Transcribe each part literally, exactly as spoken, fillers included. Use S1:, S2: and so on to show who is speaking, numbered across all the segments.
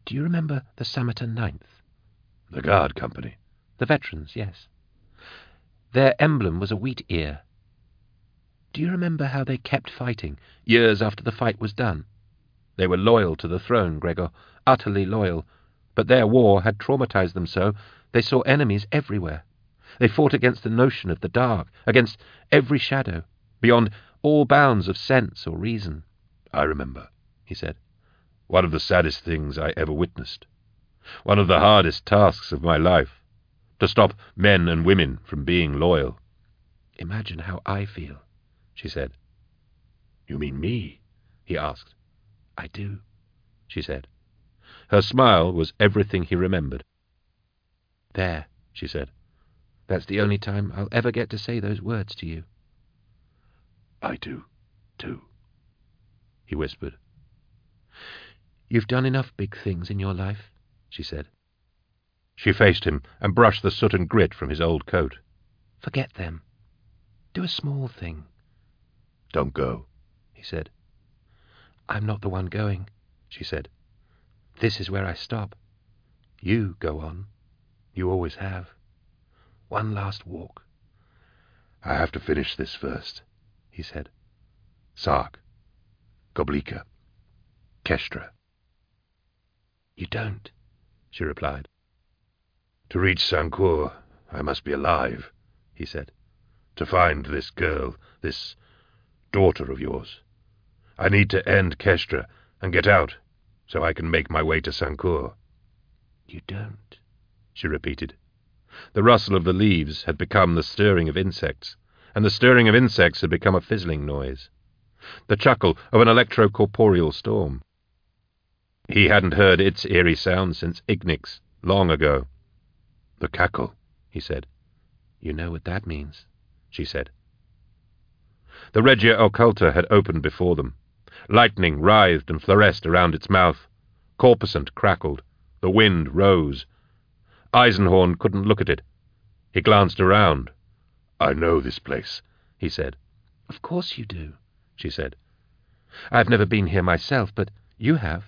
S1: Do you remember the Samotin Ninth?
S2: The Guard Company?
S1: The veterans, yes. Their emblem was a wheat ear. Do you remember how they kept fighting, years after the fight was done? They were loyal to the throne, Gregor, utterly loyal, but their war had traumatized them so they saw enemies everywhere. They fought against the notion of the dark, against every shadow, beyond all bounds of sense or reason.
S2: I remember, he said. One of the saddest things I ever witnessed. One of the hardest tasks of my life. To stop men and women from being loyal.
S1: Imagine how I feel, she said.
S2: You mean me? He asked.
S1: I do, she said.
S2: Her smile was everything he remembered.
S1: There, she said. That's the only time I'll ever get to say those words to you.
S2: I do, too, he whispered.
S1: You've done enough big things in your life, she said.
S2: She faced him and brushed the soot and grit from his old coat.
S1: Forget them. Do a small thing.
S2: Don't go,
S1: he said. I'm not the one going, she said. This is where I stop. You go on. You always have. One last walk.
S2: I have to finish this first, he said. Sark, Goblika, Kestra.
S1: You don't, she replied.
S2: To reach Sancour, I must be alive, he said. To find this girl, this daughter of yours. I need to end Kestra and get out so I can make my way to Sancour.
S1: You don't,
S2: she repeated. The rustle of the leaves had become the stirring of insects, and the stirring of insects had become a fizzling noise. The chuckle of an electro-corporeal storm. He hadn't heard its eerie sound since Ignix, long ago. The cackle, he said.
S1: You know what that means, she said.
S2: The Regia Occulta had opened before them. Lightning writhed and fluoresced around its mouth. Corpuscent crackled. The wind rose. Eisenhorn couldn't look at it. He glanced around. I know this place, he said.
S1: Of course you do, she said. I've never been here myself, but you have.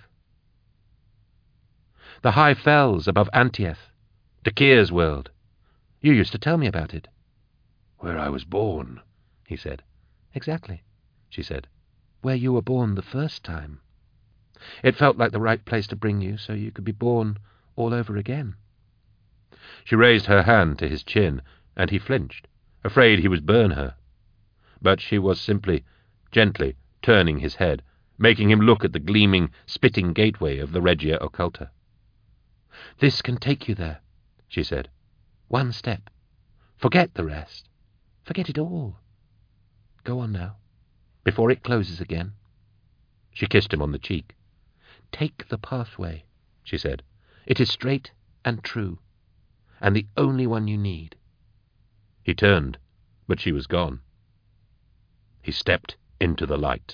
S1: The high fells above Antieth, Dakir's world. You used to tell me about it.
S2: Where I was born, he said.
S1: Exactly, she said. Where you were born the first time. It felt like the right place to bring you so you could be born all over again.
S2: She raised her hand to his chin, and he flinched, afraid he would burn her. But she was simply, gently, turning his head, making him look at the gleaming, spitting gateway of the Regia Occulta.
S1: This can take you there, she said. One step. Forget the rest. Forget it all. Go on now, before it closes again.
S2: She kissed him on the cheek.
S1: Take the pathway, she said. It is straight and true, and the only one you need.
S2: He turned, but she was gone. He stepped into the light.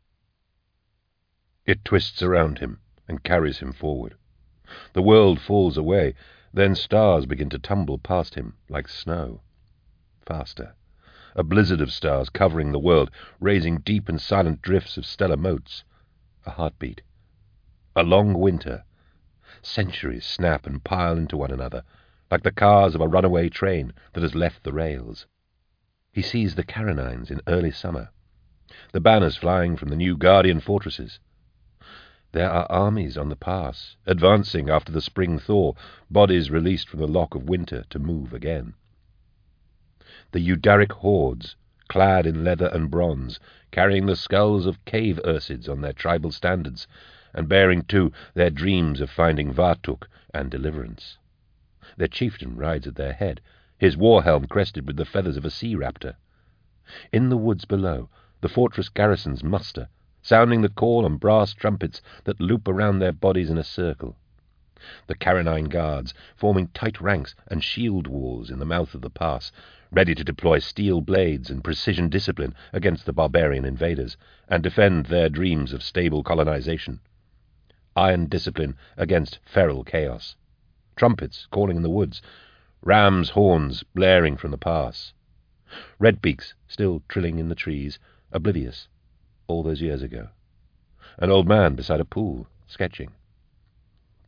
S2: It twists around him and carries him forward. The world falls away, then stars begin to tumble past him like snow. Faster. A blizzard of stars covering the world, raising deep and silent drifts of stellar motes. A heartbeat. A long winter. Centuries snap and pile into one another, like the cars of a runaway train that has left the rails. He sees the Carinines in early summer, the banners flying from the new Guardian fortresses. There are armies on the pass, advancing after the spring thaw, bodies released from the lock of winter to move again. The Eudaric hordes, clad in leather and bronze, carrying the skulls of cave Ursids on their tribal standards, and bearing, too, their dreams of finding Vartuk and deliverance. Their chieftain rides at their head, his war-helm crested with the feathers of a sea raptor. In the woods below, the fortress garrisons muster, sounding the call on brass trumpets that loop around their bodies in a circle. The Carinine guards, forming tight ranks and shield walls in the mouth of the pass, ready to deploy steel blades and precision discipline against the barbarian invaders, and defend their dreams of stable colonization. Iron discipline against feral chaos. Trumpets calling in the woods, rams' horns blaring from the pass. Redbeaks still trilling in the trees, oblivious, all those years ago. An old man beside a pool, sketching.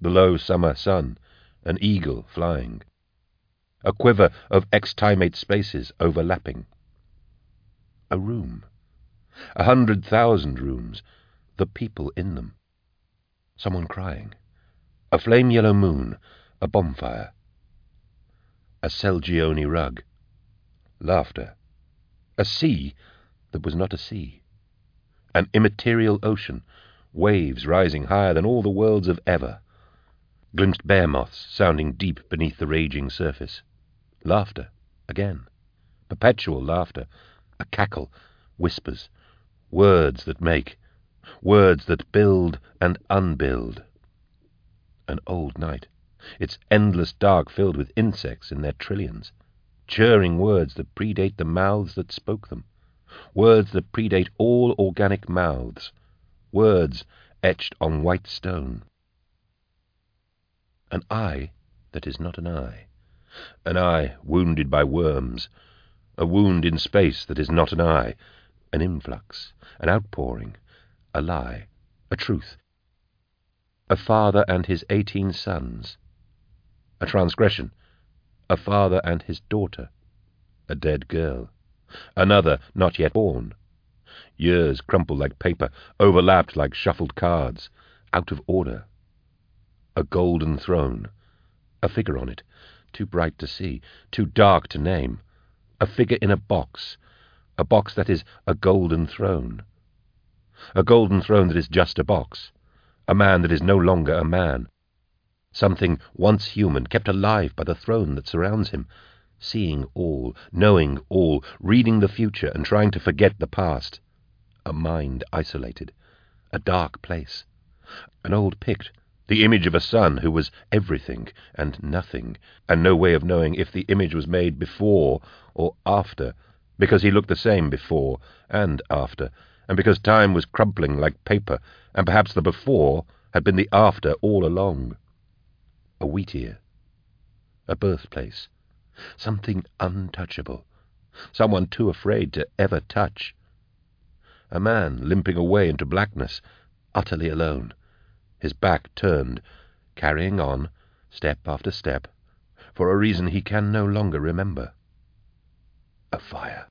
S2: the low summer sun, an eagle flying, a quiver of extimate spaces overlapping. A room, a hundred thousand rooms, the people in them. Someone crying, a flame-yellow moon, a bonfire, a Selgione rug, laughter, a sea that was not a sea, an immaterial ocean, waves rising higher than all the worlds of ever, glimpsed bear moths sounding deep beneath the raging surface, laughter again, perpetual laughter, a cackle, whispers, words that make, words that build and unbuild. An old night, its endless dark filled with insects in their trillions, churring words that predate the mouths that spoke them, words that predate all organic mouths, words etched on white stone. An eye that is not an eye, an eye wounded by worms, a wound in space that is not an eye, an influx, an outpouring, a lie, a truth. A father and his eighteen sons, a transgression, a father and his daughter, a dead girl, another not yet born, years crumpled like paper, overlapped like shuffled cards, out of order, a golden throne, a figure on it, too bright to see, too dark to name, a figure in a box, a box that is a golden throne, a golden throne that is just a box, a man that is no longer a man, something once human, kept alive by the throne that surrounds him, seeing all, knowing all, reading the future and trying to forget the past, a mind isolated, a dark place, an old Pict, the image of a son who was everything and nothing, and no way of knowing if the image was made before or after, because he looked the same before and after, and because time was crumpling like paper, and perhaps the before had been the after all along. A wheat ear, a birthplace, something untouchable, someone too afraid to ever touch. A man limping away into blackness, utterly alone, his back turned, carrying on, step after step, for a reason he can no longer remember. A fire.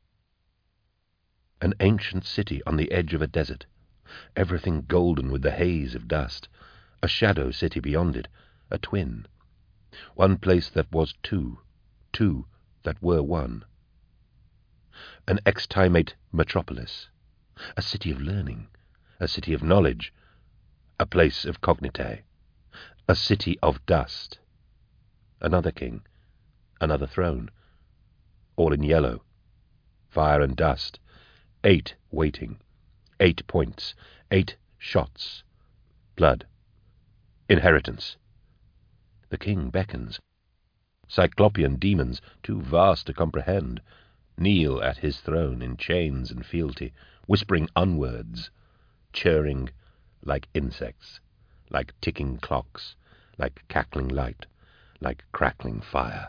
S2: An ancient city on the edge of a desert, everything golden with the haze of dust, a shadow city beyond it, a twin, one place that was two, two that were one. An extimate metropolis, a city of learning, a city of knowledge, a place of cognitae, a city of dust. Another king, another throne, all in yellow, fire and dust, eight waiting, eight points, eight shots, blood, inheritance. The king beckons. Cyclopean demons, too vast to comprehend, kneel at his throne in chains and fealty, whispering unwords, churring like insects, like ticking clocks, like cackling light, like crackling fire.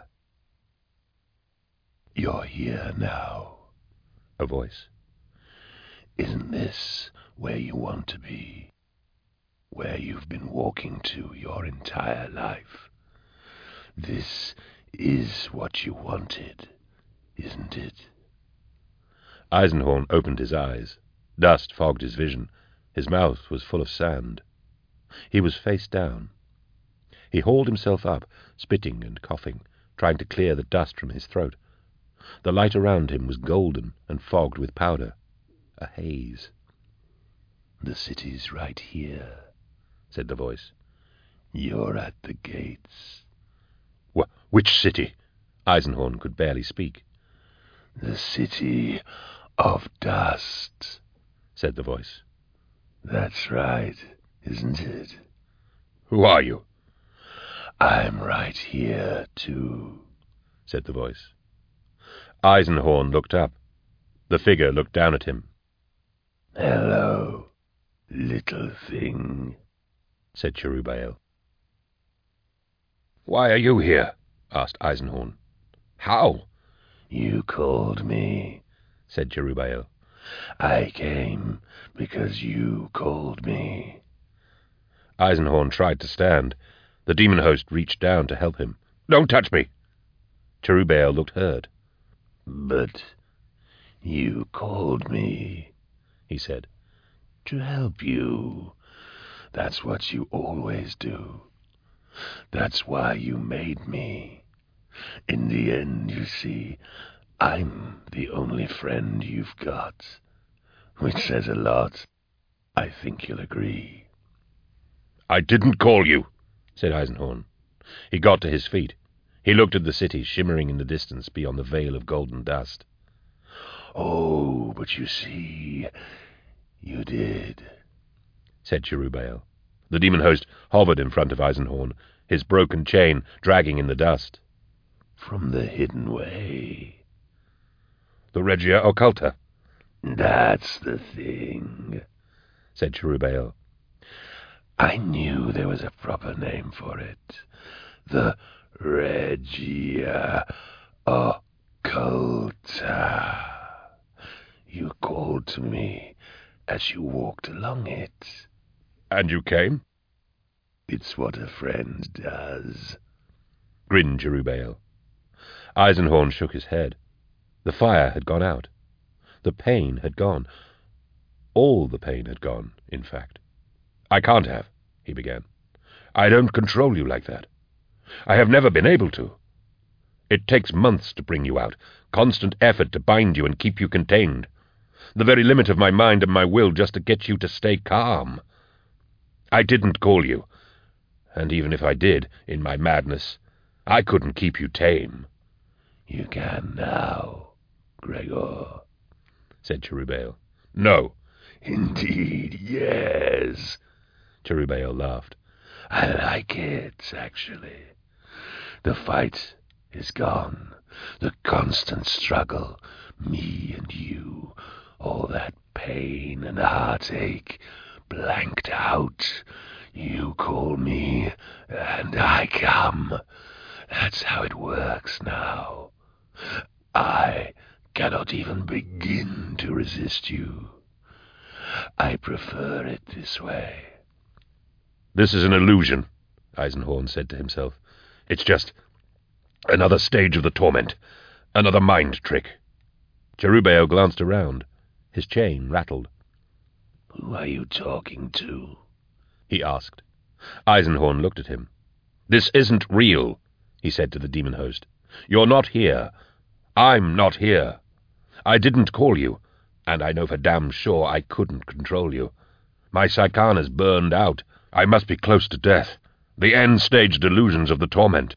S3: "You're here now,"
S2: A voice.
S3: "Isn't this where you want to be? Where you've been walking to your entire life? This is what you wanted, isn't it?"
S2: Eisenhorn opened his eyes. Dust fogged his vision. His mouth was full of sand. He was face down. He hauled himself up, spitting and coughing, trying to clear the dust from his throat. The light around him was golden and fogged with powder, a haze.
S3: "The city's right here,"
S2: said the voice.
S3: "You're at the gates."
S2: Wh- which city? Eisenhorn could barely speak.
S3: "The city of dust,"
S2: said the voice.
S3: "That's right, isn't it?"
S2: Who are you?
S3: "I'm right here, too,"
S2: said the voice. Eisenhorn looked up. The figure looked down at him.
S3: "Hello, little thing,"
S2: said Cherubbaal. Why are you here? Asked Eisenhorn. How?
S3: "You called me,"
S2: said Cherubbaal.
S3: "I came because you called me."
S2: Eisenhorn tried to stand. The demon host reached down to help him. "Don't touch me!" Cherubale looked hurt.
S3: "But you called me," he said, "to help you. That's what you always do. That's why you made me. In the end, you see, I'm the only friend you've got. Which says a lot. I think you'll agree."
S2: "I didn't call you," said Eisenhorn. He got to his feet. He looked at the city shimmering in the distance beyond the veil of golden dust.
S3: "Oh, but you see, you did,"
S2: said Cherubale. The demon host hovered in front of Eisenhorn, his broken chain dragging in the dust.
S3: "From the hidden way."
S2: "The Regia Occulta."
S3: "That's the thing," said Cherubale. "I knew there was a proper name for it. The Regia Occulta. You called to me as you walked along it."
S2: "And you came?"
S3: "It's what a friend does,"
S2: grinned Cherubale. Eisenhorn shook his head. The fire had gone out. The pain had gone. All the pain had gone, in fact. "I can't have," he began. "I don't control you like that. I have never been able to. It takes months to bring you out, constant effort to bind you and keep you contained. The very limit of my mind and my will just to get you to stay calm. I didn't call you, and even if I did, in my madness, I couldn't keep you tame."
S3: "You can now, Gregor," said
S2: Cherubale. "No."
S3: "Indeed, yes,"
S2: Cherubale laughed.
S3: "I like it, actually. The fight is gone. The constant struggle, me and you, all that pain and heartache, blanked out. You call me, and I come. That's how it works now. I cannot even begin to resist you. I prefer it this way."
S2: "This is an illusion," Eisenhorn said to himself. "It's just another stage of the torment, another mind trick." Cherubale glanced around. His chain rattled.
S3: "Who are you talking to?"
S2: he asked. Eisenhorn looked at him. "This isn't real," he said to the demon host. "You're not here. I'm not here. I didn't call you, and I know for damn sure I couldn't control you. My Psychana's burned out. I must be close to death. The end-stage delusions of the torment."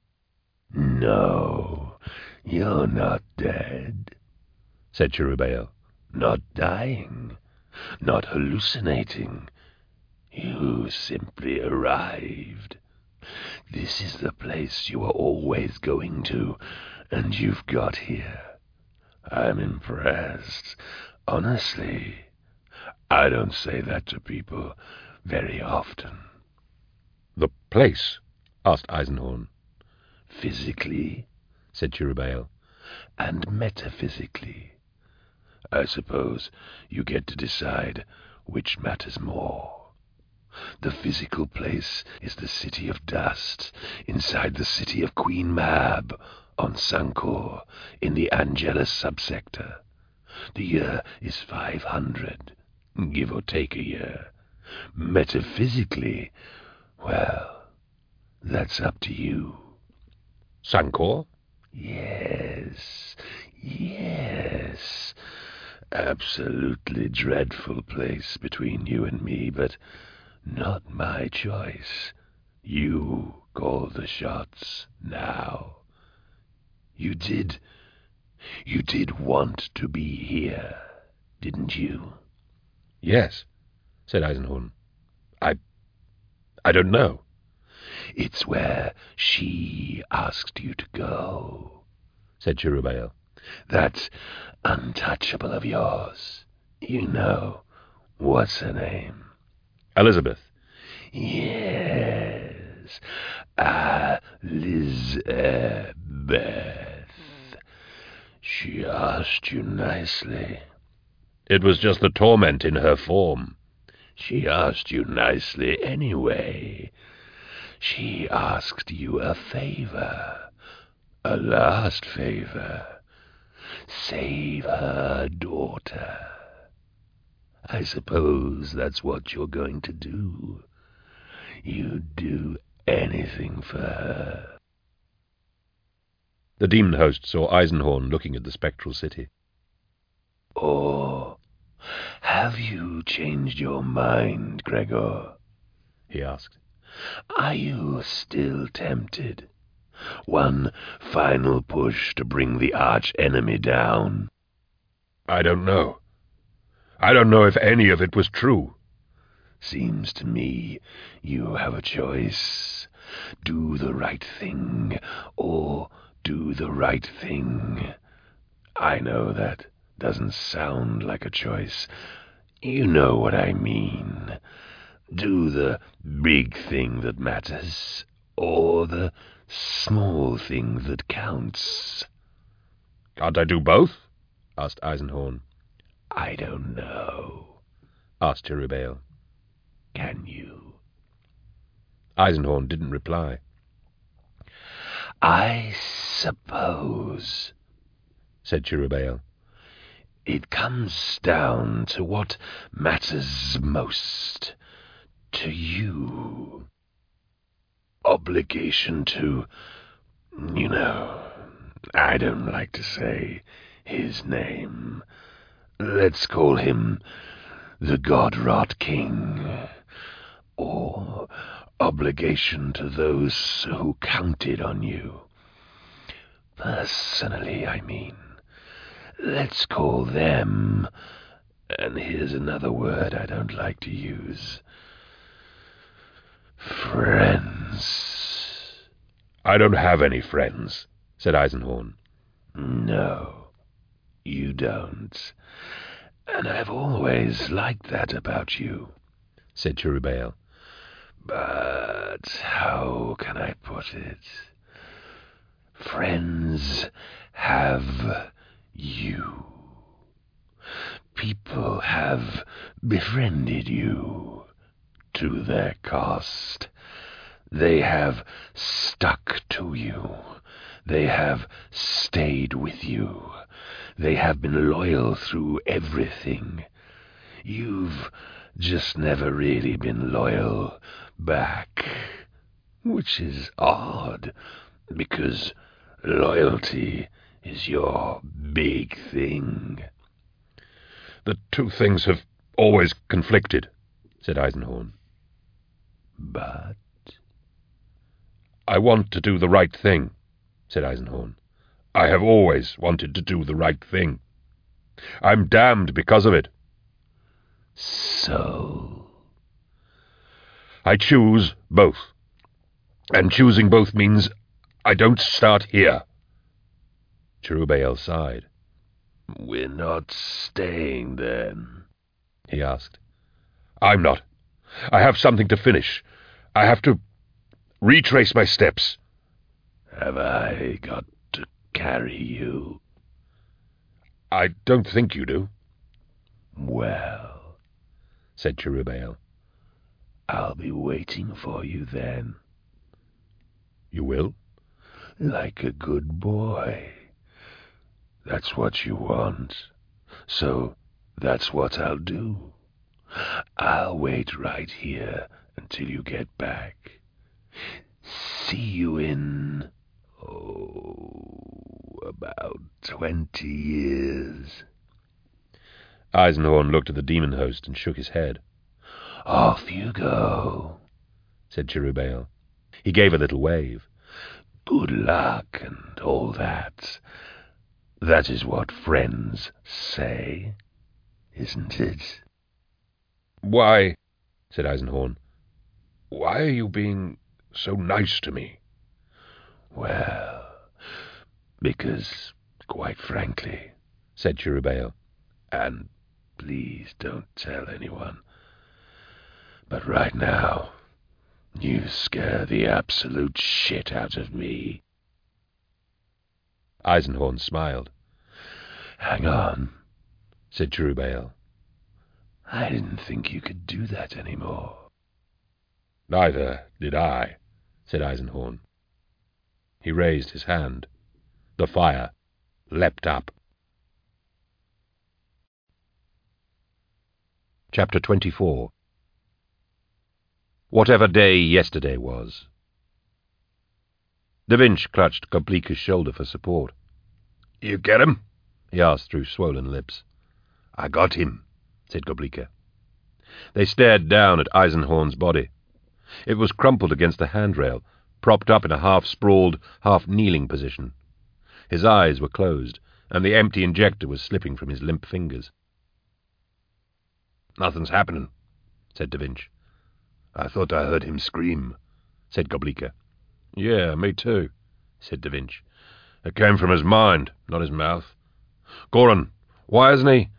S3: "No, you're not dead," said Cherubale. "Not dying, not hallucinating. You simply arrived. This is the place you were always going to, and you've got here. I'm impressed, honestly. I don't say that to people very often."
S2: "The place?" asked Eisenhorn.
S3: "Physically," said Cherubale, "and metaphysically. I suppose you get to decide which matters more. The physical place is the City of Dust, inside the city of Queen Mab, on Sancor, in the Angelus subsector. The year is five hundred, give or take a year. Metaphysically, well, that's up to you."
S2: "Sancor?"
S3: "Yes, yes. Absolutely dreadful place between you and me, but not my choice. You call the shots now. You did, you did want to be here, didn't you?"
S2: "Yes," said Eisenhorn. I... I don't know."
S3: "It's where she asked you to go," said Cherubale. "That untouchable of yours. You know, what's her name?"
S2: "Elizabeth."
S3: "Yes, Elizabeth. She asked you nicely."
S2: "It was just the torment in her form."
S3: She asked you nicely anyway. She asked you a favor, a last favor. Save her daughter. I suppose that's what you're going to do. You'd do anything for her.
S2: The demon host saw Eisenhorn looking at the spectral city.
S3: Or have you changed your mind, Gregor?
S2: He asked.
S3: Are you still tempted? One final push to bring the arch-enemy down?
S2: I don't know. I don't know if any of it was true.
S3: Seems to me you have a choice. Do the right thing, or do the right thing. I know that doesn't sound like a choice. You know what I mean. Do the big thing that matters, or the small thing that counts.
S2: Can't I do both? Asked Eisenhorn.
S3: I don't know.
S2: Asked Cherubale.
S3: Can you?
S2: Eisenhorn didn't reply.
S3: I suppose,
S2: said Cherubale,
S3: it comes down to what matters most to you. Obligation to, you know, I don't like to say his name. Let's call him the God-wrought King. Or obligation to those who counted on you. Personally, I mean. Let's call them, and here's another word I don't like to use, friends.
S2: I don't have any friends, said Eisenhorn.
S3: No, you don't. And I've always liked that about you,
S2: said Cherubale.
S3: But how can I put it? Friends have you. People have befriended you to their cost. They have stuck to you. They have stayed with you. They have been loyal through everything. You've just never really been loyal back, which is odd, because loyalty is your big thing.
S2: The two things have always conflicted, said Eisenhorn.
S3: But?
S2: I want to do the right thing, said Eisenhorn. I have always wanted to do the right thing. I'm damned because of it.
S3: So?
S2: I choose both. And choosing both means I don't start here. Cherubale sighed.
S3: We're not staying, then?
S2: He asked. I'm not. I have something to finish. I have to retrace my steps.
S3: Have I got to carry you?
S2: I don't think you do.
S3: Well,
S2: said Cherubale.
S3: I'll be waiting for you then.
S2: You will?
S3: Like a good boy. That's what you want. So that's what I'll do. I'll wait right here until you get back. See you in, oh, about twenty years.
S2: Eisenhorn looked at the demon host and shook his head.
S3: Off you go,
S2: said Cherubale. He gave a little wave.
S3: Good luck and all that. That is what friends say, isn't it?
S2: Why, said Eisenhorn, why are you being so nice to me?
S3: Well, because, quite frankly,
S2: said Cherubale,
S3: and please don't tell anyone, but right now, you scare the absolute shit out of me.
S2: Eisenhorn smiled.
S3: Hang on,
S2: said Cherubale.
S3: I didn't think you could do that anymore.
S2: Neither did I, said Eisenhorn. He raised his hand. The fire leapt up. Chapter twenty-four. Whatever day yesterday was. Da Vinci clutched Goblika's shoulder for support.
S3: You get him?
S2: He asked through swollen lips.
S3: I got him,
S2: said Goblika. They stared down at Eisenhorn's body. It was crumpled against the handrail, propped up in a half-sprawled, half-kneeling position. His eyes were closed, and the empty injector was slipping from his limp fingers.
S3: Nothing's happening, said Da Vinci. I thought I heard him scream, said Goblika.
S2: Yeah, me too, said Da Vinci.
S3: It came from his mind, not his mouth. Goran, why isn't he?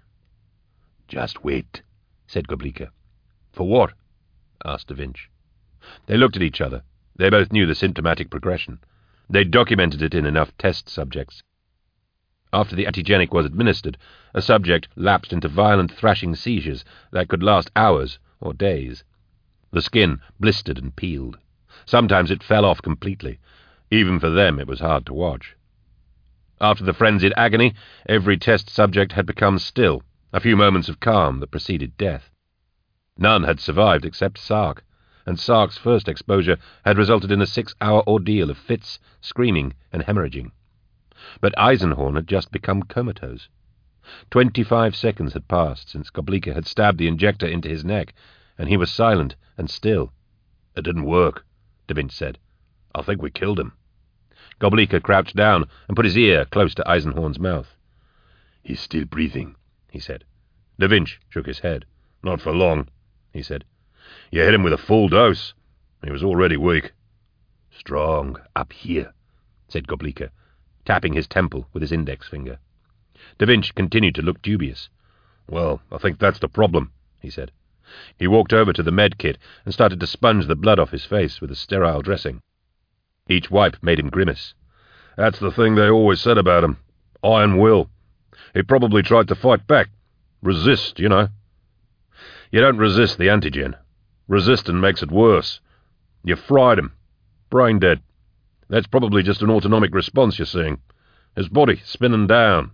S3: Just wait, said Goblika.
S2: For what? Asked Da Vinci. They looked at each other. They both knew the symptomatic progression. They'd documented it in enough test subjects. After the antigenic was administered, a subject lapsed into violent thrashing seizures that could last hours or days. The skin blistered and peeled. Sometimes it fell off completely. Even for them it was hard to watch. After the frenzied agony, every test subject had become still, a few moments of calm that preceded death. None had survived except Sark, and Sark's first exposure had resulted in a six-hour ordeal of fits, screaming, and hemorrhaging. But Eisenhorn had just become comatose. Twenty-five seconds had passed since Goblika had stabbed the injector into his neck, and he was silent and still.
S3: It didn't work, Da Vinci said. I think we killed him.
S2: Goblika crouched down and put his ear close to Eisenhorn's mouth.
S3: He's still breathing, he said.
S2: Da Vinci shook his head.
S3: Not for long, he said. You hit him with a full dose. He was already weak.
S2: Strong up here, said Goblika, tapping his temple with his index finger. Da Vinci continued to look dubious.
S3: Well, I think that's the problem, he said.
S2: He walked over to the med kit and started to sponge the blood off his face with a sterile dressing. Each wipe made him grimace.
S3: That's the thing they always said about him. Iron will. He probably tried to fight back. Resist, you know. You don't resist the antigen. Resisting makes it worse. You fried him. Brain dead. That's probably just an autonomic response you're seeing. His body spinning down.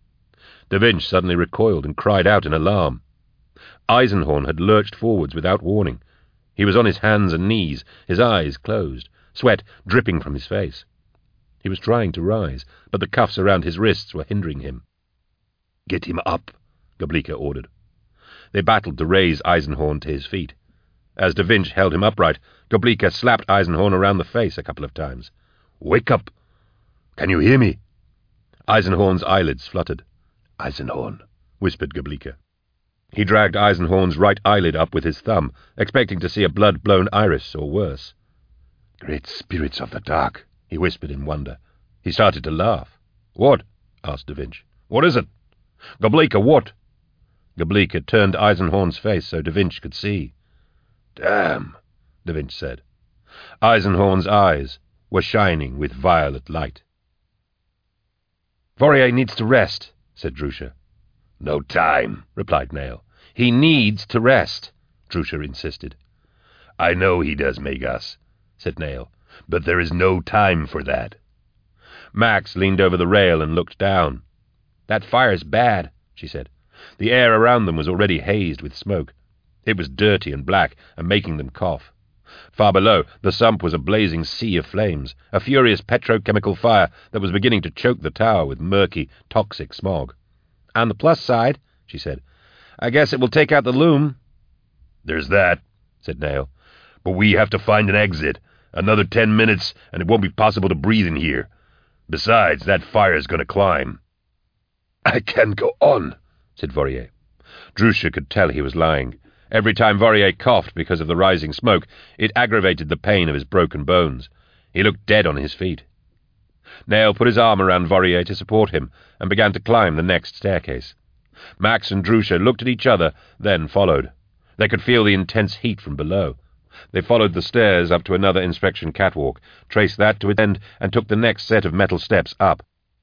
S2: Da Vinci suddenly recoiled and cried out in alarm. Eisenhorn had lurched forwards without warning. He was on his hands and knees, his eyes closed, sweat dripping from his face. He was trying to rise, but the cuffs around his wrists were hindering him.
S3: Get him up, Goblika ordered.
S2: They battled to raise Eisenhorn to his feet. As Da Vinci held him upright, Goblika slapped Eisenhorn around the face a couple of times.
S3: Wake up! Can you hear me?
S2: Eisenhorn's eyelids fluttered.
S3: Eisenhorn,
S2: whispered Goblika. He dragged Eisenhorn's right eyelid up with his thumb, expecting to see a blood-blown iris or worse.
S3: Great spirits of the dark,
S2: he whispered in wonder. He started to laugh. What? Asked Da Vinci.
S3: What is it? Goblika, what?
S2: Goblika turned Eisenhorn's face so Da Vinci could see.
S3: Damn,
S2: Da Vinci said. Eisenhorn's eyes were shining with violet light.
S1: Vorier needs to rest, said Drusha.
S3: No time, replied Nail.
S1: He needs to rest, Drusha insisted.
S3: I know he does, Megas, said Nail, but there is no time for that.
S2: Max leaned over the rail and looked down.
S1: That fire's bad, she said.
S2: The air around them was already hazed with smoke. It was dirty and black and making them cough. Far below, the sump was a blazing sea of flames, a furious petrochemical fire that was beginning to choke the tower with murky, toxic smog.
S1: On the plus side, she said, I guess it will take out the loom.
S3: There's that, said Nail. But we have to find an exit. Another ten minutes, and it won't be possible to breathe in here. Besides, that fire's going to climb. I can't go on, said Vorier.
S2: Drusha could tell he was lying. Every time Vorier coughed because of the rising smoke, it aggravated the pain of his broken bones. He looked dead on his feet. Nail put his arm around Vorier to support him and began to climb the next staircase. Max and Drusha looked at each other, then followed. They could feel the intense heat from below. They followed the stairs up to another inspection catwalk, traced that to its end, and took the next set of metal steps up.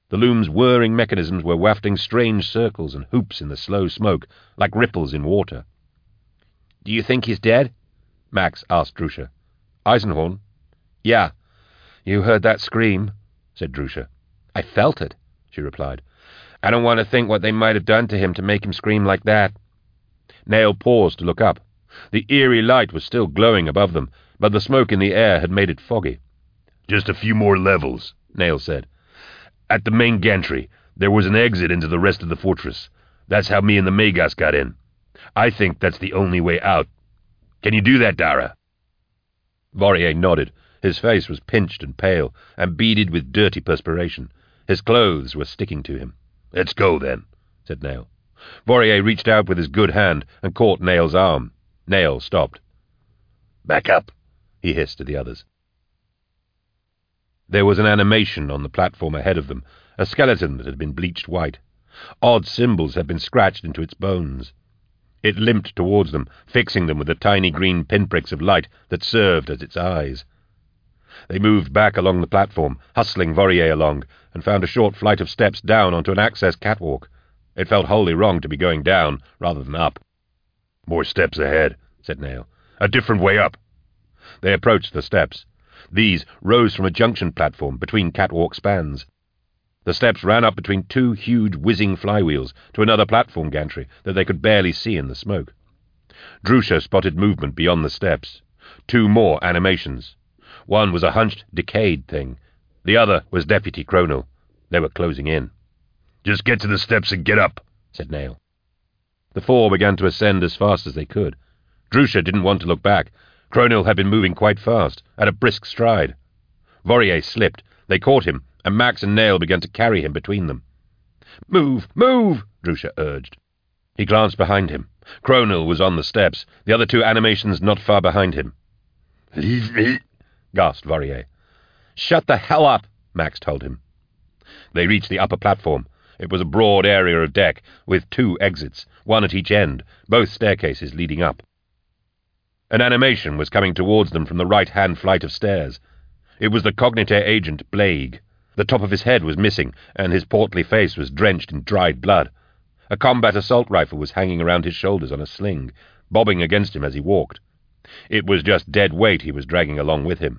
S2: The loom's whirring mechanisms were wafting strange circles and hoops in the slow smoke, like ripples in water.
S1: "Do you think he's dead?" Max asked Drusha.
S2: "Eisenhorn?"
S1: "Yeah."
S2: "You heard that scream?" said Drusha.
S1: "I felt it," she replied. "I don't want to think what they might have done to him to make him scream like that."
S2: Nayl paused to look up. The eerie light was still glowing above them, but the smoke in the air had made it foggy. "Just a few more levels," Nayl said. "At the main gantry, there was an exit into the rest of the fortress. That's how me and the Magus got in. I think that's the only way out. Can you do that, Dara?"
S1: Vorier nodded. His face was pinched and pale, and beaded with dirty perspiration. His clothes were sticking to him.
S2: "Let's go, then," said Nayl.
S1: Vorier reached out with his good hand and caught Nayl's arm. Nayl stopped.
S2: "Back up,"
S1: he hissed at the others. There was an animation on the platform ahead of them, a skeleton that had been bleached white. Odd symbols had been scratched into its bones. It limped towards them, fixing them with the tiny green pinpricks of light that served as its eyes. They moved back along the platform, hustling Vorier along, and found a short flight of steps down onto an access catwalk. It felt wholly wrong to be going down rather than up.
S2: "More steps ahead," said Nayl. "A different way up."
S1: They approached the steps. These rose from a junction platform between catwalk spans. The steps ran up between two huge whizzing flywheels to another platform gantry that they could barely see in the smoke. Drusha spotted movement beyond the steps. Two more animations. One was a hunched, decayed thing. The other was Deputy Kronil. They were closing in.
S2: "Just get to the steps and get up," said
S1: Nayl. The four began to ascend as fast as they could. Drusha didn't want to look back. Kronil had been moving quite fast, at a brisk stride. Vorier slipped. They caught him, and Max and Nayl began to carry him between them. "Move! Move!" Drusha urged. He glanced behind him. Kronil was on the steps, the other two animations not far behind him.
S2: "Leave me,"
S1: gasped Vorier. "Shut the hell up," Max told him. They reached the upper platform. It was a broad area of deck, with two exits, one at each end, both staircases leading up. An animation was coming towards them from the right-hand flight of stairs. It was the Cognitaire agent, Blake. The top of his head was missing, and his portly face was drenched in dried blood. A combat assault rifle was hanging around his shoulders on a sling, bobbing against him as he walked. It was just dead weight he was dragging along with him.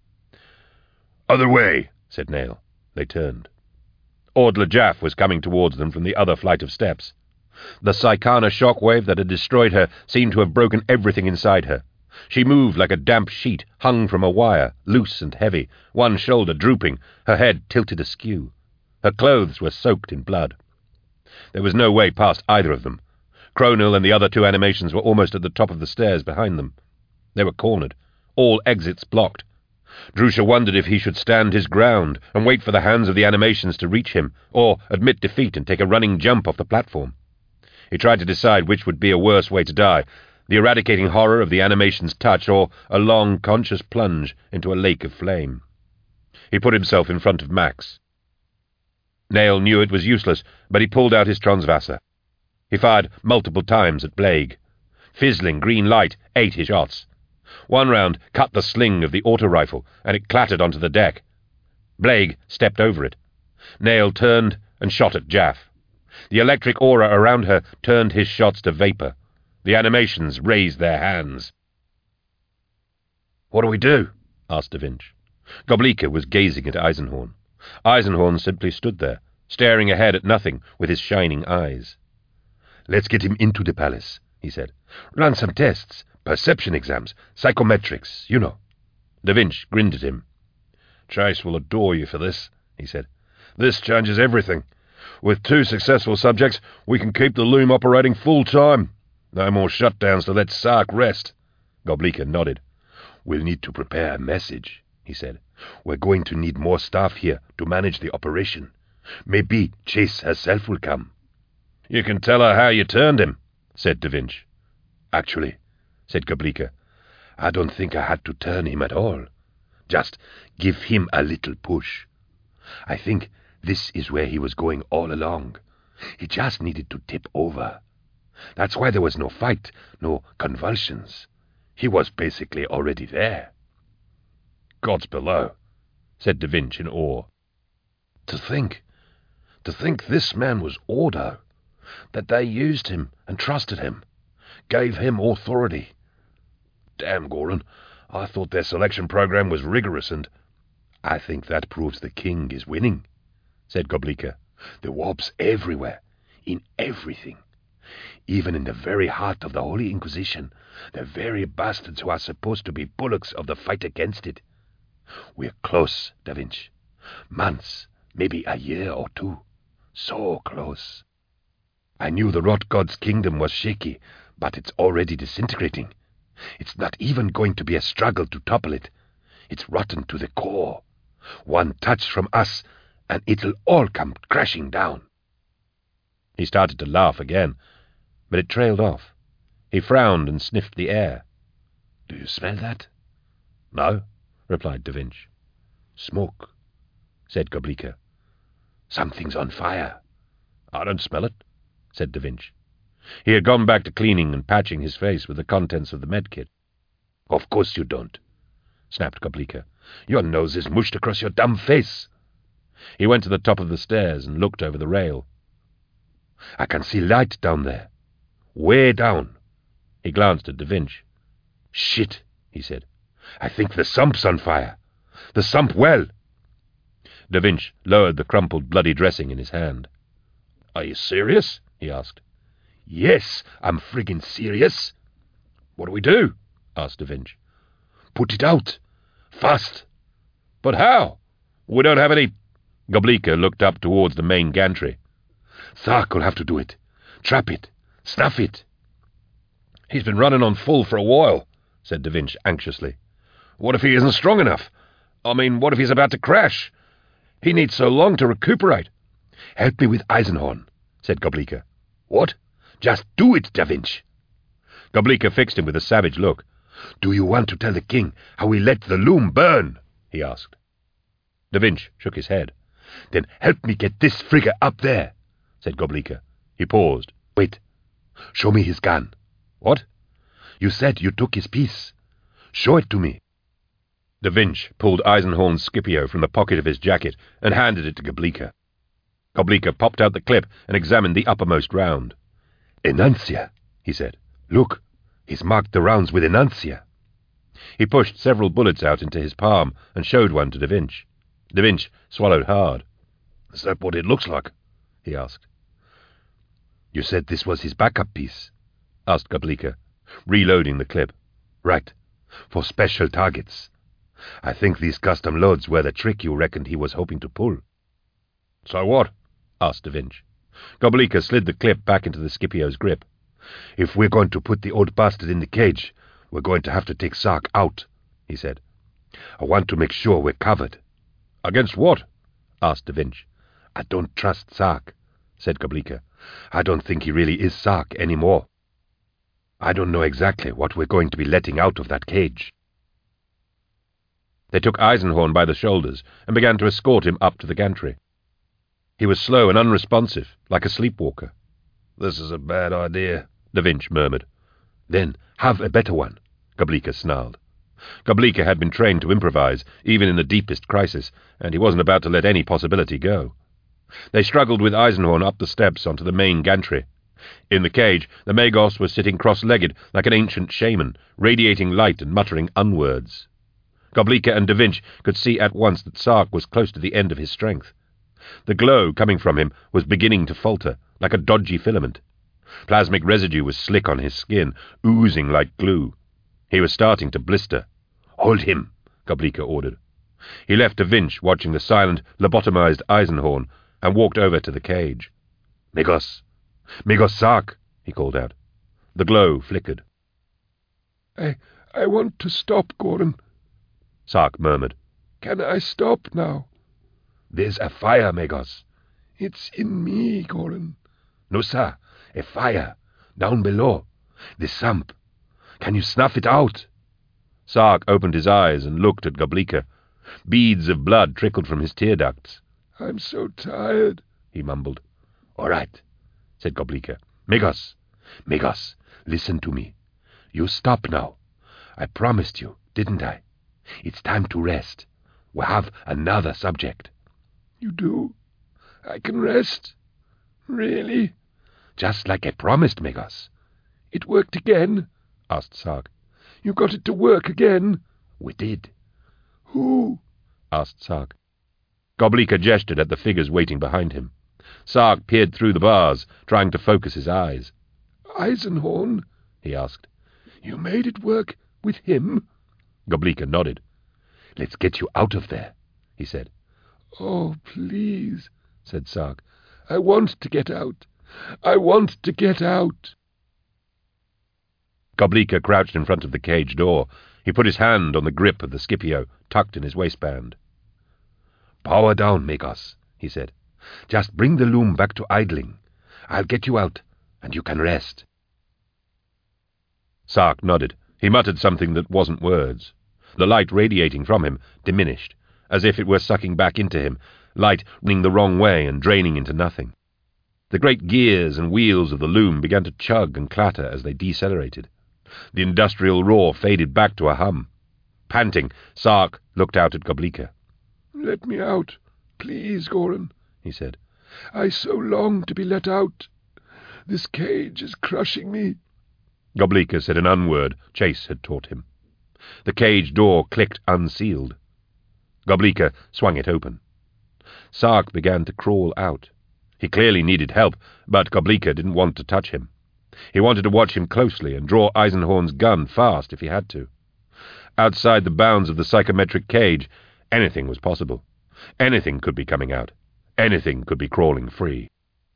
S2: "Other way," said
S1: Nayl. They turned. Ordla Jaff was coming towards them from the other flight of steps. The Psychana shockwave that had destroyed her seemed to have broken everything inside her. She moved like a damp sheet hung from a wire, loose and heavy, one shoulder drooping, her head tilted askew. Her clothes were soaked in blood. There was no way past either of them. Kronil and the other two animations were almost at the top of the stairs behind them. They were cornered, all exits blocked. Drusha wondered if he should stand his ground and wait for the hands of the animations to reach him, or admit defeat and take a running jump off the platform. He tried to decide which would be a worse way to die, the eradicating horror of the animation's touch, or a long, conscious plunge into a lake of flame. He put himself in front of Max. Nayl knew it was useless, but he pulled out his Transvasser. He fired multiple times at Blake. Fizzling green light ate his shots. One round cut the sling of the auto-rifle, and it clattered onto the deck. Blake stepped over it. Nayl turned and shot at Jaff. The electric aura around her turned his shots to vapor. The animations raised their hands.
S2: "What do we do?"
S1: asked Da Vinci. Goblika was gazing at Eisenhorn. Eisenhorn simply stood there, staring ahead at nothing with his shining eyes.
S2: "Let's get him into the palace," he said. "Run some tests, perception exams, psychometrics, you know."
S1: Da Vinci grinned at him.
S2: "Chase will adore you for this," he said. "This changes everything. With two successful subjects, we can keep the loom operating full-time. No more shutdowns to let Sark rest."
S1: Goblika nodded.
S2: "We'll need to prepare a message," he said. "We're going to need more staff here to manage the operation. Maybe Chase herself will come."
S1: "You can tell her how you turned him," said Da Vinci.
S2: "Actually," said Goblika, "I don't think I had to turn him at all. Just give him a little push. I think this is where he was going all along. He just needed to tip over. That's why there was no fight, no convulsions. He was basically already there."
S1: "Gods below," said Da Vinci in awe.
S2: "To think,
S3: To think this man was Ordo, that they used him and trusted him, gave him authority. Damn, Goran, I thought their selection program was rigorous, and I think that proves the king is winning, said Goblika. The warps everywhere, in everything. Even in the very heart of the Holy Inquisition, the very bastards who are supposed to be bullocks of the fight against it. We're close, Da Vinci. Months, maybe a year or two. So close. I knew the Rot God's kingdom was shaky, but it's already disintegrating. It's not even going to be a struggle to topple it. It's rotten to the core. One touch from us, and it'll all come crashing down.
S1: He started to laugh again, but it trailed off. He frowned and sniffed the air.
S3: Do you smell that?
S1: No, replied Da Vinci.
S3: Smoke, said Goblika. Something's on fire.
S1: I don't smell it, said Da Vinci. He had gone back to cleaning and patching his face with the contents of the medkit.
S3: Of course you don't, snapped Goblika. Your nose is mushed across your dumb face.
S1: He went to the top of the stairs and looked over the rail.
S3: I can see light down there. Way down.
S1: He glanced at Da Vinci.
S3: Shit, he said. I think the sump's on fire. The sump well.
S1: Da Vinci lowered the crumpled bloody dressing in his hand.
S3: Are you serious? He asked. Yes, I'm friggin' serious.
S1: What do we do? Asked Da Vinci.
S3: Put it out. Fast.
S1: But how? We don't have any... Goblika looked up towards the main gantry.
S3: Sark will have to do it. Trap it. Snuff it.
S1: He's been running on full for a while, said Da Vinci anxiously. What if he isn't strong enough? I mean, what if he's about to crash? He needs so long to recuperate.
S3: Help me with Eisenhorn, said Goblika.
S1: What?
S3: Just do it, Da Vinci.
S1: Goblika fixed him with a savage look.
S3: Do you want to tell the king how we let the loom burn? He asked.
S1: Da Vinci shook his head.
S3: Then help me get this frigger up there, said Goblika.
S1: He paused.
S3: Wait. Show me his gun.
S1: What?
S3: You said you took his piece. Show it to me.
S1: Da Vinci pulled Eisenhorn's Scipio from the pocket of his jacket and handed it to Goblika. Goblika popped out the clip and examined the uppermost round.
S3: Enuncia, he said. Look, he's marked the rounds with Enuncia.
S1: He pushed several bullets out into his palm and showed one to Da Vinci. Da Vinci swallowed hard.
S3: Is that what it looks like? He asked. You said this was his backup piece? Asked Goblika, reloading the clip. Right, for special targets. I think these custom loads were the trick you reckoned he was hoping to pull.
S1: So what? Asked Da Vinci. Goblika slid the clip back into the Scipio's grip.
S3: If we're going to put the old bastard in the cage, we're going to have to take Sark out, he said. I want to make sure we're covered.
S1: Against what? Asked Da Vinci.
S3: I don't trust Sark, said Goblika. I don't think he really is Sark anymore. I don't know exactly what we're going to be letting out of that cage.
S1: They took Eisenhorn by the shoulders and began to escort him up to the gantry. He was slow and unresponsive, like a sleepwalker.
S3: This is a bad idea,
S1: Da Vinci murmured.
S3: Then have a better one,
S1: Goblika snarled. Goblika had been trained to improvise, even in the deepest crisis, and he wasn't about to let any possibility go. They struggled with Eisenhorn up the steps onto the main gantry. In the cage, the Magos was sitting cross-legged like an ancient shaman, radiating light and muttering unwords. Goblika and Da Vinci could see at once that Sark was close to the end of his strength. The glow coming from him was beginning to falter, like a dodgy filament. Plasmic residue was slick on his skin, oozing like glue. He was starting to blister.
S3: "Hold him,"
S1: Goblika ordered. He left Da Vinci watching the silent, lobotomized Eisenhorn and walked over to the cage.
S3: "Magos! Magos Sark!" he called out.
S1: The glow flickered.
S4: I, I want to stop, Goran,
S1: Sark murmured.
S4: Can I stop now?
S3: There's a fire, Magos.
S4: It's in me, Goran.
S3: No, sir. A fire. Down below. The sump. Can you snuff it out?
S1: Sark opened his eyes and looked at Goblika. Beads of blood trickled from his tear ducts.
S4: I'm so tired,
S3: he mumbled. All right, said Goblika. Magos, Magos, listen to me. You stop now. I promised you, didn't I? It's time to rest. We have another subject.
S4: You do? I can rest. Really?
S3: Just like I promised, Megos.
S4: It worked again?
S3: Asked Sark.
S4: You got it to work again?
S3: We did.
S4: Who?
S3: Asked Sark. Goblika gestured at the figures waiting behind him. Sark peered through the bars, trying to focus his eyes.
S4: Eisenhorn?
S3: He asked.
S4: You made it work with him?
S3: Goblika nodded. Let's get you out of there, he said.
S4: Oh, please, said Sark. I want to get out. I want to get out.
S3: Goblika crouched in front of the cage door. He put his hand on the grip of the Scipio, tucked in his waistband. Power down, Megos, he said. Just bring the loom back to idling. I'll get you out, and you can rest. Sark nodded. He muttered something that wasn't words. The light radiating from him diminished, as if it were sucking back into him, light running the wrong way and draining into nothing. The great gears and wheels of the loom began to chug and clatter as they decelerated. The industrial roar faded back to a hum. Panting, Sark looked out at Goblika.
S4: Let me out, please, Goran,
S3: he said.
S4: I so long to be let out. This cage is crushing me.
S3: Goblika said an unword Chase had taught him. The cage door clicked unsealed. Goblika swung it open. Sark began to crawl out. He clearly needed help, but Goblika didn't want to touch him. He wanted to watch him closely and draw Eisenhorn's gun fast if he had to. Outside the bounds of the psychometric cage, anything was possible. Anything could be coming out. Anything could be crawling free.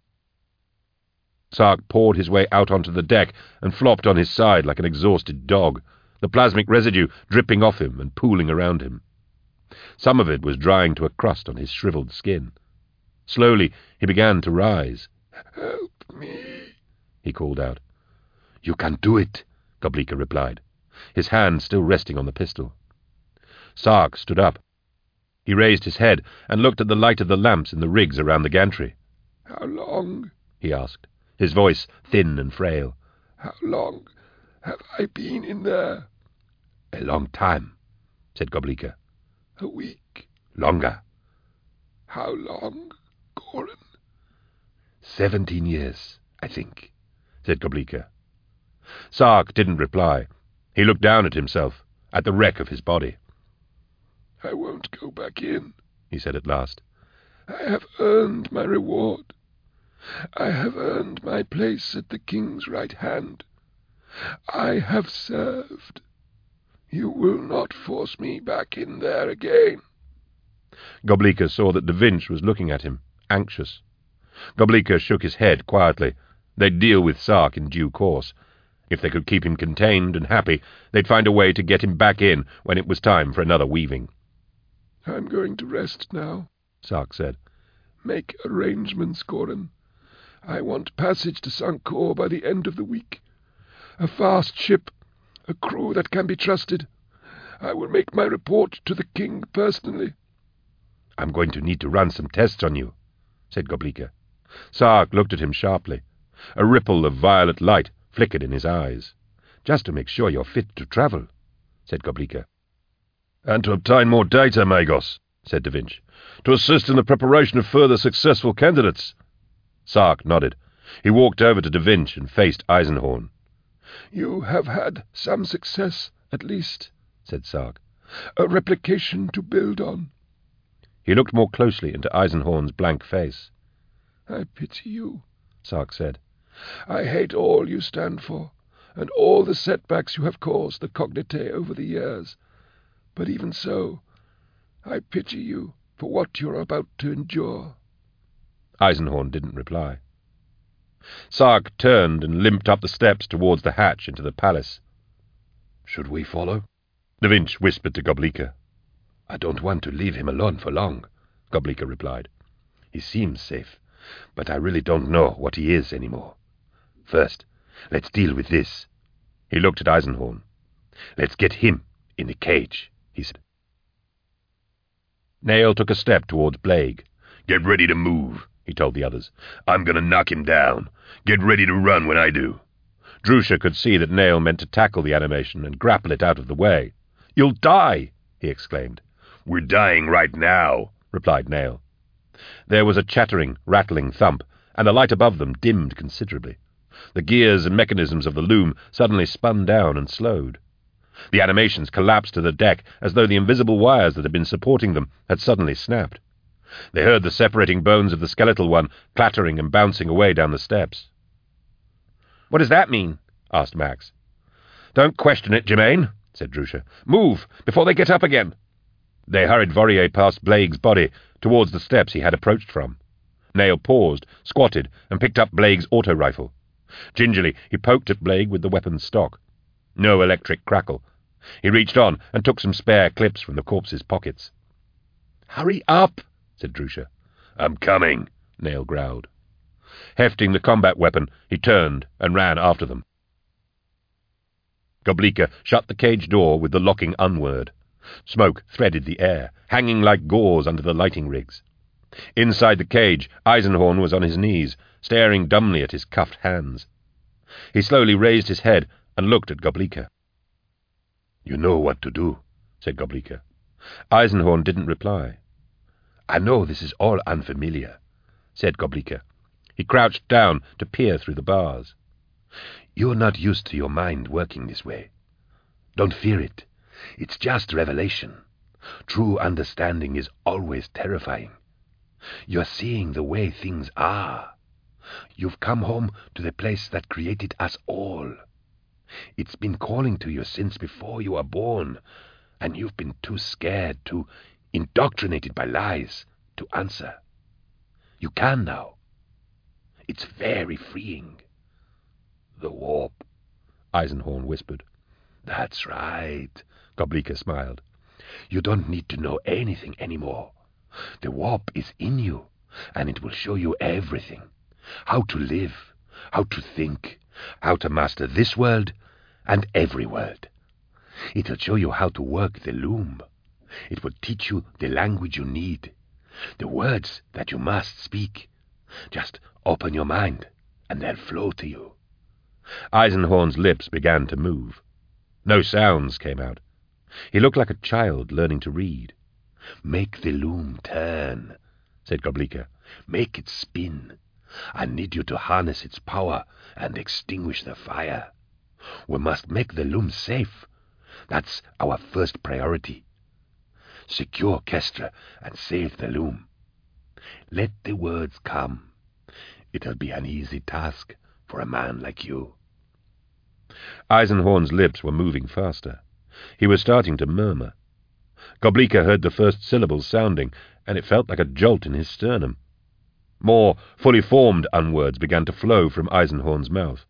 S3: Sark poured his way out onto the deck and flopped on his side like an exhausted dog, the plasmic residue dripping off him and pooling around him. Some of it was drying to a crust on his shriveled skin. Slowly he began to rise.
S4: Help me,
S3: he called out. You can do it, Goblika replied, his hand still resting on the pistol. Sark stood up. He raised his head and looked at the light of the lamps in the rigs around the gantry.
S4: How long?
S3: He asked, his voice thin and frail.
S4: How long have I been in there?
S3: A long time, said Goblika.
S4: A week?
S3: Longer.
S4: How long, Goran?
S3: Seventeen years, I think, said Goblika. Sark didn't reply. He looked down at himself, at the wreck of his body.
S4: I won't go back in,
S3: he said at last.
S4: I have earned my reward. I have earned my place at the king's right hand. I have served. You will not force me back in there again.
S3: Goblika saw that Da Vinci was looking at him, anxious. Goblika shook his head quietly. They'd deal with Sark in due course. If they could keep him contained and happy, they'd find a way to get him back in when it was time for another weaving.
S4: I'm going to rest now,
S3: Sark said.
S4: Make arrangements, Goran. I want passage to Sankor by the end of the week. A fast ship, a crew that can be trusted. I will make my report to the king personally.
S3: I'm going to need to run some tests on you, said Goblika. Sark looked at him sharply. A ripple of violet light flickered in his eyes. Just to make sure you're fit to travel, said Goblika. And to obtain more data, Megos, said Da Vinci, to assist in the preparation of further successful candidates. Sark nodded. He walked over to Da Vinci and faced Eisenhorn.
S4: You have had some success, at least, said Sark. A replication to build on.
S3: He looked more closely into Eisenhorn's blank face.
S4: I pity you,
S3: Sark said.
S4: I hate all you stand for, and all the setbacks you have caused the Cognitae over the years. But even so, I pity you for what you are about to endure.
S3: Eisenhorn didn't reply. Sark turned and limped up the steps towards the hatch into the palace.
S2: Should we follow?
S3: Da Vinci whispered to Goblika.
S2: I don't want to leave him alone for long, Goblika replied. He seems safe, but I really don't know what he is anymore. First, let's deal with this.
S3: He looked at Eisenhorn.
S2: Let's get him in the cage, he said.
S3: Nail took a step towards Blake.
S2: Get ready to move, he told the others. I'm going to knock him down. Get ready to run when I do.
S3: Drusha could see that Nail meant to tackle the animation and grapple it out of the way. You'll die, he exclaimed.
S2: We're dying right now, replied Nail. There was a chattering, rattling thump, and the light above them dimmed considerably. The gears and mechanisms of the loom suddenly spun down and slowed. The animations collapsed to the deck as though the invisible wires that had been supporting them had suddenly snapped. They heard the separating bones of the skeletal one clattering and bouncing away down the steps.
S1: "What does that mean?" asked Max.
S2: "Don't question it, Germain," said Drusha. "Move, before they get up again." They hurried Vorier past Blake's body, towards the steps he had approached from. Nail paused, squatted, and picked up Blake's auto-rifle. Gingerly he poked at Blake with the weapon's stock. No electric crackle. He reached on and took some spare clips from the corpse's pockets.
S1: "Hurry up," said Drusha.
S2: "I'm coming," Nail growled. Hefting the combat weapon, he turned and ran after them. Goblika shut the cage door with the locking unword. Smoke threaded the air, hanging like gauze under the lighting rigs. Inside the cage, Eisenhorn was on his knees, staring dumbly at his cuffed hands. He slowly raised his head and looked at Goblika.
S3: "You know what to do," said Goblika.
S2: Eisenhorn didn't reply.
S3: "I know this is all unfamiliar," said Goblika.
S2: He crouched down to peer through the bars.
S3: "You're not used to your mind working this way. Don't fear it. It's just revelation. True understanding is always terrifying. You're seeing the way things are. You've come home to the place that created us all. It's been calling to you since before you were born, and you've been too scared, too indoctrinated by lies, to answer. You can now. It's very freeing." "The warp," Eisenhorn whispered. "That's right," Goblika smiled. "You don't need to know anything anymore. The warp is in you, and it will show you everything. How to live, how to think, how to master this world and every world. It'll show you how to work the loom. It will teach you the language you need, the words that you must speak. Just open your mind, and they'll flow to you."
S2: Eisenhorn's lips began to move. No sounds came out. He looked like a child learning to read.
S3: "Make the loom turn," said Goblika. "Make it spin. I need you to harness its power and extinguish the fire. We must make the loom safe. That's our first priority. Secure Kestra and save the loom. Let the words come. It'll be an easy task for a man like you."
S2: Eisenhorn's lips were moving faster. He was starting to murmur. Goblika heard the first syllables sounding, and it felt like a jolt in his sternum. More fully formed unwords began to flow from Eisenhorn's mouth.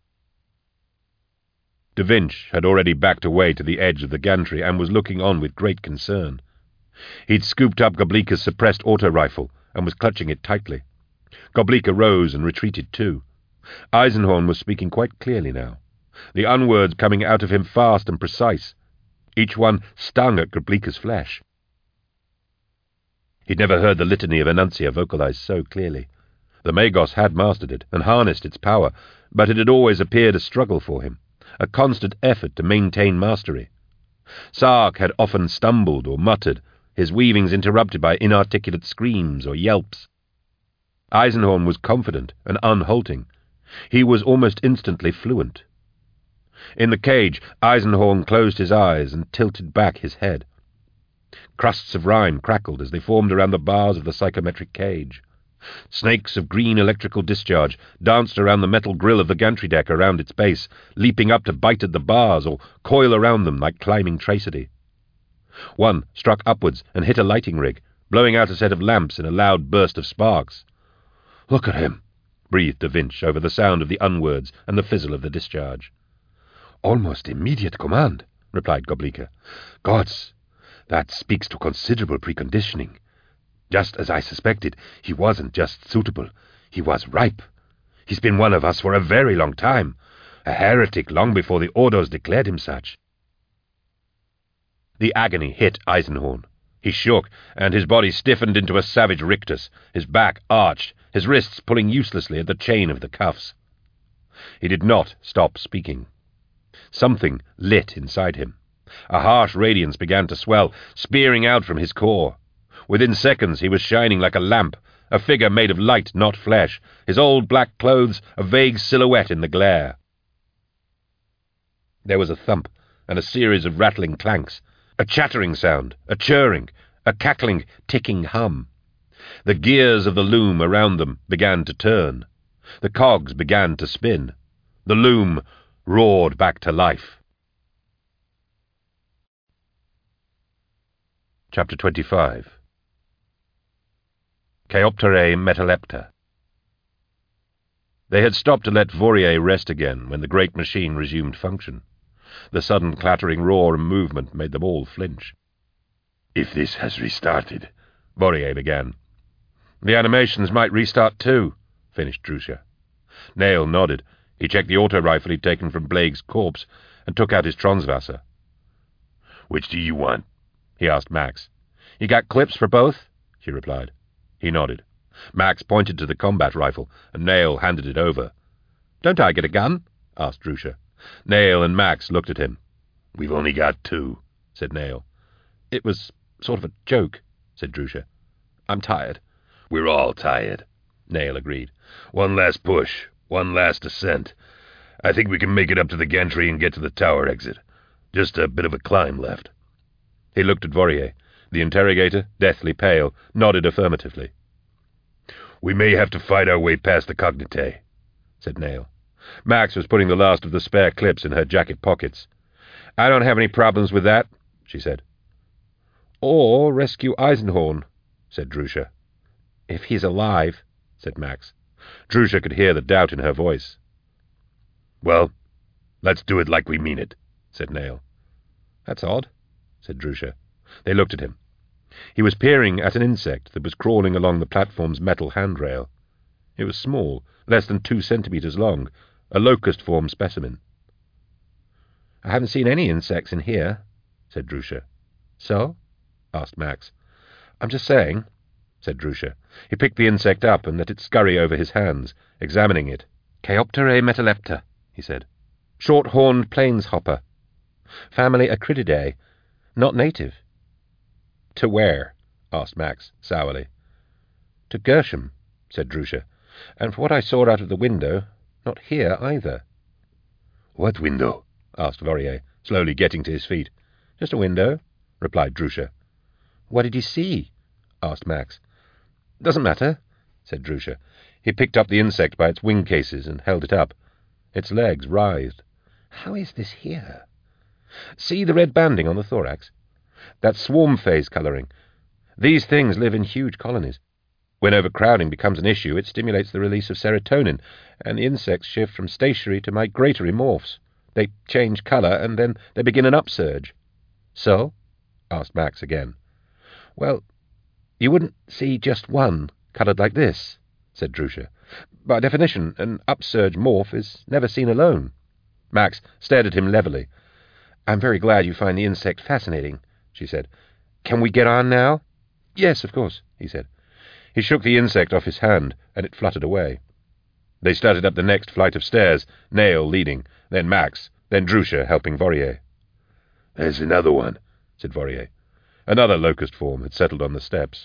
S2: Da Vinci had already backed away to the edge of the gantry and was looking on with great concern. He'd scooped up Goblika's suppressed auto-rifle and was clutching it tightly. Goblika rose and retreated too. Eisenhorn was speaking quite clearly now, the unwords coming out of him fast and precise. Each one stung at Goblika's flesh. He'd never heard the litany of Enuncia vocalized so clearly. The Magos had mastered it and harnessed its power, but it had always appeared a struggle for him, a constant effort to maintain mastery. Sark had often stumbled or muttered, his weavings interrupted by inarticulate screams or yelps. Eisenhorn was confident and unhalting. He was almost instantly fluent. In the cage, Eisenhorn closed his eyes and tilted back his head. Crusts of rime crackled as they formed around the bars of the psychometric cage. Snakes of green electrical discharge danced around the metal grill of the gantry deck around its base, leaping up to bite at the bars or coil around them like climbing tracity. One struck upwards and hit a lighting rig, blowing out a set of lamps in a loud burst of sparks. "Look at him," breathed Da Vinci over the sound of the unwords and the fizzle of the discharge. "Almost immediate command," replied Goblika. "Gods, that speaks to considerable preconditioning. Just as I suspected, he wasn't just suitable, he was ripe. He's been one of us for a very long time, a heretic long before the Ordos declared him such." The agony hit Eisenhorn. He shook, and his body stiffened into a savage rictus, his back arched, his wrists pulling uselessly at the chain of the cuffs. He did not stop speaking. Something lit inside him. A harsh radiance began to swell, spearing out from his core. Within seconds he was shining like a lamp, a figure made of light, not flesh, his old black clothes a vague silhouette in the glare. There was a thump, and a series of rattling clanks, a chattering sound, a churring, a cackling, ticking hum. The gears of the loom around them began to turn. The cogs began to spin. The loom roared back to life. Chapter twenty-five. Chaopterae metalepta. They had stopped to let Vorier rest again when the great machine resumed function. The sudden clattering roar and movement made them all flinch.
S3: "If this has restarted,"
S2: Vorier began. "The animations might restart too," finished Drusha. Nail nodded. He checked the auto-rifle he'd taken from Blake's corpse and took out his Transwasser.
S3: "Which do you want?"
S2: he asked Max. "You got clips for both?" she replied. He nodded. Max pointed to the combat rifle, and Nail handed it over. "Don't I get a gun?" asked Drusha. Nail and Max looked at him.
S3: "We've only got two,"
S2: said Nail. "It was sort of a joke," said Drusha. "I'm tired."
S3: "We're all tired,"
S2: Nail agreed.
S3: "One last push, one last ascent. I think we can make it up to the gantry and get to the tower exit. Just a bit of a climb left."
S2: He looked at Vorier. The interrogator, deathly pale, nodded affirmatively.
S3: "We may have to fight our way past the Cognitae," said Nail.
S2: Max was putting the last of the spare clips in her jacket pockets. "I don't have any problems with that," she said. "Or rescue Eisenhorn," said Drusha. "If he's alive," said Max. Drusha could hear the doubt in her voice.
S3: "Well, let's do it like we mean it," said Nail.
S2: "That's odd," said Drusha. They looked at him. He was peering at an insect that was crawling along the platform's metal handrail. It was small, less than two centimetres long, a locust-form specimen. "I haven't seen any insects in here," said Drusha. "So?" asked Max. "I'm just saying," said Drusha. He picked the insect up and let it scurry over his hands, examining it. "Chaopterae metalepta," he said. "Short-horned plains hopper. Family Acrididae. Not native." "To where?" asked Max, sourly. "To Gershom," said Drusha. "And for what I saw out of the window, not here either."
S3: "What window?"
S2: asked Vorier, slowly getting to his feet. "Just a window," replied Drusha. "What did you see?" asked Max. "Doesn't matter," said Drusha. He picked up the insect by its wing cases and held it up. Its legs writhed. "How is this here?" "See the red banding on the thorax? That's swarm phase colouring. These things live in huge colonies. When overcrowding becomes an issue, it stimulates the release of serotonin, and the insects shift from stationary to migratory morphs. They change colour, and then they begin an upsurge." "So?" asked Max again. "Well, you wouldn't see just one coloured like this," said Drusha. "By definition, an upsurge morph is never seen alone." Max stared at him levelly. "I'm very glad you find the insect fascinating," she said. "Can we get on now?" "Yes, of course," he said. He shook the insect off his hand, and it fluttered away. They started up the next flight of stairs, Nail leading, then Max, then Drusha helping Vorier.
S3: "There's another one,"
S2: said Vorier. Another locust form had settled on the steps.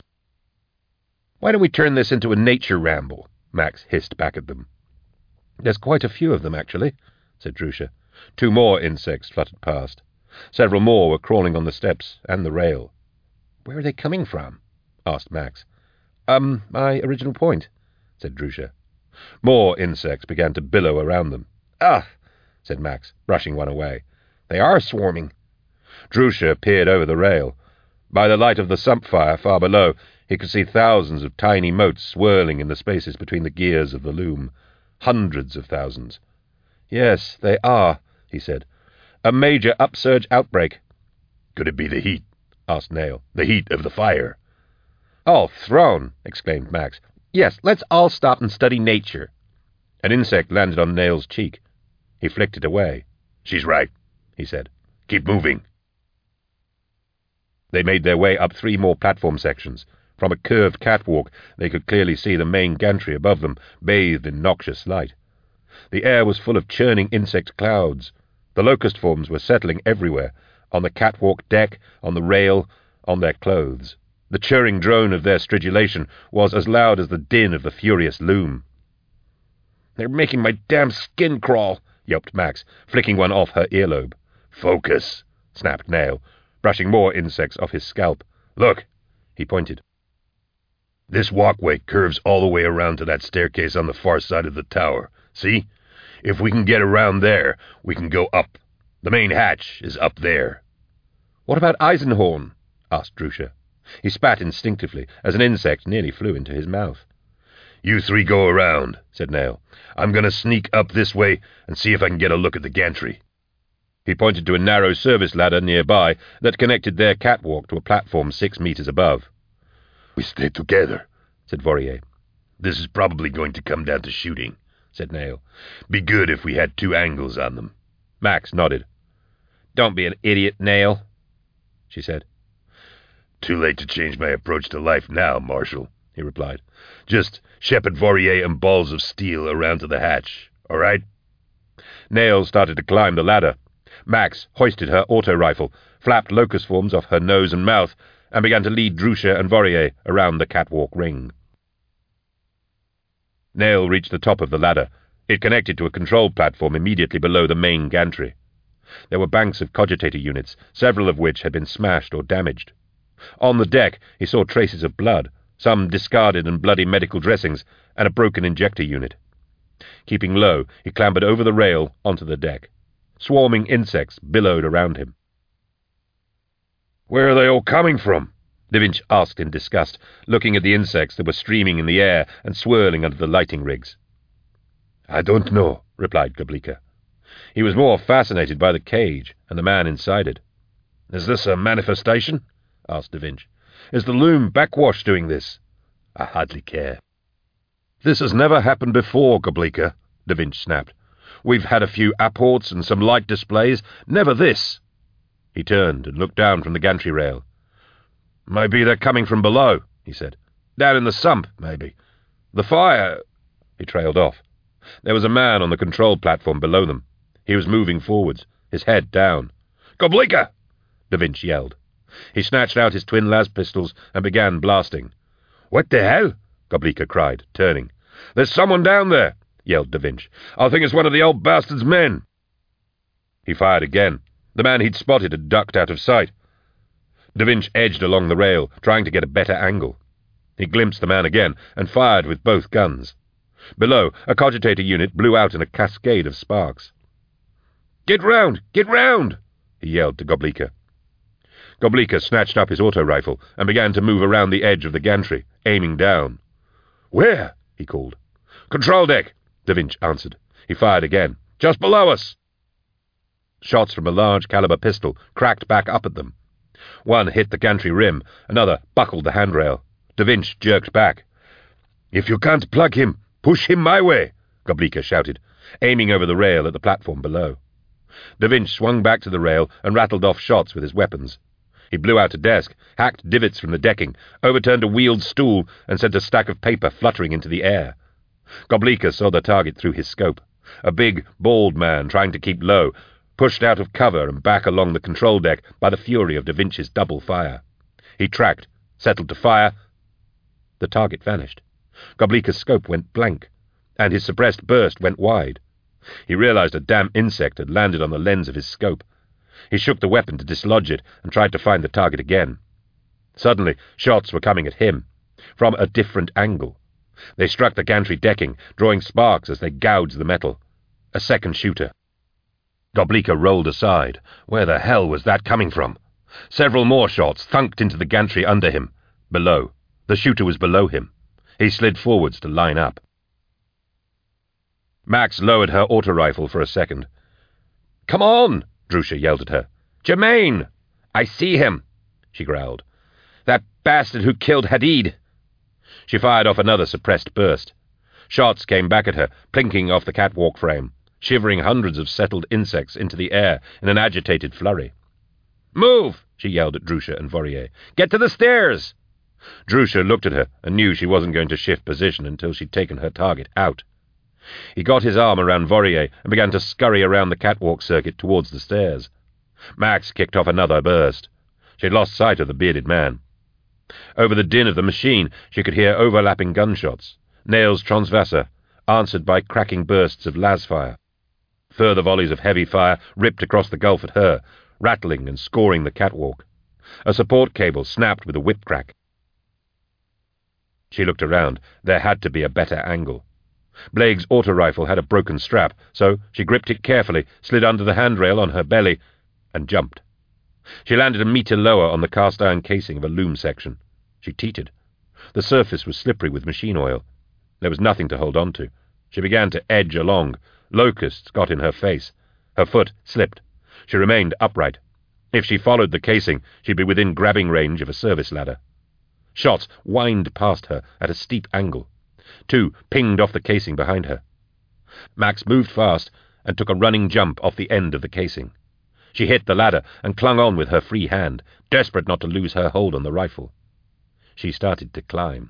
S2: "Why don't we turn this into a nature ramble?" Max hissed back at them. "There's quite a few of them, actually," said Drusha. Two more insects fluttered past. Several more were crawling on the steps and the rail. "Where are they coming from?" asked Max. Um, my original point," said Drusha. More insects began to billow around them. "Ugh!" said Max, brushing one away. "They are swarming." Drusha peered over the rail. By the light of the sump fire far below, he could see thousands of tiny motes swirling in the spaces between the gears of the loom. Hundreds of thousands. "Yes, they are," he said. "A major upsurge outbreak."
S3: "Could it be the heat?" asked Nail. "The heat of the fire?"
S2: "All thrown!" exclaimed Max. "Yes, let's all stop and study nature." An insect landed on Nail's cheek. He flicked it away.
S3: "She's right," he said. "Keep moving."
S2: They made their way up three more platform sections. From a curved catwalk, they could clearly see the main gantry above them, bathed in noxious light. The air was full of churning insect clouds. The locust forms were settling everywhere, on the catwalk deck, on the rail, on their clothes. The churring drone of their stridulation was as loud as the din of the furious loom. "They're making my damn skin crawl," yelped Max, flicking one off her earlobe. "Focus," snapped Nail, brushing more insects off his scalp. "Look," he pointed. "This walkway curves all the way around to that staircase on the far side of the tower. See? If we can get around there, we can go up. The main hatch is up there."
S1: "What about Eisenhorn?" asked Drusha. He spat instinctively as an insect nearly flew into his mouth.
S2: "You three go around," said Nail. "I'm going to sneak up this way and see if I can get a look at the gantry."
S1: He pointed to a narrow service ladder nearby that connected their catwalk to a platform six meters above.
S3: "We stay together,"
S1: said Vorier.
S2: "This is probably going to come down to shooting," said Nail. "Be good if we had two angles on them."
S1: Max nodded. "Don't be an idiot, Nail," she said.
S2: "Too late to change my approach to life now, Marshal," he replied. "Just shepherd Vorier and balls of steel around to the hatch, all right?"
S1: Nail started to climb the ladder. Max hoisted her auto-rifle, flapped locust forms off her nose and mouth, and began to lead Drusha and Vorier around the catwalk ring. Nail reached the top of the ladder. It connected to a control platform immediately below the main gantry. There were banks of cogitator units, several of which had been smashed or damaged. On the deck he saw traces of blood, some discarded and bloody medical dressings, and a broken injector unit. Keeping low, he clambered over the rail onto the deck. Swarming insects billowed around him.
S2: "Where are they all coming from?"
S1: Devinch asked in disgust, looking at the insects that were streaming in the air and swirling under the lighting rigs.
S2: "I don't know," replied Goblika.
S1: He was more fascinated by the cage and the man inside it.
S2: "Is this a manifestation?" asked Devinch.
S1: "Is the loom backwash doing this?"
S2: "I hardly care."
S1: "This has never happened before, Goblika," Devinch snapped. "We've had a few apports and some light displays. Never this." He turned and looked down from the gantry rail. "Maybe they're coming from below," he said. "Down in the sump, maybe. The fire—" He trailed off. There was a man on the control platform below them. He was moving forwards, his head down.
S2: "Goblika!"
S1: Devinch yelled. He snatched out his twin las pistols and began blasting.
S2: "What the hell?"
S1: Goblika cried, turning.
S2: "There's someone down there," yelled Devinch. "I think it's one of the old bastard's men."
S1: He fired again. The man he'd spotted had ducked out of sight. Devinch edged along the rail, trying to get a better angle. He glimpsed the man again and fired with both guns. Below, a cogitator unit blew out in a cascade of sparks.
S2: "Get round! Get round!"
S1: he yelled to Goblika. Goblika snatched up his auto-rifle and began to move around the edge of the gantry, aiming down.
S2: "Where?"
S1: he called.
S2: "Control deck,"
S1: Devinch answered. He fired again.
S2: "Just below us."
S1: Shots from a large-caliber pistol cracked back up at them. One hit the gantry rim, another buckled the handrail. Devinch jerked back.
S2: "If you can't plug him, push him my way,"
S1: Goblika shouted, aiming over the rail at the platform below. Devinch swung back to the rail and rattled off shots with his weapons. He blew out a desk, hacked divots from the decking, overturned a wheeled stool, and sent a stack of paper fluttering into the air. Goblika saw the target through his scope. A big, bald man trying to keep low, pushed out of cover and back along the control deck by the fury of Devinch's double fire. He tracked, settled to fire. The target vanished. Goblika's scope went blank, and his suppressed burst went wide. He realized a damn insect had landed on the lens of his scope. He shook the weapon to dislodge it and tried to find the target again. Suddenly, shots were coming at him, from a different angle. They struck the gantry decking, drawing sparks as they gouged the metal. A second shooter. Goblika rolled aside. Where the hell was that coming from? Several more shots thunked into the gantry under him. Below. The shooter was below him. He slid forwards to line up. Max lowered her auto-rifle for a second.
S2: "Come on!"
S1: Drusha yelled at her.
S2: "Germain!" "I see him," she growled. "That bastard who killed Hadid."
S1: She fired off another suppressed burst. Shots came back at her, plinking off the catwalk frame, shivering hundreds of settled insects into the air in an agitated flurry.
S2: "Move!"
S1: she yelled at Drusha and Vorier.
S2: "Get to the stairs!"
S1: Drusha looked at her and knew she wasn't going to shift position until she'd taken her target out. He got his arm around Vorier and began to scurry around the catwalk circuit towards the stairs. Max kicked off another burst. She'd lost sight of the bearded man.
S2: Over the din of the machine, she could hear overlapping gunshots. Nail's Transvasa, answered by cracking bursts of lasfire. Further volleys of heavy fire ripped across the gulf at her, rattling and scoring the catwalk. A support cable snapped with a whip crack. She looked around. There had to be a better angle. Blake's auto-rifle had a broken strap, so she gripped it carefully, slid under the handrail on her belly, and jumped. She landed a metre lower on the cast-iron casing of a loom section. She teetered. The surface was slippery with machine oil. There was nothing to hold on to. She began to edge along. Locusts got in her face. Her foot slipped. She remained upright. If she followed the casing, she'd be within grabbing range of a service ladder. Shots whined past her at a steep angle. Two pinged off the casing behind her. Max moved fast and took a running jump off the end of the casing. She hit the ladder and clung on with her free hand, desperate not to lose her hold on the rifle. She started to climb.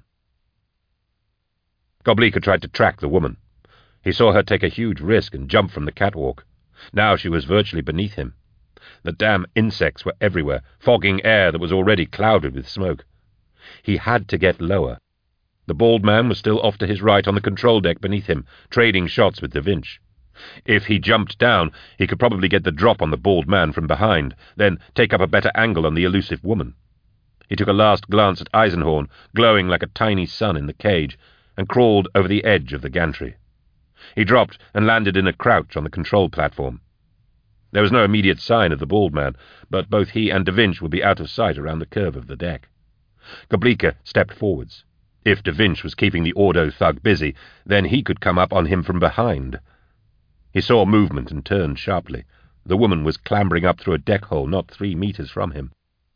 S2: Goblika tried to track the woman. He saw her take a huge risk and jump from the catwalk. Now she was virtually beneath him. The damn insects were everywhere, fogging air that was already clouded with smoke. He had to get lower. The bald man was still off to his right on the control deck beneath him, trading shots with Da Vinci. If he jumped down, he could probably get the drop on the bald man from behind, then take up a better angle on the elusive woman. He took a last glance at Eisenhorn, glowing like a tiny sun in the cage, and crawled over the edge of the gantry. He dropped and landed in a crouch on the control platform. There was no immediate sign of the bald man, but both he and Da Vinci would be out of sight around the curve of the deck. Goblika stepped forwards. If Da Vinci was keeping the Ordo thug busy, then he could come up on him from behind. He saw movement and turned sharply. The woman was clambering up through a deck hole not three metres from him.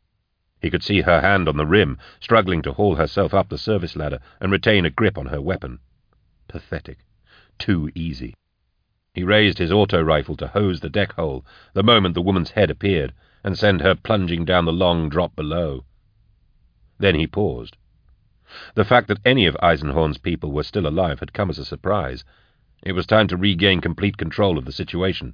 S2: He could see her hand on the rim, struggling to haul herself up the service ladder and retain a grip on her weapon. Pathetic. Too easy. He raised his auto-rifle to hose the deck hole the moment the woman's head appeared, and send her plunging down the long drop below. Then he paused. The fact that any of Eisenhorn's people were still alive had come as a surprise. It was time to regain complete control of the situation.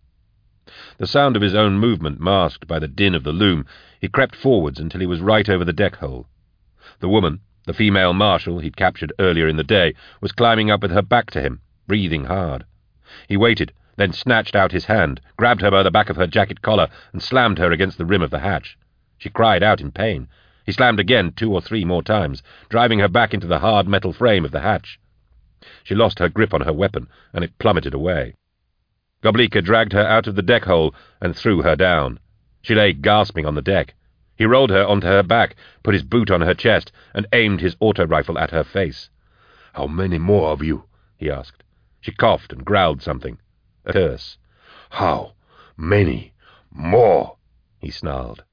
S2: The sound of his own movement masked by the din of the loom, he crept forwards until he was right over the deck hole. The woman, the female marshal he'd captured earlier in the day, was climbing up with her back to him, breathing hard. He waited, then snatched out his hand, grabbed her by the back of her jacket collar, and slammed her against the rim of the hatch. She cried out in pain. He slammed again two or three more times, driving her back into the hard metal frame of the hatch. She lost her grip on her weapon, and it plummeted away. Goblika dragged her out of the deck hole and threw her down. She lay gasping on the deck. He rolled her onto her back, put his boot on her chest, and aimed his auto-rifle at her face.
S3: "How many more of you?"
S2: he asked. She coughed and growled something. A curse.
S3: "How many more?"
S2: he snarled.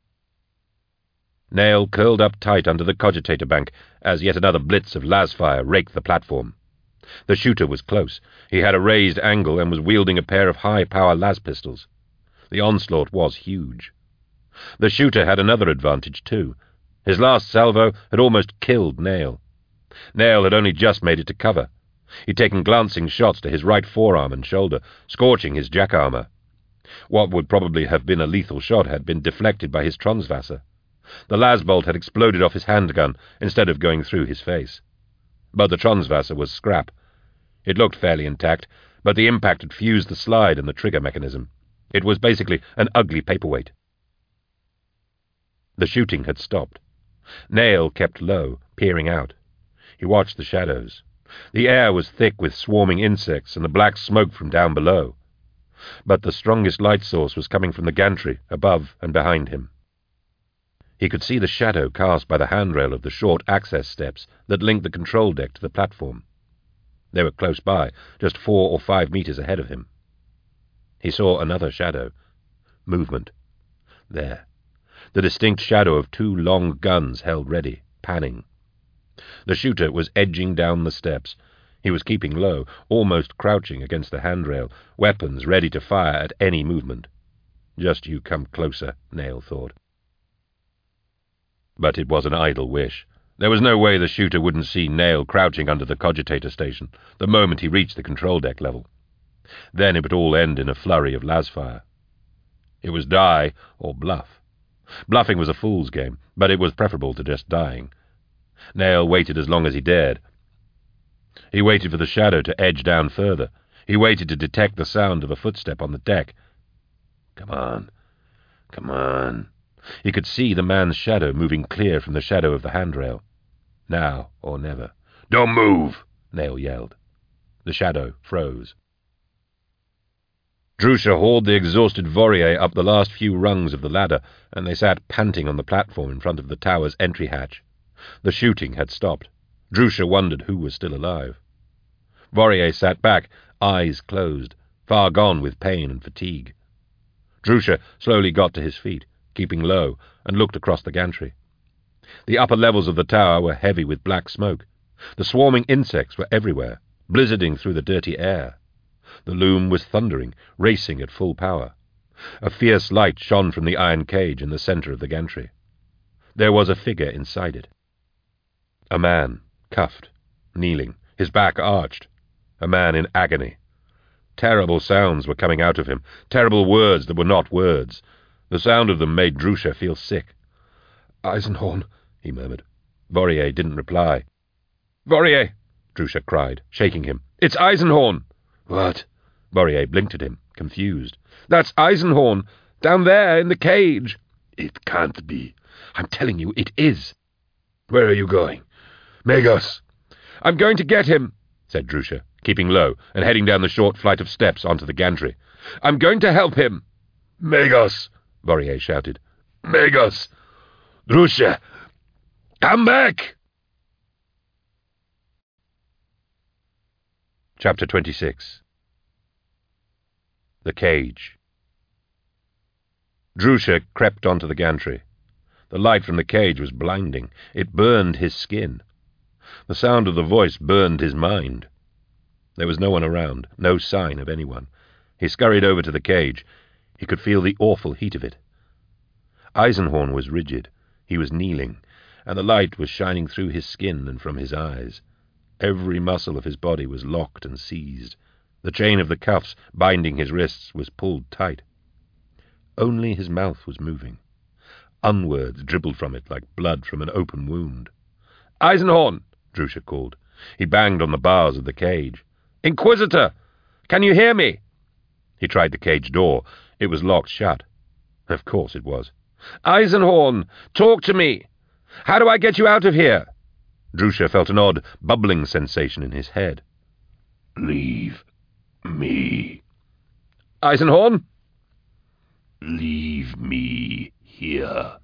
S2: Nail curled up tight under the cogitator bank as yet another blitz of lasfire raked the platform. The shooter was close. He had a raised angle and was wielding a pair of high-power las pistols. The onslaught was huge. The shooter had another advantage, too. His last salvo had almost killed Nail. Nail had only just made it to cover. He'd taken glancing shots to his right forearm and shoulder, scorching his jack armor. What would probably have been a lethal shot had been deflected by his Transvasa. The lasbolt had exploded off his handgun instead of going through his face. But the Transvasa was scrap. It looked fairly intact, but the impact had fused the slide and the trigger mechanism. It was basically an ugly paperweight. The shooting had stopped. Nail kept low, peering out. He watched the shadows. The air was thick with swarming insects and the black smoke from down below. But the strongest light source was coming from the gantry, above and behind him. He could see the shadow cast by the handrail of the short access steps that linked the control deck to the platform. They were close by, just four or five meters ahead of him. He saw another shadow. Movement. There. The distinct shadow of two long guns held ready, panning. The shooter was edging down the steps. He was keeping low, almost crouching against the handrail, weapons ready to fire at any movement. Just you come closer, Nail thought. But it was an idle wish. There was no way the shooter wouldn't see Nail crouching under the cogitator station the moment he reached the control deck level. Then it would all end in a flurry of lasfire. It was die or bluff. Bluffing was a fool's game, but it was preferable to just dying. Nayl waited as long as he dared. He waited for the shadow to edge down further. He waited to detect the sound of a footstep on the deck. Come on. Come on. He could see the man's shadow moving clear from the shadow of the handrail. Now or never. Don't move, Nayl yelled. The shadow froze. Drusha hauled the exhausted Vorier up the last few rungs of the ladder, and they sat panting on the platform in front of the tower's entry hatch. The shooting had stopped. Drusha wondered who was still alive. Vorier sat back, eyes closed, far gone with pain and fatigue. Drusha slowly got to his feet, keeping low, and looked across the gantry. The upper levels of the tower were heavy with black smoke. The swarming insects were everywhere, blizzarding through the dirty air. The loom was thundering, racing at full power. A fierce light shone from the iron cage in the centre of the gantry. There was a figure inside it. A man, cuffed, kneeling, his back arched. A man in agony. Terrible sounds were coming out of him, terrible words that were not words. The sound of them made Drusha feel sick. "Eisenhorn," he murmured. Vorier didn't reply. "Vorier!" Drusha cried, shaking him. "It's Eisenhorn!" "What?" Vorier blinked at him, confused. "That's Eisenhorn, down there in the cage."
S3: "It can't be."
S2: "I'm telling you, it is."
S3: "Where are you going?" "Magos."
S2: "I'm going to get him," said Drusha, keeping low and heading down the short flight of steps onto the gantry. "I'm going to help him."
S3: "Magos!" Vorier shouted. "Magos! Drusha! Come back!"
S2: Chapter twenty-six. The Cage. Drusha crept onto the gantry. The light from the cage was blinding. It burned his skin. The sound of the voice burned his mind. There was no one around, no sign of anyone. He scurried over to the cage. He could feel the awful heat of it. Eisenhorn was rigid. He was kneeling, and the light was shining through his skin and from his eyes. Every muscle of his body was locked and seized. The chain of the cuffs binding his wrists was pulled tight. Only his mouth was moving. Unwords dribbled from it like blood from an open wound. "Eisenhorn!" Drusha called. He banged on the bars of the cage. "Inquisitor! Can you hear me?" He tried the cage door. It was locked shut. Of course it was. "Eisenhorn! Talk to me! How do I get you out of here?" Drusha felt an odd, bubbling sensation in his head.
S3: "Leave me."
S2: "Eisenhorn?"
S3: "Leave me here."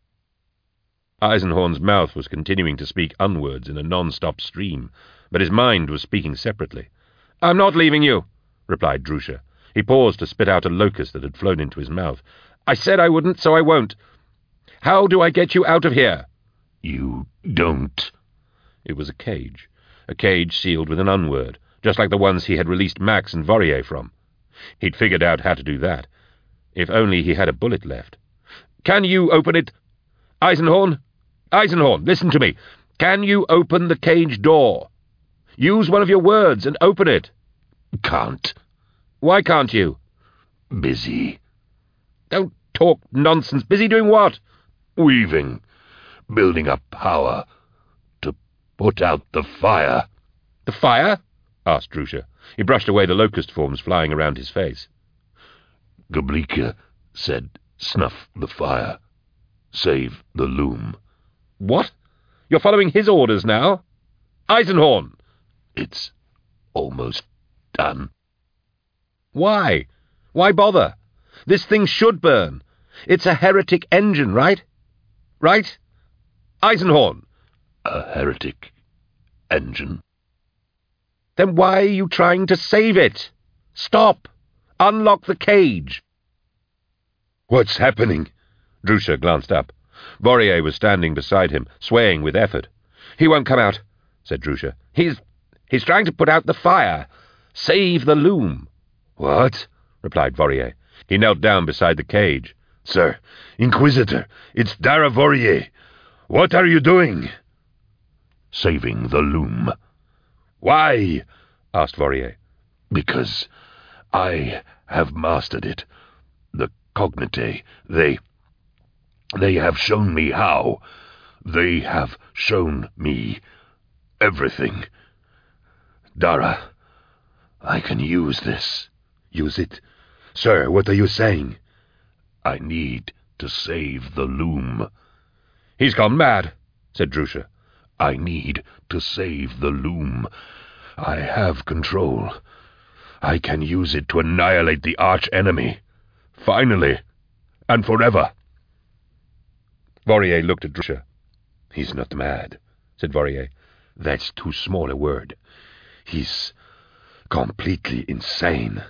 S2: Eisenhorn's mouth was continuing to speak unwords in a non-stop stream, but his mind was speaking separately. "I'm not leaving you," replied Drusha. He paused to spit out a locust that had flown into his mouth. "I said I wouldn't, so I won't. How do I get you out of here?"
S3: "You don't."
S2: It was a cage, a cage sealed with an unword, just like the ones he had released Max and Vorier from. He'd figured out how to do that. If only he had a bullet left. "Can you open it? Eisenhorn? Eisenhorn, listen to me. Can you open the cage door? Use one of your words and open it."
S3: "Can't."
S2: "Why can't you?"
S3: "Busy."
S2: "Don't talk nonsense. Busy doing what?"
S3: "Weaving. Building up power. To put out the fire."
S2: "The fire?" asked Drusha. He brushed away the locust forms flying around his face.
S3: "Gablika said snuff the fire. Save the loom."
S2: "What? You're following his orders now? Eisenhorn!"
S3: "It's almost done."
S2: "Why? Why bother? This thing should burn. It's a heretic engine, right? Right? Eisenhorn!"
S3: "A heretic engine?"
S2: "Then why are you trying to save it? Stop! Unlock the cage!"
S3: "What's happening?"
S2: Drusha glanced up. Vorier was standing beside him, swaying with effort. "He won't come out," said Drusha. He's... he's trying to put out the fire. Save the loom."
S3: "What?"
S2: replied Vorier. He knelt down beside the cage.
S3: "Sir, Inquisitor, it's Dara Vorier. What are you doing?" "Saving the loom."
S2: "Why?" asked Vorier.
S3: "Because I have mastered it. The Cognitae, they... They have shown me how. They have shown me everything. Dara, I can use this.
S2: Use it? Sir, what are you saying?
S3: I need to save the loom.
S1: He's gone mad, said Drusha.
S3: I need to save the loom. I have control. I can use it to annihilate the arch-enemy. Finally, and forever.
S1: Vorier looked at Drusha.
S2: He's not mad,
S1: said Vorier.
S2: That's too small a word. He's completely insane.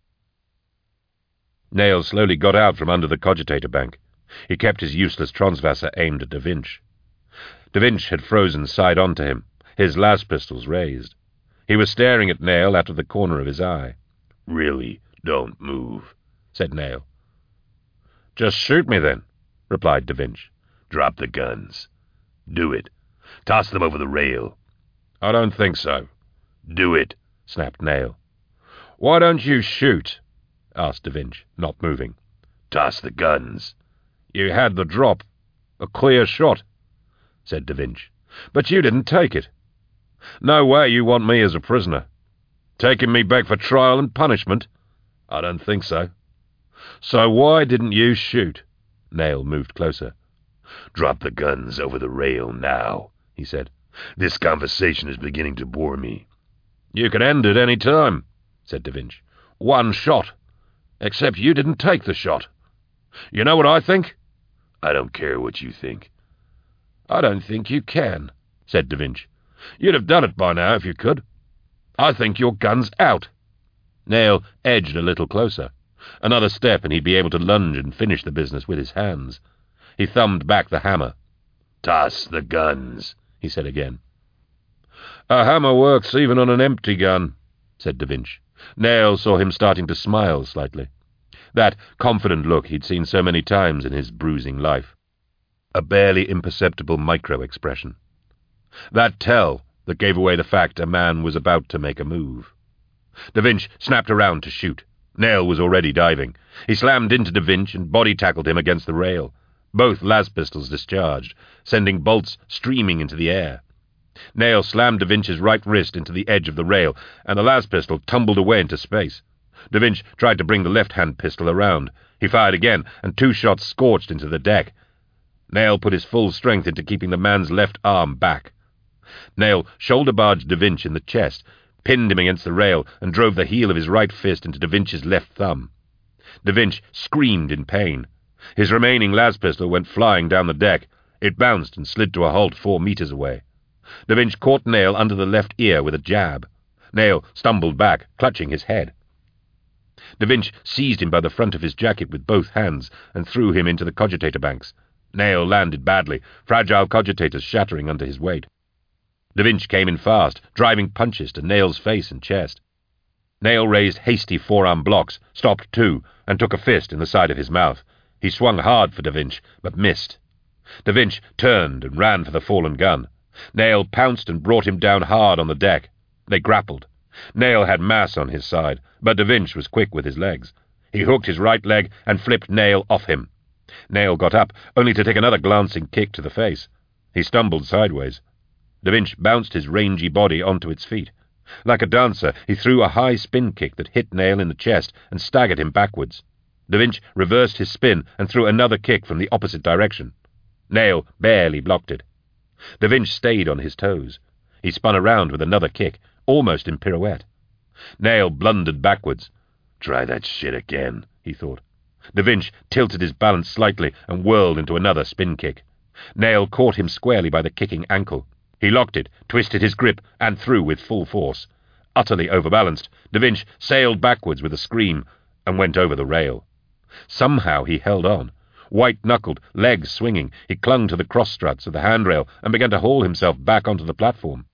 S1: Nail slowly got out from under the cogitator bank. He kept his useless transvasser aimed at Da Vinci. Da Vinci had frozen side on to him, his las pistols raised. He was staring at Nail out of the corner of his eye.
S3: Really, don't move,
S1: said Nail. Just shoot me, then, replied Da Vinci.
S3: Drop the guns. Do it. Toss them over the rail.
S1: I don't think so.
S3: Do it,
S1: snapped Nail. Why don't you shoot? Asked Da Vinci, not moving.
S3: Toss the guns.
S1: You had the drop. A clear shot, said Da Vinci. But you didn't take it. No way you want me as a prisoner. Taking me back for trial and punishment? I don't think so. So why didn't you shoot? Nail moved closer.
S3: Drop the guns over the rail now, he said. This conversation is beginning to bore me.
S1: You could end it any time, said Da Vinci. One shot. Except you didn't take the shot. You know what I think?
S3: I don't care what you think.
S1: I don't think you can, said Da Vinci. You'd have done it by now if you could. I think your gun's out. Nail edged a little closer. Another step and he'd be able to lunge and finish the business with his hands. He thumbed back the hammer.
S3: Toss the guns, he said again.
S1: A hammer works even on an empty gun, said Da Vinci. Nail saw him starting to smile slightly. That confident look he'd seen so many times in his bruising life. A barely imperceptible micro-expression. That tell that gave away the fact a man was about to make a move. Da Vinci snapped around to shoot. Nail was already diving. He slammed into Da Vinci and body-tackled him against the rail. Both las pistols discharged, sending bolts streaming into the air. Nail slammed Da Vinci's right wrist into the edge of the rail, and the las pistol tumbled away into space. Da Vinci tried to bring the left-hand pistol around. He fired again, and two shots scorched into the deck. Nail put his full strength into keeping the man's left arm back. Nail shoulder-barged Da Vinci in the chest, pinned him against the rail, and drove the heel of his right fist into Da Vinci's left thumb. Da Vinci screamed in pain. His remaining las pistol went flying down the deck. It bounced and slid to a halt four meters away. Da Vinci caught Nail under the left ear with a jab. Nail stumbled back, clutching his head. Da Vinci seized him by the front of his jacket with both hands and threw him into the cogitator banks. Nail landed badly, fragile cogitators shattering under his weight. Da Vinci came in fast, driving punches to Nail's face and chest. Nail raised hasty forearm blocks, stopped too, and took a fist in the side of his mouth. He swung hard for Da Vinci, but missed. Da Vinci turned and ran for the fallen gun. Nail pounced and brought him down hard on the deck. They grappled. Nail had mass on his side, but Da Vinci was quick with his legs. He hooked his right leg and flipped Nail off him. Nail got up, only to take another glancing kick to the face. He stumbled sideways. Da Vinci bounced his rangy body onto its feet. Like a dancer, he threw a high spin kick that hit Nail in the chest and staggered him backwards. Da Vinci reversed his spin and threw another kick from the opposite direction. Nail barely blocked it. Da Vinci stayed on his toes. He spun around with another kick, almost in pirouette. Nail blundered backwards.
S3: Try that shit again, he thought.
S1: Da Vinci tilted his balance slightly and whirled into another spin kick. Nail caught him squarely by the kicking ankle. He locked it, twisted his grip, and threw with full force. Utterly overbalanced, Da Vinci sailed backwards with a scream and went over the rail. Somehow he held on. White-knuckled, legs swinging, he clung to the cross-struts of the handrail and began to haul himself back onto the platform.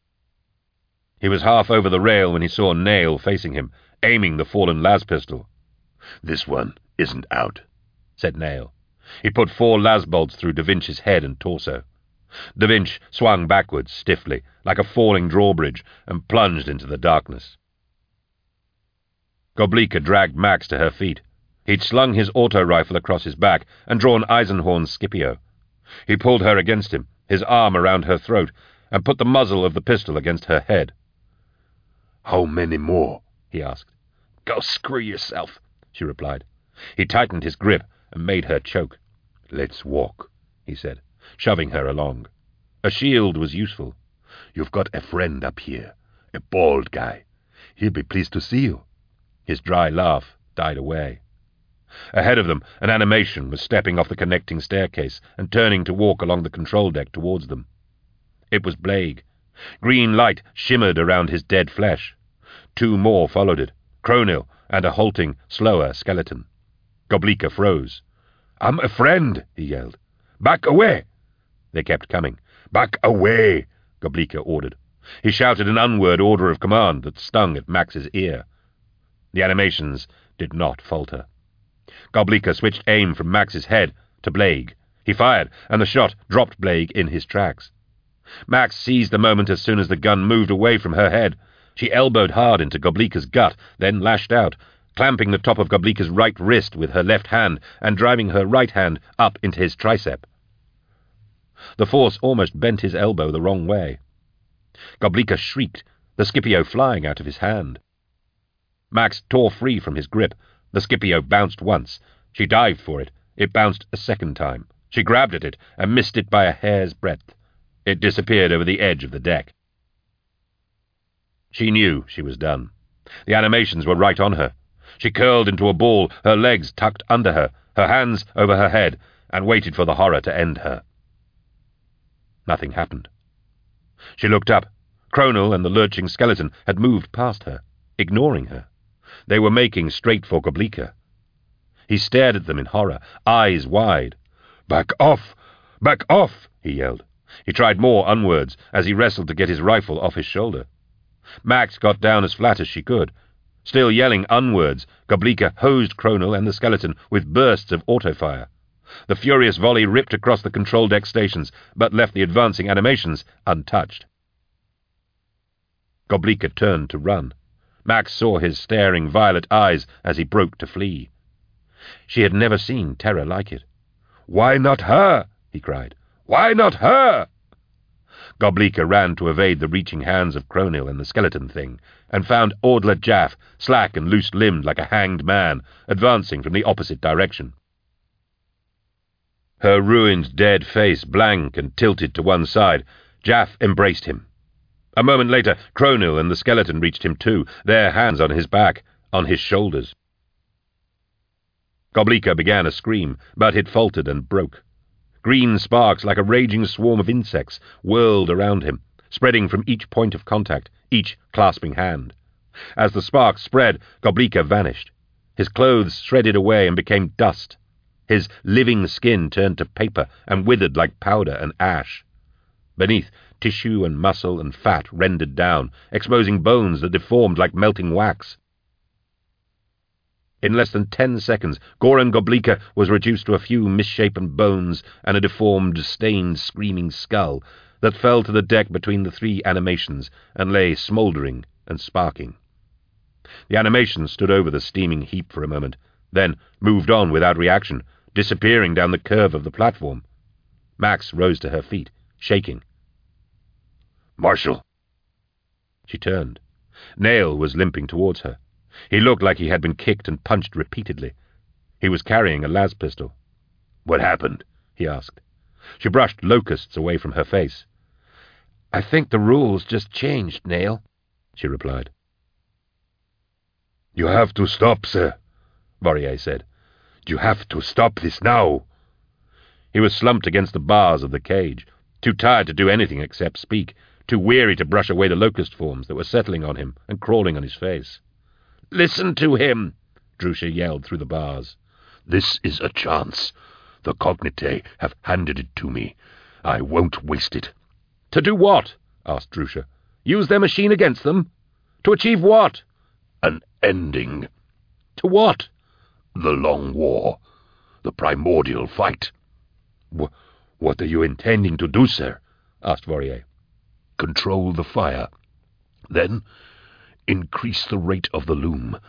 S1: He was half over the rail when he saw Nail facing him, aiming the fallen las pistol.
S3: "This one isn't out,"
S1: said Nail. He put four las bolts through Da Vinci's head and torso. Da Vinci swung backwards stiffly, like a falling drawbridge, and plunged into the darkness. Goblika dragged Max to her feet.
S2: He'd slung his auto-rifle across his back and drawn Eisenhorn's Scipio. He pulled her against him, his arm around her throat, and put the muzzle of the pistol against her head.
S3: "How many more?"
S2: he asked. "Go screw yourself," she replied. He tightened his grip and made her choke.
S3: "Let's walk,"
S2: he said, shoving her along. A shield was useful.
S3: "You've got a friend up here, a bald guy. He'll be pleased to see you."
S2: His dry laugh died away. Ahead of them, an animation was stepping off the connecting staircase and turning to walk along the control deck towards them. It was Blake. Green light shimmered around his dead flesh. Two more followed it, Kronil and a halting, slower skeleton. Goblika froze.
S3: "I'm a friend," he yelled. "Back away!"
S2: They kept coming.
S3: "Back away!"
S2: Goblika ordered. He shouted an unword order of command that stung at Max's ear. The animations did not falter. Goblika switched aim from Max's head to Blake. He fired, and the shot dropped Blake in his tracks. Max seized the moment as soon as the gun moved away from her head. She elbowed hard into Goblika's gut, then lashed out, clamping the top of Goblika's right wrist with her left hand and driving her right hand up into his tricep. The force almost bent his elbow the wrong way. Goblika shrieked, the Scipio flying out of his hand. Max tore free from his grip. The Scipio bounced once. She dived for it. It bounced a second time. She grabbed at it and missed it by a hair's breadth. It disappeared over the edge of the deck. She knew she was done. The animations were right on her. She curled into a ball, her legs tucked under her, her hands over her head, and waited for the horror to end her. Nothing happened. She looked up. Kronil and the lurching skeleton had moved past her, ignoring her. They were making straight for Goblika. He stared at them in horror, eyes wide.
S3: "Back off! Back off!" he yelled.
S2: He tried more unwords as he wrestled to get his rifle off his shoulder. Max got down as flat as she could. Still yelling unwords, Goblika hosed Kronil and the skeleton with bursts of autofire. The furious volley ripped across the control deck stations, but left the advancing animations untouched. Goblika turned to run. Max saw his staring violet eyes as he broke to flee. She had never seen terror like it.
S3: "Why not her?" he cried. "Why not her?"
S2: Goblika ran to evade the reaching hands of Kronil and the skeleton thing, and found Ordla Jaff, slack and loose-limbed like a hanged man, advancing from the opposite direction. Her ruined dead face blank and tilted to one side, Jaff embraced him. A moment later, Kronil and the skeleton reached him too, their hands on his back, on his shoulders. Goblika began a scream, but it faltered and broke. Green sparks, like a raging swarm of insects, whirled around him, spreading from each point of contact, each clasping hand. As the sparks spread, Goblika vanished. His clothes shredded away and became dust. His living skin turned to paper and withered like powder and ash. Beneath, tissue and muscle and fat rendered down, exposing bones that deformed like melting wax. In less than ten seconds, Goran Goblika was reduced to a few misshapen bones and a deformed, stained, screaming skull that fell to the deck between the three animations and lay smouldering and sparking. The animations stood over the steaming heap for a moment, then moved on without reaction, disappearing down the curve of the platform. Max rose to her feet, shaking.
S3: "Marshal!"
S2: She turned. Nail was limping towards her. He looked like he had been kicked and punched repeatedly. He was carrying a las pistol.
S3: "What happened?"
S2: he asked. She brushed locusts away from her face. "I think the rules just changed, Nail," she replied.
S3: "You have to stop, sir," Vorier said. "You have to stop this now."
S2: He was slumped against the bars of the cage, too tired to do anything except speak, too weary to brush away the locust forms that were settling on him and crawling on his face. "Listen to him!" Drusha yelled through the bars.
S3: "This is a chance. The Cognitae have handed it to me. I won't waste it."
S2: "To do what?" asked Drusha. "Use their machine against them? To achieve what?"
S3: "An ending."
S2: "To what?"
S3: "The long war. The primordial fight."
S2: Wh- "What are you intending to do, sir?" asked Vorier.
S3: "Control the fire. Then increase the rate of the loom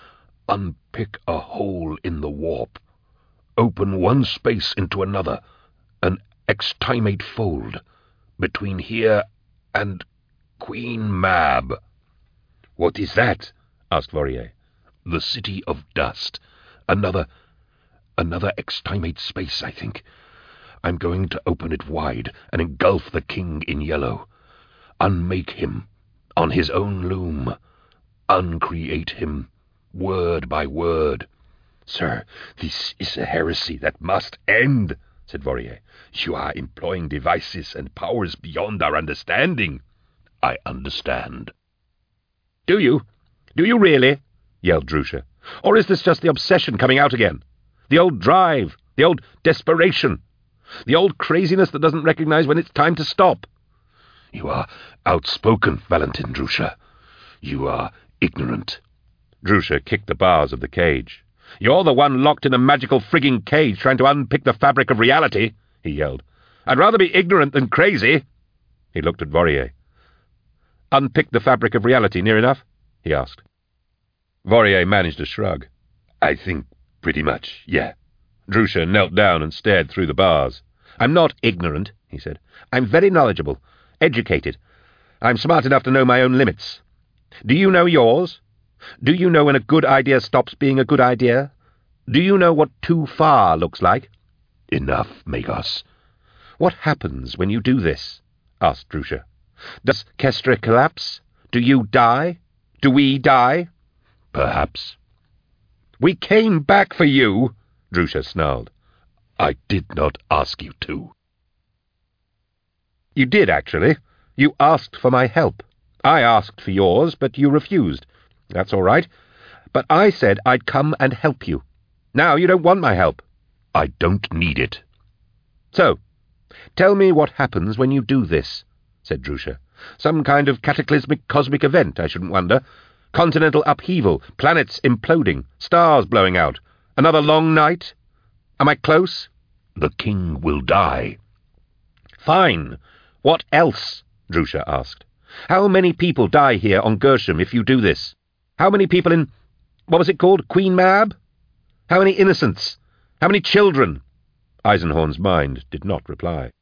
S3: unpick a hole in the warp. Open one space into another, an extimate fold, between here and Queen Mab."
S2: "What is that?" asked Vorier.
S3: "The City of Dust. Another... another extimate space, I think. I'm going to open it wide and engulf the king in yellow. Unmake him, on his own loom. Uncreate him, word by word."
S2: "Sir, this is a heresy that must end," said Vorier. "You are employing devices and powers beyond our understanding."
S3: "I understand."
S1: "Do you? Do you really?" yelled Drusha. "Or is this just the obsession coming out again? The old drive, the old desperation, the old craziness that doesn't recognize when it's time to stop?"
S3: "You are outspoken, Valentin Drusha. You are ignorant."
S1: Drusha kicked the bars of the cage. "You're the one locked in a magical frigging cage trying to unpick the fabric of reality," he yelled. "I'd rather be ignorant than crazy." He looked at Vorier. "Unpick the fabric of reality near enough?" he asked. Vorier managed a shrug.
S2: "I think pretty much, yeah."
S1: Drusha knelt down and stared through the bars. "I'm not ignorant," he said. "I'm very knowledgeable, educated. I'm smart enough to know my own limits. Do you know yours? Do you know when a good idea stops being a good idea? Do you know what too far looks like?"
S3: "Enough, Magos."
S1: "What happens when you do this?" asked Drusha. "Does Kestra collapse? Do you die? Do we die?"
S3: "Perhaps."
S1: "We came back for you," Drusha snarled.
S3: "I did not ask you to."
S1: "You did, actually. You asked for my help. I asked for yours, but you refused. That's all right. But I said I'd come and help you. Now you don't want my help."
S3: "I don't need it."
S1: "So, tell me what happens when you do this," said Drusha. "Some kind of cataclysmic cosmic event, I shouldn't wonder. Continental upheaval, planets imploding, stars blowing out. Another long night? Am I close?"
S3: "The king will die."
S1: "Fine. What else?" Drusha asked. "How many people die here on Gershom if you do this? How many people in... what was it called? Queen Mab? How many innocents? How many children?" Eisenhorn's mind did not reply.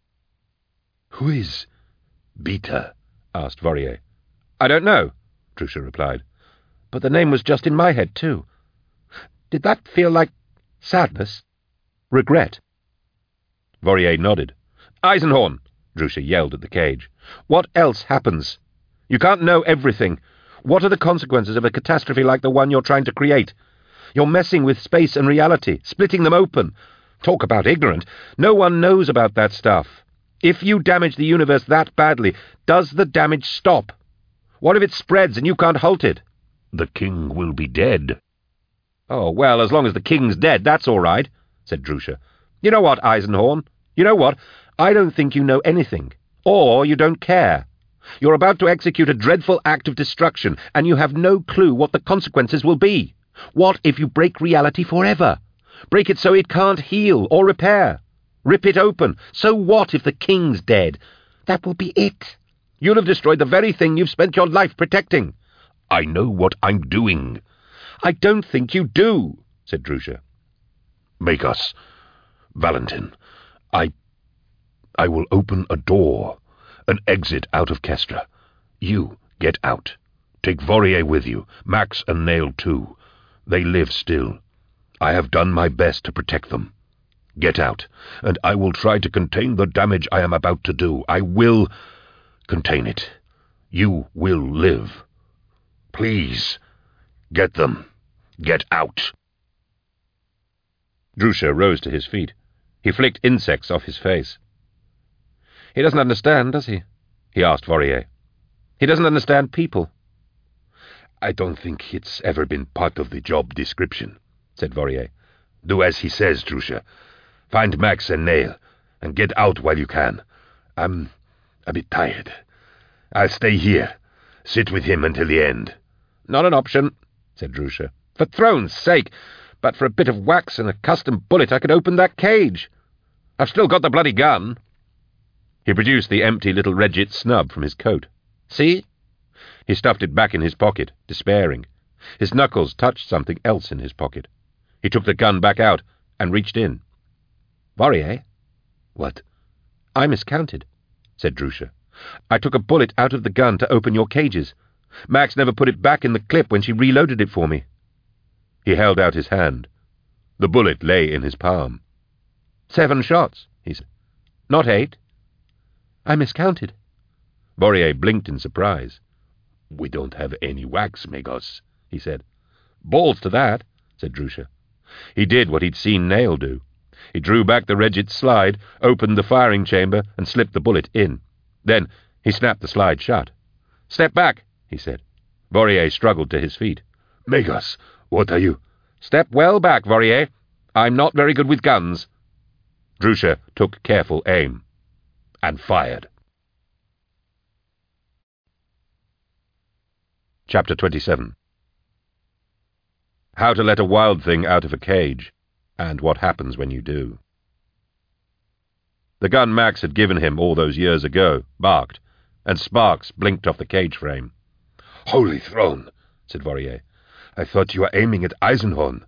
S3: "Who is Beta?"
S2: asked Vorier.
S1: "I don't know," Drusha replied. "But the name was just in my head, too. Did that feel like sadness? Regret?" Vorier nodded. "Eisenhorn!" Drusha yelled at the cage. "What else happens? You can't know everything. What are the consequences of a catastrophe like the one you're trying to create? You're messing with space and reality, splitting them open. Talk about ignorant. No one knows about that stuff. If you damage the universe that badly, does the damage stop? What if it spreads and you can't halt it?"
S3: "The king will be dead."
S1: "Oh, well, as long as the king's dead, that's all right," said Drusha. "You know what, Eisenhorn? You know what? I don't think you know anything. Or you don't care. You're about to execute a dreadful act of destruction, and you have no clue what the consequences will be. What if you break reality forever? Break it so it can't heal or repair. Rip it open. So what if the king's dead? That will be it. You'll have destroyed the very thing you've spent your life protecting."
S3: "I know what I'm doing."
S1: "I don't think you do," said Drusha.
S3: "Magos, Valentin, I... I will open a door, an exit out of Kestra. You get out. Take Vorier with you, Max and Nail too. They live still. I have done my best to protect them. Get out, and I will try to contain the damage I am about to do. I will contain it. You will live. Please, get them. Get out."
S1: Drusha rose to his feet. He flicked insects off his face. "He doesn't understand, does he?" he asked Vorier. "He doesn't understand people."
S3: "I don't think it's ever been part of the job description," said Vorier. "Do as he says, Drusha. Find Max and Nail, and get out while you can. I'm a bit tired. I'll stay here. Sit with him until the end."
S1: "Not an option," said Drusha. "For throne's sake! But for a bit of wax and a custom bullet I could open that cage. I've still got the bloody gun." He produced the empty little Regit snub from his coat. "See?" He stuffed it back in his pocket, despairing.
S2: His knuckles touched something else in his pocket. He took the gun back out and reached in.
S1: "Vorier?"
S3: "What?"
S1: "I miscounted," said Drusha. "I took a bullet out of the gun to open your cages. Max never put it back in the clip when she reloaded it for me."
S2: He held out his hand. The bullet lay in his palm.
S1: "Seven shots," he said. "Not eight." "I miscounted."
S2: Vorier blinked in surprise.
S3: "We don't have any wax, Magos," he said.
S1: "Balls to that," said Drusha.
S2: He did what he'd seen Nail do. He drew back the Regit slide, opened the firing chamber, and slipped the bullet in. Then he snapped the slide shut.
S1: "Step back," he said.
S2: Vorier struggled to his feet.
S3: "Magos, what are you—"
S1: "Step well back, Vorier. I'm not very good with guns."
S2: Drusha took careful aim and fired. Chapter twenty-seven. How to let a wild thing out of a cage, and what happens when you do. The gun Max had given him all those years ago barked, and sparks blinked off the cage frame.
S3: "Holy Throne," said Vorier. "I thought you were aiming at Eisenhorn."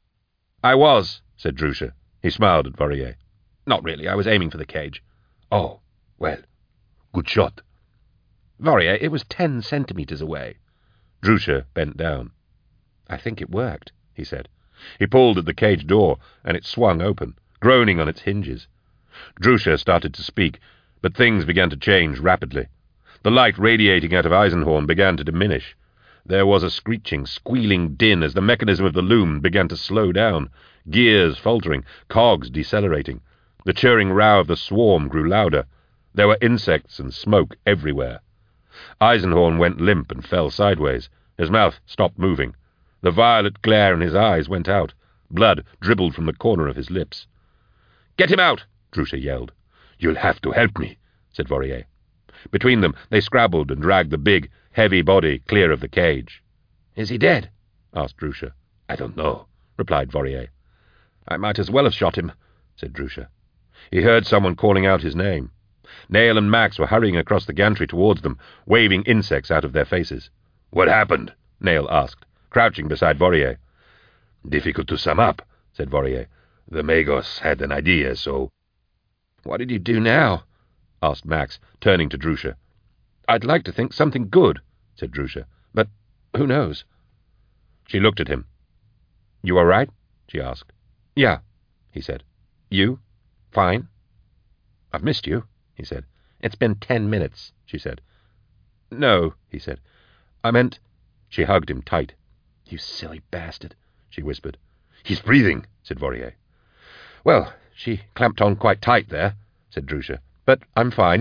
S1: "I was," said
S2: Drusha. He smiled at Vorier.
S1: "Not really, I was aiming for the cage."
S3: "Oh, well, good shot."
S1: "Vorier, it was ten centimeters away."
S2: Drusha bent down.
S1: "I think it worked," he said.
S2: He pulled at the cage door, and it swung open, groaning on its hinges. Drusha started to speak, but things began to change rapidly. The light radiating out of Eisenhorn began to diminish. There was a screeching, squealing din as the mechanism of the loom began to slow down, gears faltering, cogs decelerating. The churring row of the swarm grew louder. There were insects and smoke everywhere. Eisenhorn went limp and fell sideways. His mouth stopped moving. The violet glare in his eyes went out. Blood dribbled from the corner of his lips.
S1: "Get him out!"
S2: Drusha yelled.
S3: "You'll have to help me,"
S2: said Vorier. Between them they scrabbled and dragged the big, heavy body clear of the cage.
S1: "Is he dead?"
S2: asked Drusha.
S3: "I don't know,"
S2: replied Vorier.
S1: "I might as well have shot him," said Drusha.
S2: He heard someone calling out his name. Nail and Max were hurrying across the gantry towards them, waving insects out of their faces.
S3: "What happened?"
S2: Nail asked, crouching beside Vorier.
S3: "Difficult to sum up," said Vorier. "The Magos had an idea, so—"
S1: "What did you do now?"
S2: asked Max, turning to Drusha.
S1: "I'd like to think something good," said Drusha, "but who knows?"
S2: She looked at him. "You all right?" she asked.
S1: "Yeah," he said. "You?
S2: "Fine."
S1: "I've missed you," he said. "It's been ten minutes," she said. "No," he said. "I meant—"
S2: She hugged him tight.
S1: "You silly bastard," she whispered.
S3: "He's breathing,"
S2: said Vorier.
S1: "Well, she clamped on quite tight there," said Drusha. "But I'm fine."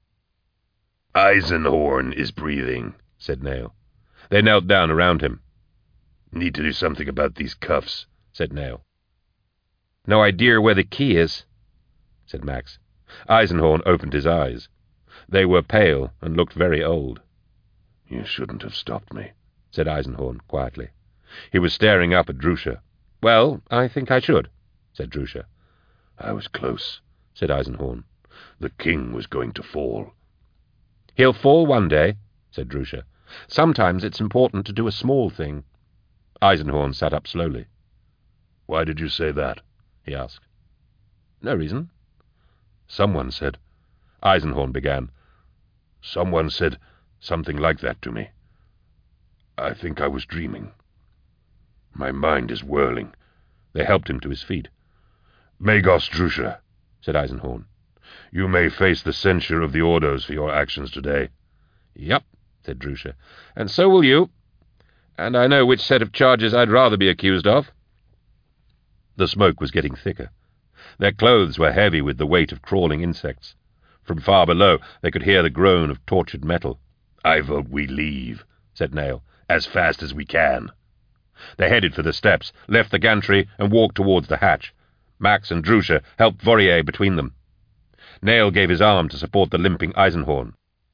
S3: "Eisenhorn is breathing," said
S2: Nail. They knelt down around him.
S3: "Need to do something about these cuffs," said Nail.
S1: "No idea where the key is,"
S2: said Max. Eisenhorn opened his eyes. They were pale and looked very old.
S3: "You shouldn't have stopped me,"
S2: said Eisenhorn quietly. He was staring up at Drusha.
S1: "Well, I think I should," said Drusha.
S3: "I was close,"
S2: said Eisenhorn.
S3: "The king was going to fall."
S1: "He'll fall one day," said Drusha. "Sometimes it's important to do a small thing."
S2: Eisenhorn sat up slowly.
S3: "Why did you say that?"
S2: he asked.
S1: "No reason."
S3: "Someone said—"
S2: Eisenhorn began.
S3: "Someone said something like that to me. I think I was dreaming. My mind is whirling."
S2: They helped him to his feet.
S3: "Magos Drusha,"
S2: said Eisenhorn.
S3: "You may face the censure of the Ordos for your actions today."
S1: "Yup," said Drusha. "And so will you. And I know which set of charges I'd rather be accused of."
S2: The smoke was getting thicker. Their clothes were heavy with the weight of crawling insects. From far below they could hear the groan of tortured metal.
S3: "I vote we leave," said Nail, "as fast as we can."
S2: They headed for the steps, left the gantry, and walked towards the hatch. Max and Drusha helped Vorier between them. Nail gave his arm to support the limping Eisenhorn.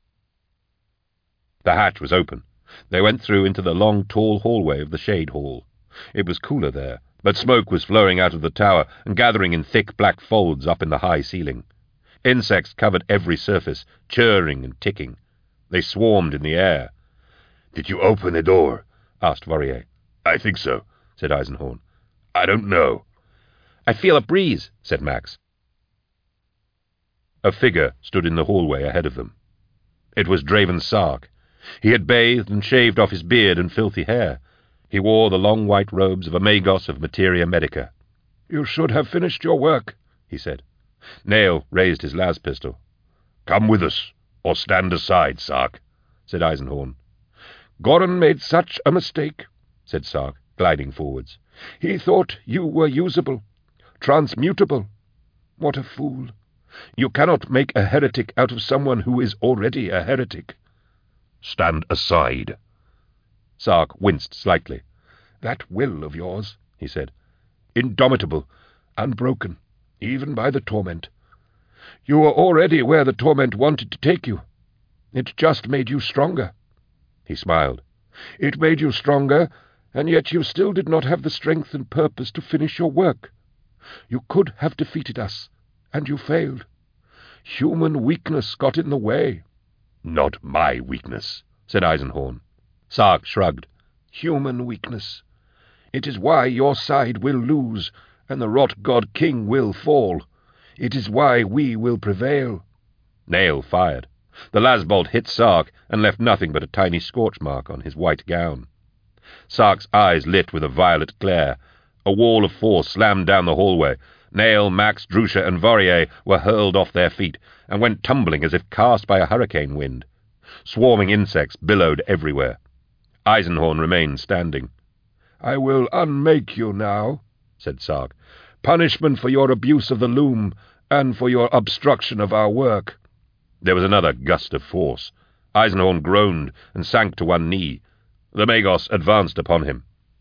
S2: The hatch was open. They went through into the long, tall hallway of the Shade Hall. It was cooler there, but smoke was flowing out of the tower and gathering in thick black folds up in the high ceiling. Insects covered every surface, churring and ticking. They swarmed in the air.
S3: "Did you open the door?"
S2: asked Vorier.
S3: I think so, said Eisenhorn. I don't know.
S1: I feel a breeze, said Max.
S2: A figure stood in the hallway ahead of them. It was Draven Sark. He had bathed and shaved off his beard and filthy hair. He wore the long white robes of a Magos of Materia Medica.
S4: "You should have finished your work," he said.
S2: Nail raised his las pistol.
S3: "Come with us, or stand aside, Sark,"
S2: said Eisenhorn.
S4: "Goran made such a mistake," said
S2: Sark, gliding forwards.
S4: "He thought you were usable, transmutable. What a fool! You cannot make a heretic out of someone who is already a heretic."
S3: "Stand aside."
S2: Sark winced slightly.
S4: "That will of yours," he said, "indomitable, unbroken, even by the torment. You were already where the torment wanted to take you. It just made you stronger."
S2: He smiled.
S4: "It made you stronger, and yet you still did not have the strength and purpose to finish your work. You could have defeated us, and you failed. Human weakness got in the way."
S3: "Not my weakness,"
S2: said Eisenhorn. Sark shrugged.
S4: "Human weakness. It is why your side will lose, and the Rot God King will fall. It is why we will prevail."
S2: Nail fired. The lasbolt hit Sark and left nothing but a tiny scorch mark on his white gown. Sark's eyes lit with a violet glare. A wall of force slammed down the hallway. Nail, Max, Drusha, and Vorier were hurled off their feet and went tumbling as if cast by a hurricane wind. Swarming insects billowed everywhere. Eisenhorn remained standing.
S4: "I will unmake you now," said Sark. "Punishment for your abuse of the loom, and for your obstruction of our work."
S2: There was another gust of force. Eisenhorn groaned and sank to one knee. The Magos advanced upon him.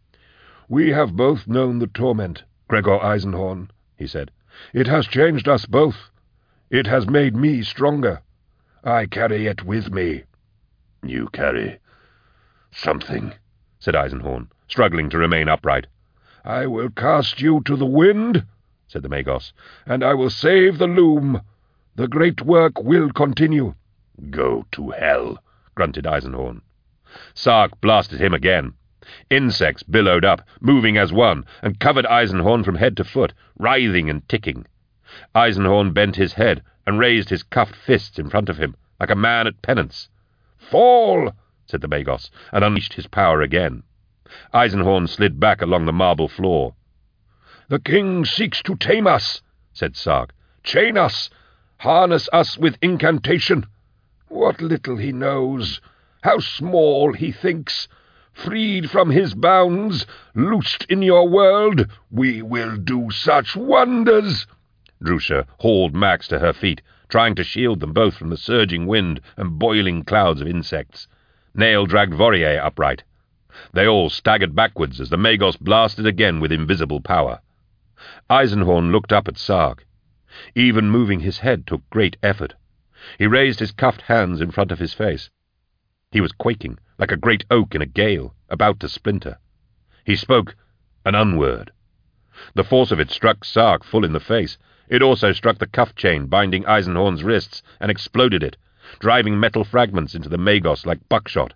S4: "We have both known the torment, Gregor Eisenhorn," he said. "It has changed us both. It has made me stronger. I carry it with me."
S3: "You carry something,"
S2: said Eisenhorn, struggling to remain upright.
S4: "I will cast you to the wind," said the Magos, "and I will save the loom. The great work will continue."
S3: "Go to hell,"
S2: grunted Eisenhorn. Sark blasted him again. Insects billowed up, moving as one, and covered Eisenhorn from head to foot, writhing and ticking. Eisenhorn bent his head and raised his cuffed fists in front of him, like a man at penance.
S4: "Fall!"
S2: said the Magos, and unleashed his power again. Eisenhorn slid back along the marble floor.
S4: "The king seeks to tame us," said Sark. "Chain us, harness us with incantation. What little he knows, how small he thinks. Freed from his bounds, loosed in your world, we will do such wonders."
S2: Drusha hauled Max to her feet, trying to shield them both from the surging wind and boiling clouds of insects. Nail dragged Vorier upright. They all staggered backwards as the Magos blasted again with invisible power. Eisenhorn looked up at Sark. Even moving his head took great effort. He raised his cuffed hands in front of his face. He was quaking, like a great oak in a gale, about to splinter. He spoke an unword. The force of it struck Sark full in the face. It also struck the cuff chain binding Eisenhorn's wrists and exploded it, driving metal fragments into the Magos like buckshot.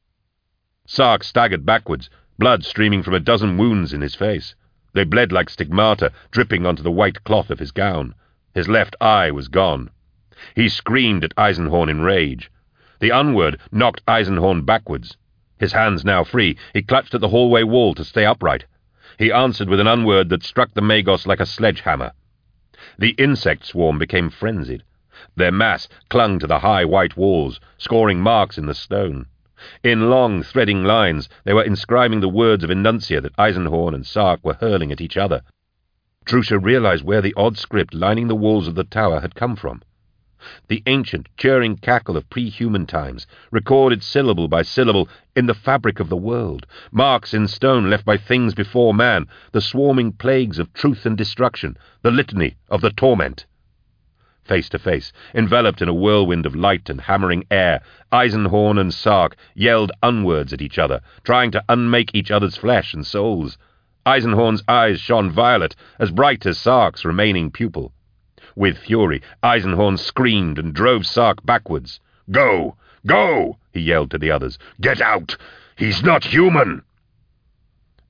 S2: Sark staggered backwards, blood streaming from a dozen wounds in his face. They bled like stigmata, dripping onto the white cloth of his gown. His left eye was gone. He screamed at Eisenhorn in rage. The unword knocked Eisenhorn backwards. His hands now free, he clutched at the hallway wall to stay upright. He answered with an unword that struck the Magos like a sledgehammer. The insect swarm became frenzied. Their mass clung to the high white walls, scoring marks in the stone. In long, threading lines, they were inscribing the words of Enuncia that Eisenhorn and Sark were hurling at each other. Drusha realized where the odd script lining the walls of the tower had come from. The ancient, churring cackle of pre-human times, recorded syllable by syllable in the fabric of the world, marks in stone left by things before man, the swarming plagues of truth and destruction, the litany of the torment. Face to face, enveloped in a whirlwind of light and hammering air, Eisenhorn and Sark yelled unwords at each other, trying to unmake each other's flesh and souls. Eisenhorn's eyes shone violet, as bright as Sark's remaining pupil. With fury, Eisenhorn screamed and drove Sark backwards.
S3: "Go! Go!" he yelled to the others. "Get out! He's not human!"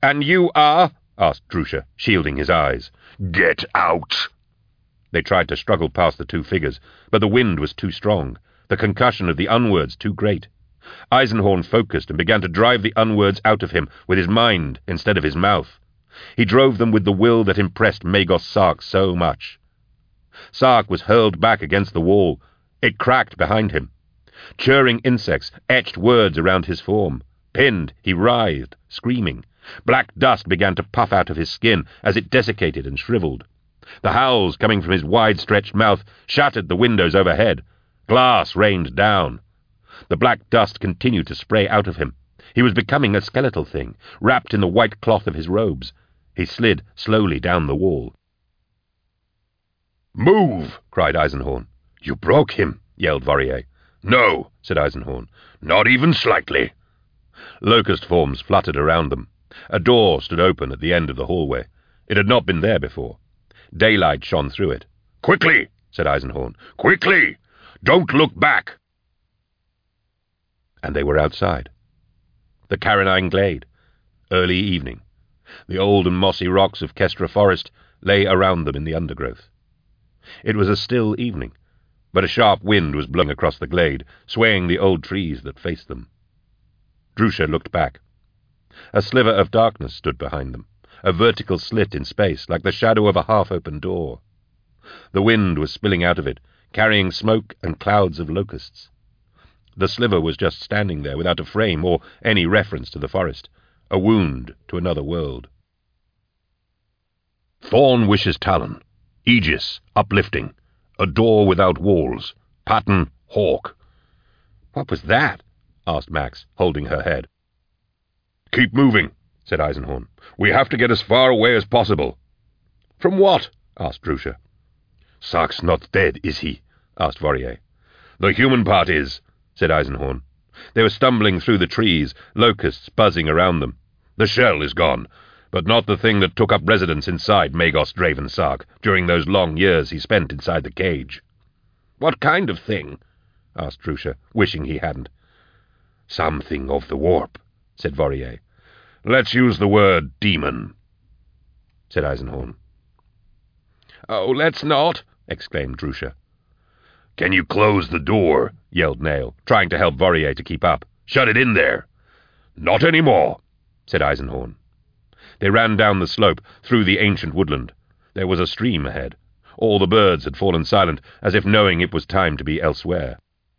S2: "And you are?" asked Drusha, shielding his eyes.
S3: "Get out!"
S2: They tried to struggle past the two figures, but the wind was too strong, the concussion of the unwords too great. Eisenhorn focused and began to drive the unwords out of him with his mind instead of his mouth. He drove them with the will that impressed Magos Sark so much. Sark was hurled back against the wall. It cracked behind him. Churring insects etched words around his form. Pinned, he writhed, screaming. Black dust began to puff out of his skin as it desiccated and shriveled. The howls coming from his wide-stretched mouth shattered the windows overhead. Glass rained down. The black dust continued to spray out of him. He was becoming a skeletal thing, wrapped in the white cloth of his robes. He slid slowly down the wall.
S3: "Move!"
S2: cried Eisenhorn.
S3: "You broke him,"
S2: yelled Vorier.
S3: "No," said Eisenhorn. "Not even slightly."
S2: Locust forms fluttered around them. A door stood open at the end of the hallway. It had not been there before. Daylight shone through it.
S3: "Quickly!" said Eisenhorn. "Quickly! Don't look back!"
S2: And they were outside. The Carinine glade. Early evening. The old and mossy rocks of Kestra Forest lay around them in the undergrowth. It was a still evening, but a sharp wind was blowing across the glade, swaying the old trees that faced them. Drusha looked back. A sliver of darkness stood behind them, a vertical slit in space like the shadow of a half-open door. The wind was spilling out of it, carrying smoke and clouds of locusts. The sliver was just standing there without a frame or any reference to the forest, a wound to another world.
S3: "Thorn wishes talon. Aegis, uplifting. A door without walls. Pattern, hawk."
S2: "What was that?" asked Max, holding her head.
S3: "Keep moving," said Eisenhorn. "We have to get as far away as possible."
S2: "From what?" asked Drusha.
S3: "Sark's not dead, is he?"
S2: asked Vorier.
S3: "The human part is," said Eisenhorn.
S2: They were stumbling through the trees, locusts buzzing around them.
S3: "The shell is gone, but not the thing that took up residence inside Magos Draven Sark during those long years he spent inside the cage."
S2: "What kind of thing?" asked Drusha, wishing he hadn't.
S3: "Something of the warp," said Vorier. "Let's use the word demon," said Eisenhorn.
S2: "Oh, let's not!" exclaimed Drusha.
S3: "Can you close the door?" yelled Nail, trying to help Vorier to keep up. "Shut it in there." "Not any more," said Eisenhorn.
S2: They ran down the slope, through the ancient woodland. There was a stream ahead. All the birds had fallen silent, as if knowing it was time to be elsewhere.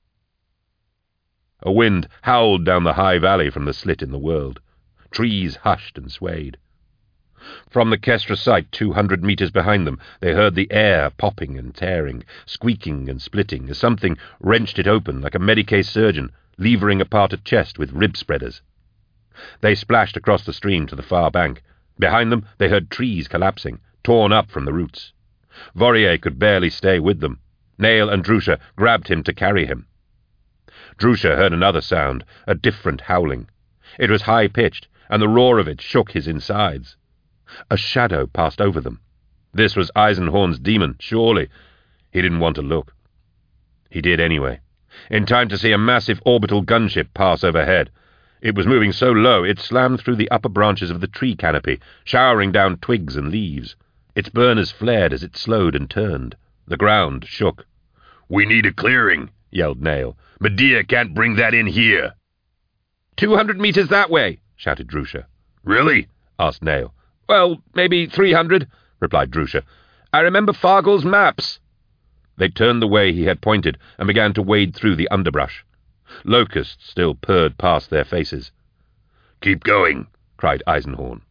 S2: A wind howled down the high valley from the slit in the world. Trees hushed and swayed. From the Kestra site two hundred meters behind them, they heard the air popping and tearing, squeaking and splitting, as something wrenched it open like a Medicae surgeon, levering apart a chest with rib spreaders. They splashed across the stream to the far bank. Behind them they heard trees collapsing, torn up from the roots. Vorier could barely stay with them. Nail and Drusha grabbed him to carry him. Drusha heard another sound, a different howling. It was high-pitched, and the roar of it shook his insides. A shadow passed over them. This was Eisenhorn's demon, surely. He didn't want to look. He did anyway, in time to see a massive orbital gunship pass overhead. It was moving so low it slammed through the upper branches of the tree canopy, showering down twigs and leaves. Its burners flared as it slowed and turned. The ground shook.
S3: "We need a clearing," yelled Nail. "Medea can't bring that in here."
S2: Two hundred meters that way," shouted Drusha.
S3: "Really?"
S2: asked Nail. "Well, maybe three hundred," replied Drusha. "I remember Fargel's maps." They turned the way he had pointed and began to wade through the underbrush. Locusts still purred past their faces.
S3: "Keep going,"
S2: cried Eisenhorn.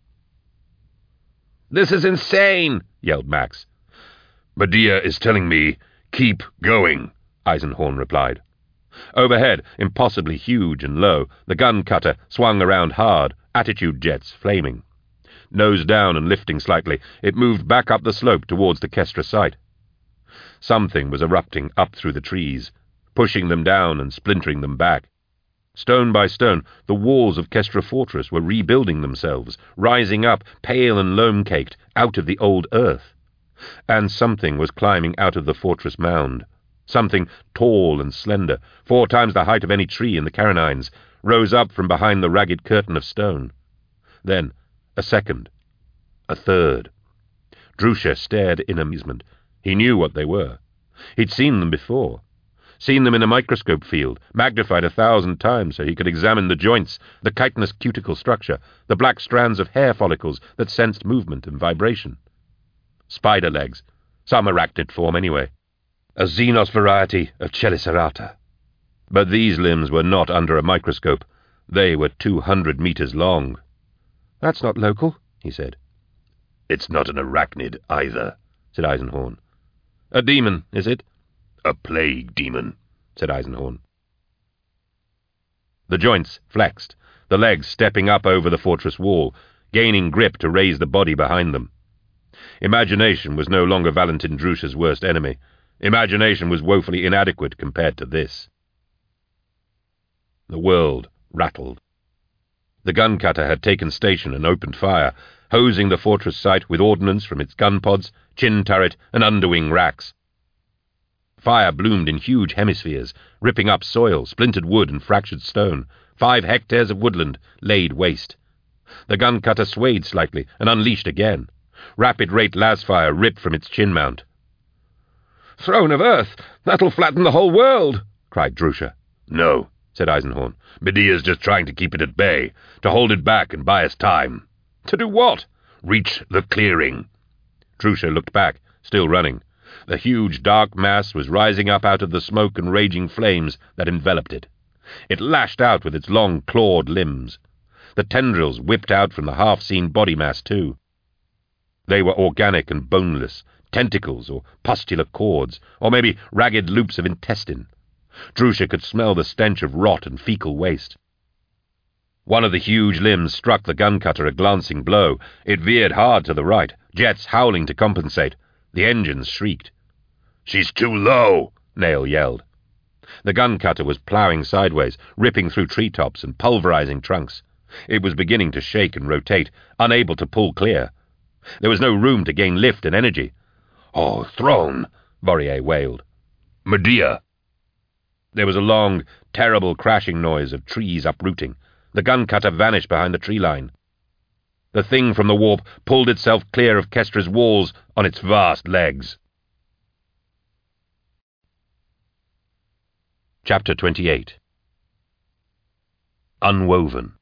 S2: "This is insane," yelled Max.
S3: "Medea is telling me, keep going," Eisenhorn replied.
S2: Overhead, impossibly huge and low, the gun cutter swung around hard, attitude jets flaming. Nose down and lifting slightly, it moved back up the slope towards the Kestra site. Something was erupting up through the trees, pushing them down and splintering them back. Stone by stone, the walls of Kestra Fortress were rebuilding themselves, rising up, pale and loam-caked, out of the old earth. And something was climbing out of the fortress mound. Something tall and slender, four times the height of any tree in the Carinines, rose up from behind the ragged curtain of stone. Then, A second. A third. Drusha stared in amazement. He knew what they were. He'd seen them before. Seen them in a microscope field, magnified a thousand times so he could examine the joints, the chitinous cuticle structure, the black strands of hair follicles that sensed movement and vibration. Spider legs, some arachnid form anyway. A Xenos variety of Chelicerata. But these limbs were not under a microscope. They were two hundred meters long. "That's not local," he said.
S3: "It's not an arachnid either,"
S2: said Eisenhorn. "A demon, is it?"
S3: "A plague demon,"
S2: said Eisenhorn. The joints flexed, the legs stepping up over the fortress wall, gaining grip to raise the body behind them. Imagination was no longer Valentin Drusha's worst enemy. Imagination was woefully inadequate compared to this. The world rattled. The gun cutter had taken station and opened fire, hosing the fortress site with ordnance from its gun pods, chin turret, and underwing racks. Fire bloomed in huge hemispheres, ripping up soil, splintered wood, and fractured stone. Five hectares of woodland laid waste. The gun cutter swayed slightly and unleashed again. Rapid-rate lasfire ripped from its chin mount. "Throne of Earth! That'll flatten the whole world!" cried Drusha.
S3: "No,"
S2: said Eisenhorn.
S3: "Medea's just trying to keep it at bay, to hold it back and buy us time."
S2: "To do what?"
S3: "Reach the clearing."
S2: Drusha looked back, still running. The huge dark mass was rising up out of the smoke and raging flames that enveloped it. It lashed out with its long clawed limbs. The tendrils whipped out from the half-seen body mass too. They were organic and boneless, tentacles or pustular cords, or maybe ragged loops of intestine. Drusha could smell the stench of rot and fecal waste. One of the huge limbs struck the gun cutter a glancing blow. It veered hard to the right, jets howling to compensate. The engines shrieked.
S3: "She's too low,"
S2: Nail yelled. The gun cutter was ploughing sideways, ripping through treetops and pulverizing trunks. It was beginning to shake and rotate, unable to pull clear. There was no room to gain lift and energy.
S3: "Oh, Throne!"
S2: Vorier wailed.
S3: "Medea!"
S2: There was a long, terrible crashing noise of trees uprooting. The gun cutter vanished behind the tree line. The thing from the warp pulled itself clear of Kestra's walls on its vast legs. Chapter twenty-eight. Unwoven.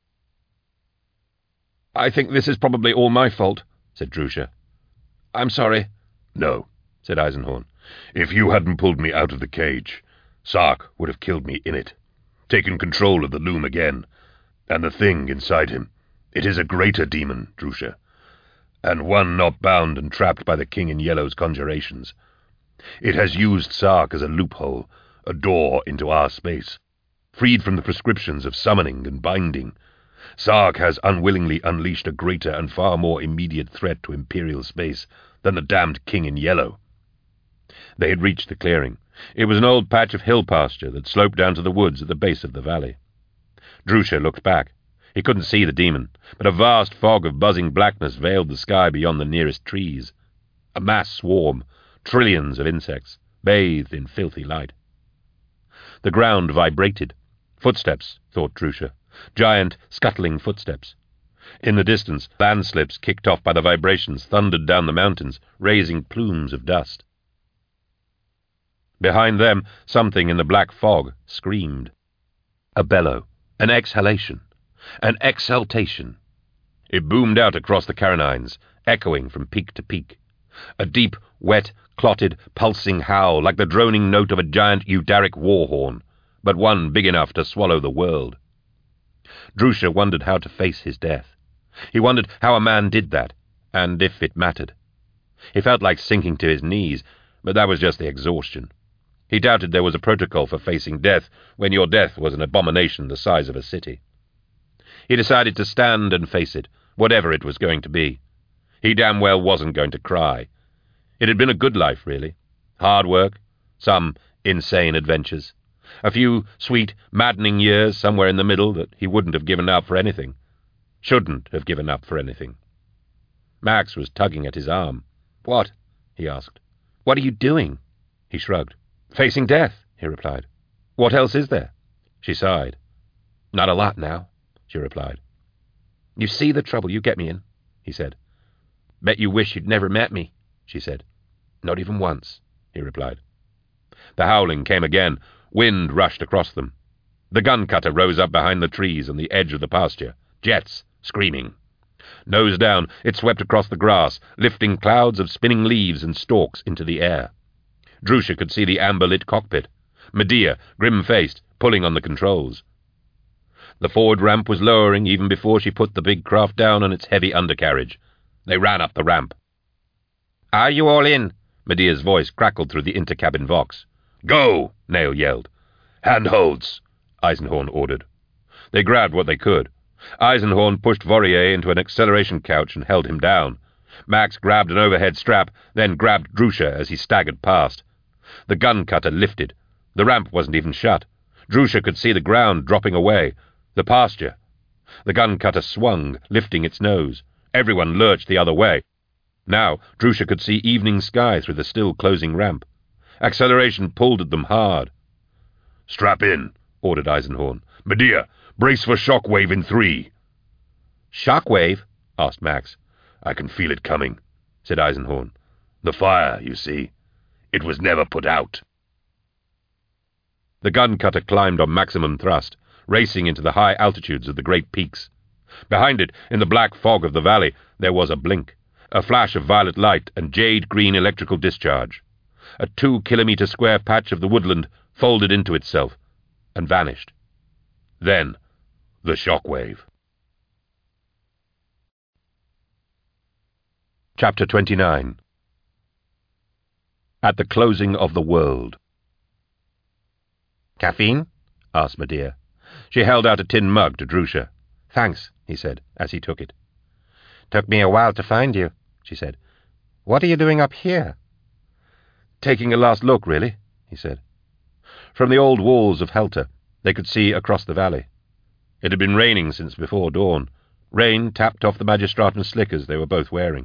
S2: "I think this is probably all my fault," said Drusha. "I'm sorry."
S3: "No,"
S2: said Eisenhorn.
S3: "If you hadn't pulled me out of the cage, Sark would have killed me in it, taken control of the loom again, and the thing inside him. It is a greater demon, Drusha, and one not bound and trapped by the King in Yellow's conjurations. It has used Sark as a loophole, a door into our space, freed from the prescriptions of summoning and binding. Sark has unwillingly unleashed a greater and far more immediate threat to Imperial space than the damned King in Yellow." They had reached the clearing. It was an old patch of hill pasture that sloped down to the woods at the base of the valley. Drusha looked back. He couldn't see the demon, but a vast fog of buzzing blackness veiled the sky beyond the nearest trees. A mass swarm, trillions of insects, bathed in filthy light. The ground vibrated. Footsteps, thought Drusha. Giant, scuttling footsteps. In the distance, landslips kicked off by the vibrations thundered down the mountains, raising plumes of dust. Behind them, something in the black fog screamed. A bellow, an exhalation, an exultation. It boomed out across the Carinines, echoing from peak to peak. A deep, wet, clotted, pulsing howl like the droning note of a giant Eudaric war horn, but one big enough to swallow the world. Drusha wondered how to face his death. He wondered how a man did that, and if it mattered. He felt like sinking to his knees, but that was just the exhaustion. He doubted there was a protocol for facing death when your death was an abomination the size of a city. He decided to stand and face it, whatever it was going to be. He damn well wasn't going to cry. It had been a good life, really. Hard work, some insane adventures, a few sweet, maddening years somewhere in the middle that he wouldn't have given up for anything. Shouldn't have given up for anything. Max was tugging at his arm. "What?" he asked. "What are you doing?" He shrugged. "Facing death," he replied. "What else is there?" She sighed. "Not a lot now," she replied. "You see the trouble you get me in?
S1: he said. Bet you wish you'd never met me, she said. Not even once, he replied. The howling came again. Wind rushed across them. The gun cutter rose up behind the trees on the edge of the pasture, jets screaming. Nose down, it swept across the grass, lifting clouds of spinning leaves and stalks into the air. Drusha could see the amber-lit cockpit, Medea, grim-faced, pulling on the controls. The forward ramp was lowering even before she put the big craft down on its heavy undercarriage. They ran up the ramp. "Are you all in?" Medea's voice crackled through the intercabin vox. "Go!" Nail yelled. "Handholds!" Eisenhorn ordered. They grabbed what they could. Eisenhorn pushed Vorier into an acceleration couch and held him down. Max grabbed an overhead strap, then grabbed Drusha as he staggered past. The gun cutter lifted. The ramp wasn't even shut. Drusha could see the ground dropping away. The pasture. The gun cutter swung, lifting its nose. Everyone lurched the other way. Now Drusha could see evening sky through the still closing ramp. Acceleration pulled at them hard. "Strap in," ordered Eisenhorn. "Medea, brace for shockwave in three." "Shockwave?" asked Max. "I can feel it coming," said Eisenhorn. "The fire, you see. It was never put out." The gun cutter climbed on maximum thrust, racing into the high altitudes of the great peaks. Behind it, in the black fog of the valley, there was a blink, a flash of violet light and jade-green electrical discharge. A two-kilometre square patch of the woodland folded into itself and vanished. Then, the shockwave. Chapter twenty-nine. At the closing of the world. "Caffeine?" asked Medea. She held out a tin mug to Drusha. "Thanks," he said, as he took it. "Took me a while to find you," she said. "What are you doing up here?" "Taking a last look, really," he said. From the old walls of Helter, they could see across the valley. It had been raining since before dawn. Rain tapped off the Magistraten slickers they were both wearing.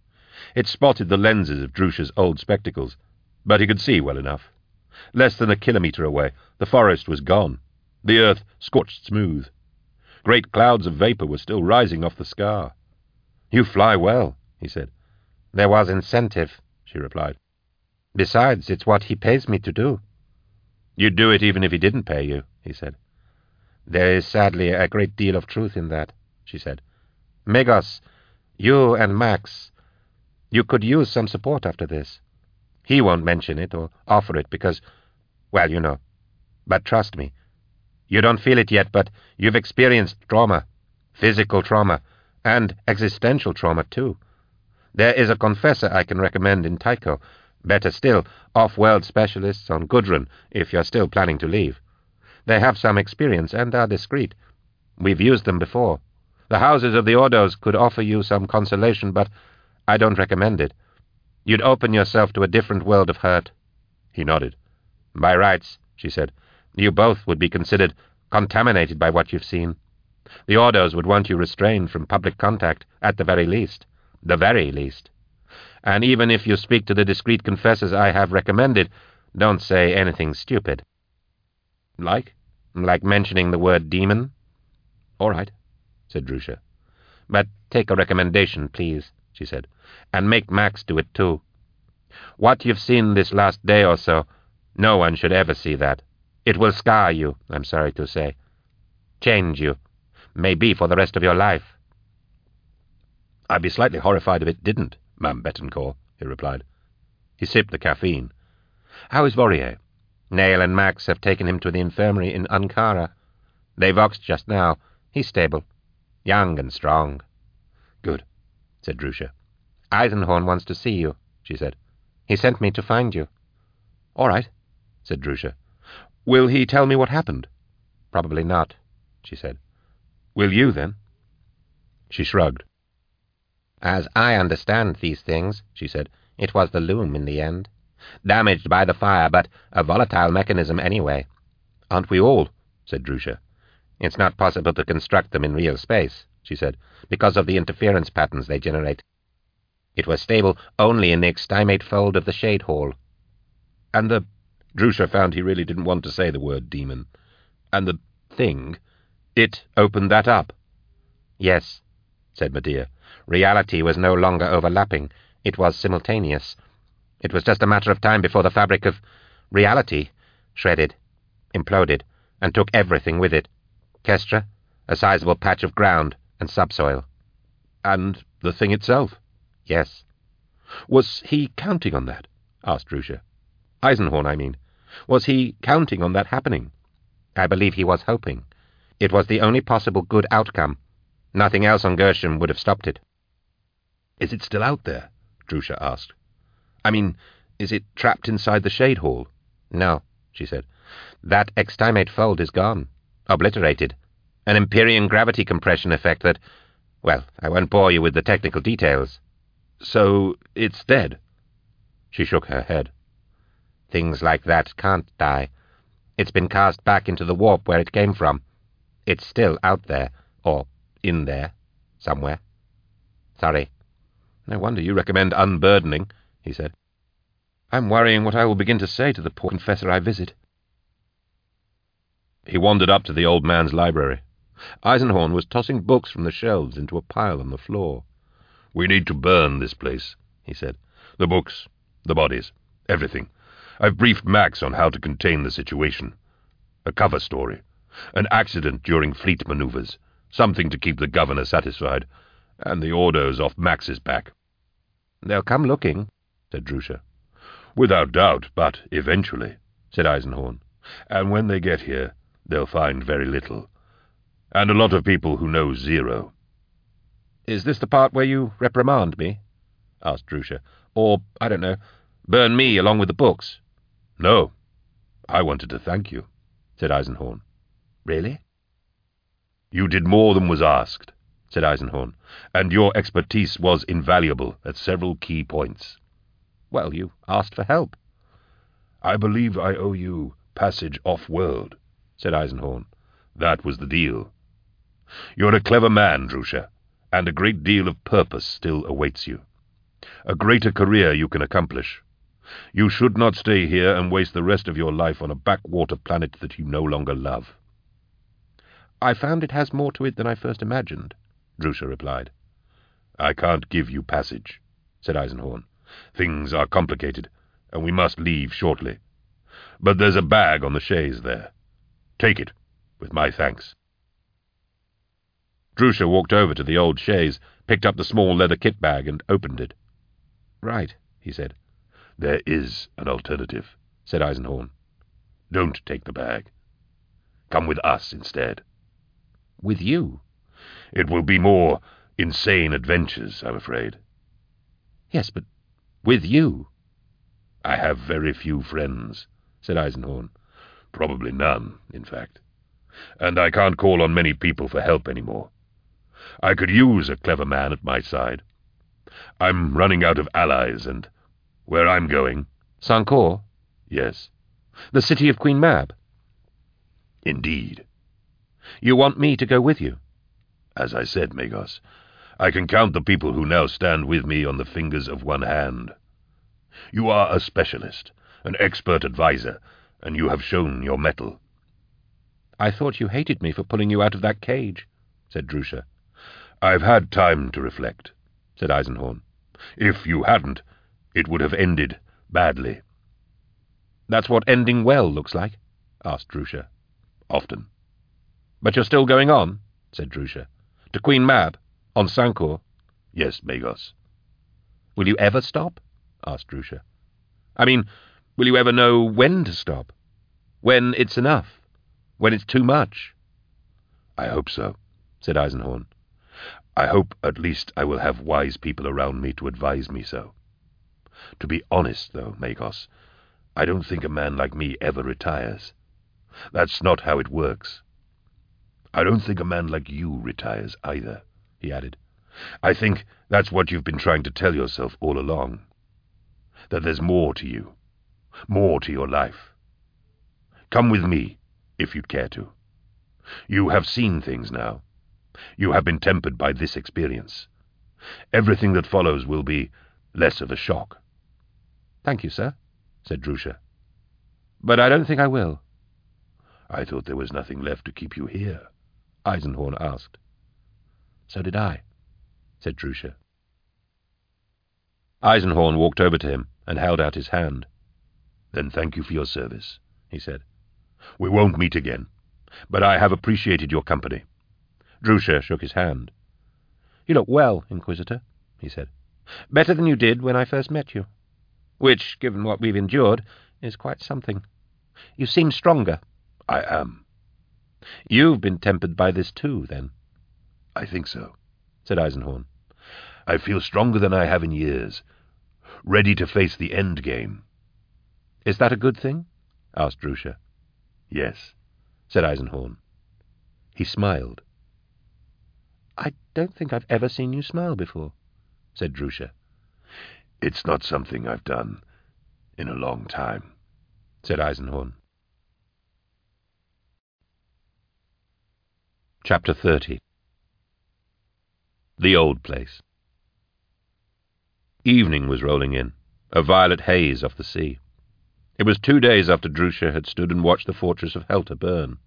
S1: It spotted the lenses of Drusha's old spectacles, but he could see well enough. Less than a kilometre away, the forest was gone, the earth scorched smooth. Great clouds of vapour were still rising off the scar. "You fly well," he said. "There was incentive," she replied. "Besides, it's what he pays me to do." "You'd do it even if he didn't pay you," he said. "There is sadly a great deal of truth in that," she said. "Megos, you and Max, you could use some support after this. He won't mention it or offer it because, well, you know. But trust me, you don't feel it yet, but you've experienced trauma, physical trauma, and existential trauma, too. There is a confessor I can recommend in Tycho. Better still, off-world specialists on Gudrun, if you're still planning to leave. They have some experience and are discreet. We've used them before. The houses of the Ordos could offer you some consolation, but I don't recommend it. You'd open yourself to a different world of hurt." He nodded. "By rights," she said, "you both would be considered contaminated by what you've seen. The Ordos would want you restrained from public contact, at the very least. The very least. And even if you speak to the discreet confessors I have recommended, don't say anything stupid." "Like? Like mentioning the word demon?" "All right," said Drusha. "But take a recommendation, please," she said, "and make Max do it too. What you've seen this last day or so, no one should ever see that. It will scar you, I'm sorry to say. Change you. Maybe for the rest of your life." "I'd be slightly horrified if it didn't, Ma'am Betancourt," he replied. He sipped the caffeine. "How is Vorier?" "Nail and Max have taken him to the infirmary in Ankara. They voxed just now. He's stable. Young and strong." "Good," said Drusha. "Eisenhorn wants to see you," she said. "He sent me to find you." "All right," said Drusha. "Will he tell me what happened?" "Probably not," she said. "Will you, then?" She shrugged. "As I understand these things," she said, "it was the loom in the end. Damaged by the fire, but a volatile mechanism anyway." "Aren't we all?" said Drusha. "It's not possible to construct them in real space," she said, "because of the interference patterns they generate. It was stable only in the extimate fold of the Shade Hall." "And the—" Drusha found he really didn't want to say the word demon. "And the thing, it opened that up?" "Yes. said Medea. Reality was no longer overlapping. It was simultaneous. It was just a matter of time before the fabric of reality shredded, imploded, and took everything with it. Kestra, a sizable patch of ground, and subsoil.
S2: And the thing itself?
S1: Yes.
S2: Was he counting on that? Asked Drusha.
S1: Eisenhorn, I mean.
S2: Was he counting on that happening?
S1: I believe he was hoping. It was the only possible good outcome. Nothing else on Gershom would have stopped it.
S2: Is it still out there? Drusha asked. I mean, is it trapped inside the Shade Hall?
S1: No, she said. That extimate fold is gone. Obliterated. An Empyrean gravity compression effect that... Well, I won't bore you with the technical details.
S2: So it's dead?
S1: She shook her head. Things like that can't die. It's been cast back into the warp where it came from. It's still out there, or in there, somewhere. Sorry.
S2: No wonder you recommend unburdening, he said. I'm worrying what I will begin to say to the poor confessor I visit. He wandered up to the old man's library. Eisenhorn was tossing books from the shelves into a pile on the floor. We need to burn this place, he said. The books, the bodies, everything. I've briefed Max on how to contain the situation. A cover story. An accident during fleet maneuvers. Something to keep the governor satisfied. And the orders off Max's back.
S1: They'll come looking, said Drusha.
S3: Without doubt, but eventually, said Eisenhorn. And when they get here, they'll find very little. And a lot of people who know zero.
S2: Is this the part where you reprimand me? Asked Drusha. Or, I don't know, burn me along with the books?
S3: No. I wanted to thank you, said Eisenhorn.
S1: Really?
S3: You did more than was asked, said Eisenhorn, and your expertise was invaluable at several key points.
S2: Well, you asked for help.
S3: I believe I owe you passage off-world, said Eisenhorn. That was the deal. You're a clever man, Drusha, and a great deal of purpose still awaits you. A greater career you can accomplish. You should not stay here and waste the rest of your life on a backwater planet that you no longer love.
S2: I found it has more to it than I first imagined, Drusha replied.
S3: I can't give you passage, said Eisenhorn. Things are complicated, and we must leave shortly. But there's a bag on the chaise there. Take it, with my thanks.
S2: Drusha walked over to the old chaise, picked up the small leather kit bag, and opened it.
S1: Right, he said.
S3: There is an alternative, said Eisenhorn. Don't take the bag. Come with us instead.
S1: With you?
S3: It will be more insane adventures, I'm afraid.
S1: Yes, but with you?
S3: I have very few friends, said Eisenhorn. Probably none, in fact. And I can't call on many people for help anymore. I could use a clever man at my side. I'm running out of allies, and where I'm going...
S2: Sancor?
S3: Yes.
S2: The city of Queen Mab?
S3: Indeed.
S2: You want me to go with you?
S3: As I said, Magos, I can count the people who now stand with me on the fingers of one hand. You are a specialist, an expert advisor, and you have shown your mettle.
S2: I thought you hated me for pulling you out of that cage, said Drusha.
S3: I've had time to reflect, said Eisenhorn. If you hadn't, it would have ended badly.
S2: That's what ending well looks like, asked Drusha.
S3: Often.
S2: But you're still going on, said Drusha. To Queen Mab, on Sancor?
S3: Yes, Magos.
S2: Will you ever stop? Asked Drusha. I mean, will you ever know when to stop? When it's enough? When it's too much?
S3: I hope so, said Eisenhorn. I hope at least I will have wise people around me to advise me so. To be honest, though, Magos, I don't think a man like me ever retires. That's not how it works. I don't think a man like you retires either, he added. I think that's what you've been trying to tell yourself all along. That there's more to you, more to your life. Come with me, if you'd care to. You have seen things now. You have been tempered by this experience. Everything that follows will be less of a shock.
S2: Thank you, sir, said Drusha. But I don't think I will.
S3: I thought there was nothing left to keep you here, Eisenhorn asked.
S2: So did I,
S1: said Drusha. Eisenhorn walked over to him and held out his hand.
S2: "Then thank you for your service," he said. "We won't meet again, but I have appreciated your company."
S1: Drusha shook his hand. "You look well, Inquisitor," he said. "Better than you did when I first met you. Which, given what we've endured, is quite something. You seem stronger."
S2: "I am."
S1: "You've been tempered by this too, then?"
S2: "I think so,"
S1: said Eisenhorn.
S2: "I feel stronger than I have in years, ready to face the end game."
S1: "Is that a good thing?" asked Drusha.
S2: "Yes,"
S1: said Eisenhorn. He smiled. "I don't think I've ever seen you smile before," said Drusha.
S2: "It's not something I've done in a long time,"
S1: said Eisenhorn. Chapter thirty. The Old Place. Evening was rolling in, a violet haze off the sea. It was two days after Drusha had stood and watched the fortress of Helter burn.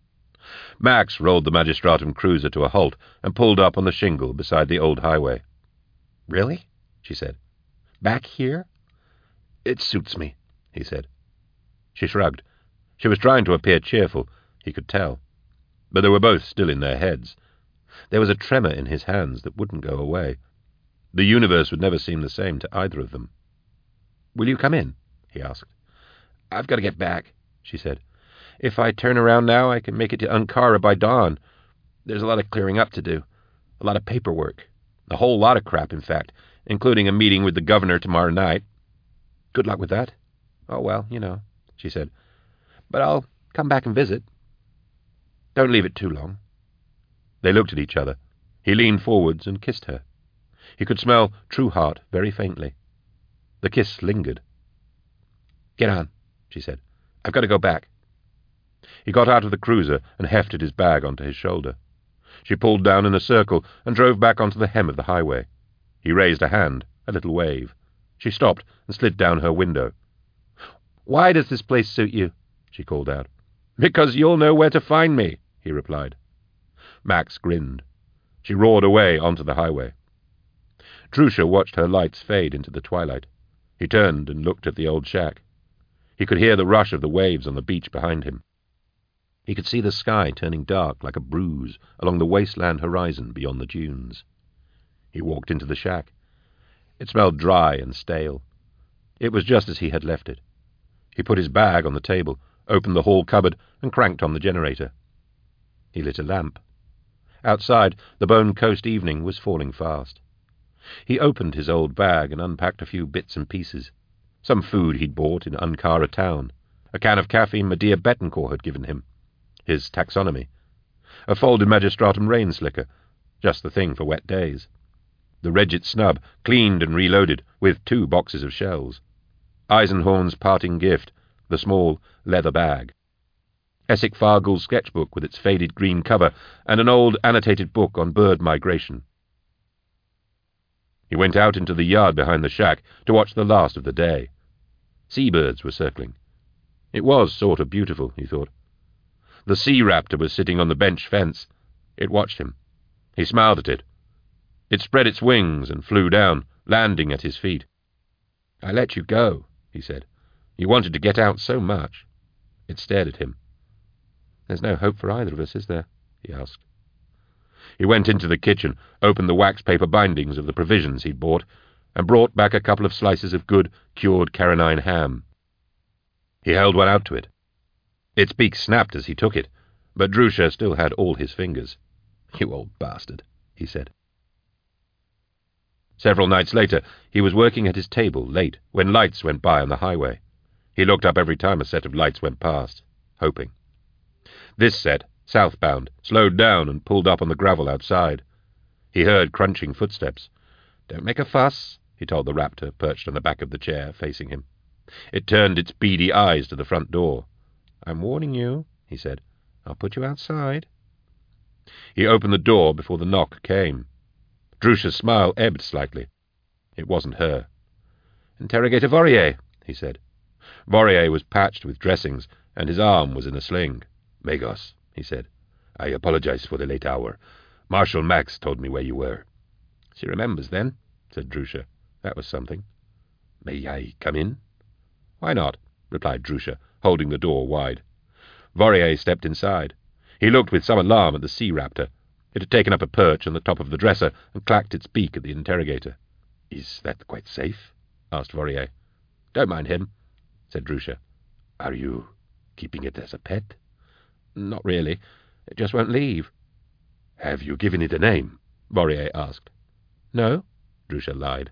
S1: Max rolled the Magistratum cruiser to a halt and pulled up on the shingle beside the old highway. "Really?" she said. "Back here?" "It suits me," he said. She shrugged. She was trying to appear cheerful, he could tell. But they were both still in their heads. There was a tremor in his hands that wouldn't go away. The universe would never seem the same to either of them. "Will you come in?" he asked. "I've got to get back," she said. "If I turn around now, I can make it to Ankara by dawn. There's a lot of clearing up to do. A lot of paperwork. A whole lot of crap, in fact, including a meeting with the governor tomorrow night." "Good luck with that." "Oh, well, you know," she said. "But I'll come back and visit." "Don't leave it too long." They looked at each other. He leaned forwards and kissed her. He could smell True Heart very faintly. The kiss lingered. "Get on," she said. "I've got to go back." He got out of the cruiser and hefted his bag onto his shoulder. She pulled down in a circle and drove back onto the hem of the highway. He raised a hand, a little wave. She stopped and slid down her window. "Why does this place suit you?" she called out. "Because you'll know where to find me," he replied. Max grinned. She roared away onto the highway. Drusha watched her lights fade into the twilight. He turned and looked at the old shack. He could hear the rush of the waves on the beach behind him. He could see the sky turning dark like a bruise along the wasteland horizon beyond the dunes. He walked into the shack. It smelled dry and stale. It was just as he had left it. He put his bag on the table, opened the hall cupboard, and cranked on the generator. He lit a lamp. Outside, the Bone Coast evening was falling fast. He opened his old bag and unpacked a few bits and pieces. Some food he'd bought in Ankara town, a can of caffeine Medea Betancourt had given him, his taxonomy, a folded Magistratum rain slicker, just the thing for wet days, the Regit snub, cleaned and reloaded, with two boxes of shells, Eisenhorn's parting gift, the small leather bag, Essek Fargul's sketchbook with its faded green cover, and an old annotated book on bird migration. He went out into the yard behind the shack to watch the last of the day. Seabirds were circling. It was sort of beautiful, he thought. The sea raptor was sitting on the bench fence. It watched him. He smiled at it. It spread its wings and flew down, landing at his feet. "I let you go," he said. "You wanted to get out so much." It stared at him. "There's no hope for either of us, is there?" he asked. He went into the kitchen, opened the wax paper bindings of the provisions he'd bought, and brought back a couple of slices of good, cured Carinine ham. He held one out to it. Its beak snapped as he took it, but Drusha still had all his fingers. "You old bastard," he said. Several nights later, he was working at his table late, when lights went by on the highway. He looked up every time a set of lights went past, hoping. This set, southbound, slowed down and pulled up on the gravel outside. He heard crunching footsteps. "Don't make a fuss," he told the raptor perched on the back of the chair, facing him. It turned its beady eyes to the front door. "I'm warning you," he said. "I'll put you outside." He opened the door before the knock came. Drusha's smile ebbed slightly. It wasn't her. "Interrogator Vorier," he said. Vorier was patched with dressings, and his arm was in a sling.
S2: "Magos," he said, "I apologize for the late hour. Marshal Max told me where you were."
S1: She remembers, then, said Drusha. That was something.
S2: May I come in?
S1: Why not? Replied Drusha, holding the door wide. Vorier stepped inside. He looked with some alarm at the sea raptor. It had taken up a perch on the top of the dresser and clacked its beak at the interrogator.
S2: Is that quite safe?
S1: Asked Vorier. Don't mind him, said Drusha.
S2: Are you keeping it as a pet?
S1: Not really. It just won't leave.
S2: Have you given it a name?
S1: Vorier asked. No, Drusha lied.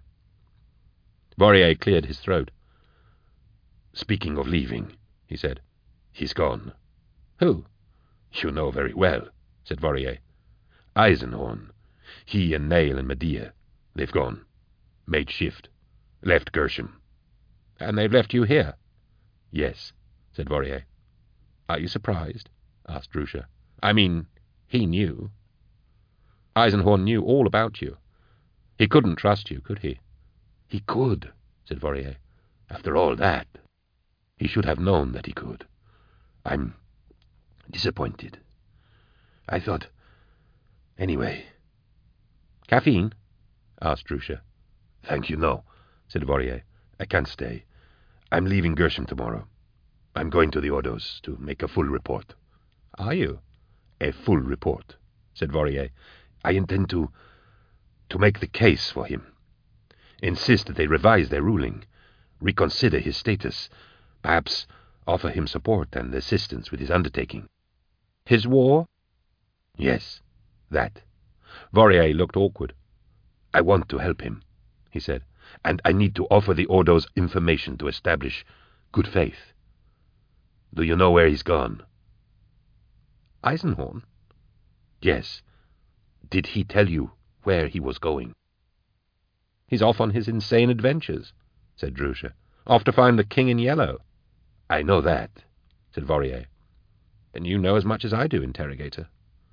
S1: Vorier cleared his throat.
S2: Speaking of leaving, he said, he's gone.
S1: Who?
S2: You know very well, said Vorier. Eisenhorn. He and Nail and Medea. They've gone. Made shift. Left Gershom.
S1: And they've left you here?
S2: Yes, said Vorier.
S1: Are you surprised? Asked Drusha. I mean, he knew. Eisenhorn knew all about you. He couldn't trust you, could he?
S2: He could, said Vorier. After all that, he should have known that he could. I'm disappointed. I thought... Anyway...
S1: Caffeine? Asked Drusha.
S2: Thank you, no, said Vorier. I can't stay. I'm leaving Gershom tomorrow. I'm going to the Ordos to make a full report.
S1: Are you?
S2: A full report, said Vorier. I intend to... to make the case for him. Insist that they revise their ruling, reconsider his status, perhaps offer him support and assistance with his undertaking.
S1: His war?
S2: Yes, that.
S1: Vorier looked awkward.
S2: I want to help him, he said, and I need to offer the Ordos information to establish good faith. Do you know where he's gone?
S1: Eisenhorn?
S2: Yes. Did he tell you where he was going?
S1: He's off on his insane adventures, said Drusha. Off to find the King in Yellow.
S2: I know that, said Vorier.
S1: Then you know as much as I do, interrogator.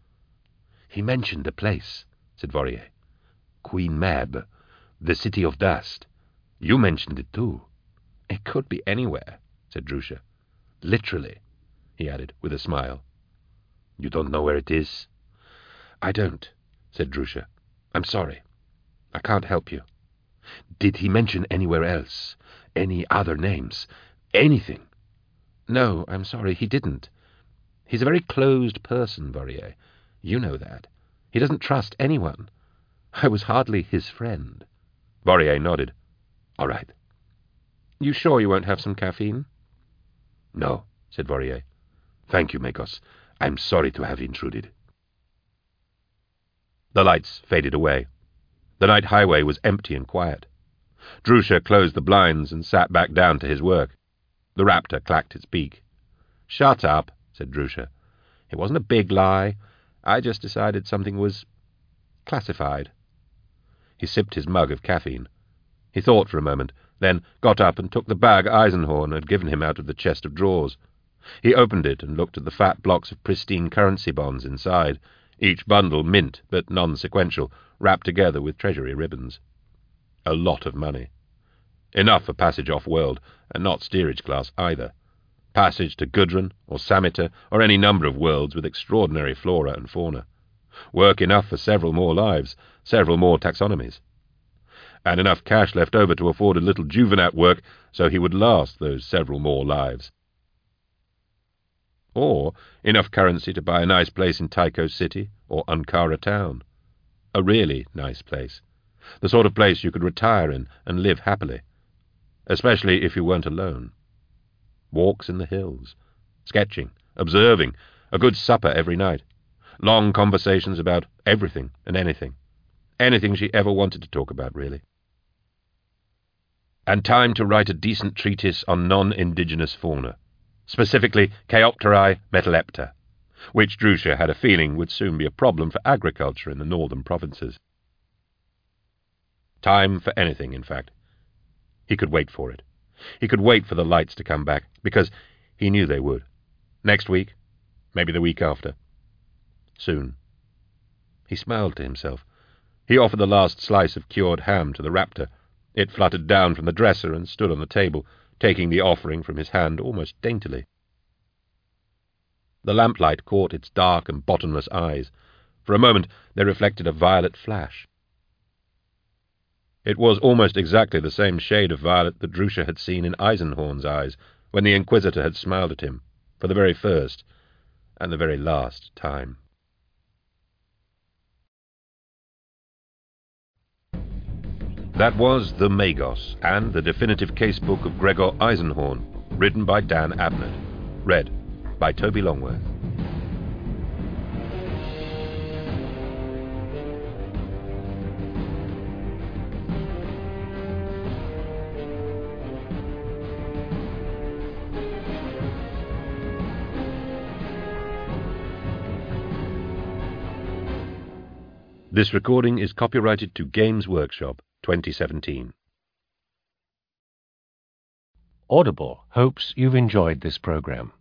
S2: He mentioned the place, said Vorier. Queen Mab, the city of dust. You mentioned it too.
S1: It could be anywhere, said Drusha.
S2: Literally, he added with a smile. You don't know where it is?
S1: I don't, said Drusha. I'm sorry. I can't help you.
S2: Did he mention anywhere else? Any other names? Anything?
S1: No, I'm sorry, he didn't. He's a very closed person, Vorier. You know that. He doesn't trust anyone. I was hardly his friend.
S2: Vorier nodded. All right.
S1: You sure you won't have some caffeine?
S2: No, said Vorier. Thank you, Makos. I'm sorry to have intruded.
S1: The lights faded away. The night highway was empty and quiet. Drusha closed the blinds and sat back down to his work. The raptor clacked its beak. Shut up, said Drusha. It wasn't a big lie. I just decided something was classified. He sipped his mug of caffeine. He thought for a moment, then got up and took the bag Eisenhorn had given him out of the chest of drawers. He opened it and looked at the fat blocks of pristine currency bonds inside, each bundle mint but non-sequential, wrapped together with treasury ribbons. A lot of money. Enough for passage off-world, and not steerage class either. Passage to Gudrun or Sameter or any number of worlds with extraordinary flora and fauna. Work enough for several more lives, several more taxonomies. And enough cash left over to afford a little Juvenat work so he would last those several more lives. Or enough currency to buy a nice place in Tycho City or Ankara town. A really nice place. The sort of place you could retire in and live happily. Especially if you weren't alone. Walks in the hills. Sketching. Observing. A good supper every night. Long conversations about everything and anything. Anything she ever wanted to talk about, really. And time to write a decent treatise on non-indigenous fauna. Specifically Chaeopteri metalepta, which Drusha had a feeling would soon be a problem for agriculture in the northern provinces. Time for anything, in fact. He could wait for it. He could wait for the lights to come back, because he knew they would. Next week, maybe the week after. Soon. He smiled to himself. He offered the last slice of cured ham to the raptor. It fluttered down from the dresser and stood on the table, taking the offering from his hand almost daintily. The lamplight caught its dark and bottomless eyes. For a moment they reflected a violet flash.
S2: It was almost exactly the same shade of violet that Drusha had seen in Eisenhorn's eyes when the Inquisitor had smiled at him, for the very first and the very last time. That was The Magos and the definitive casebook of Gregor Eisenhorn, written by Dan Abnett, read by Toby Longworth. This recording is copyrighted to Games Workshop twenty seventeen.
S5: Audible hopes you've enjoyed this program.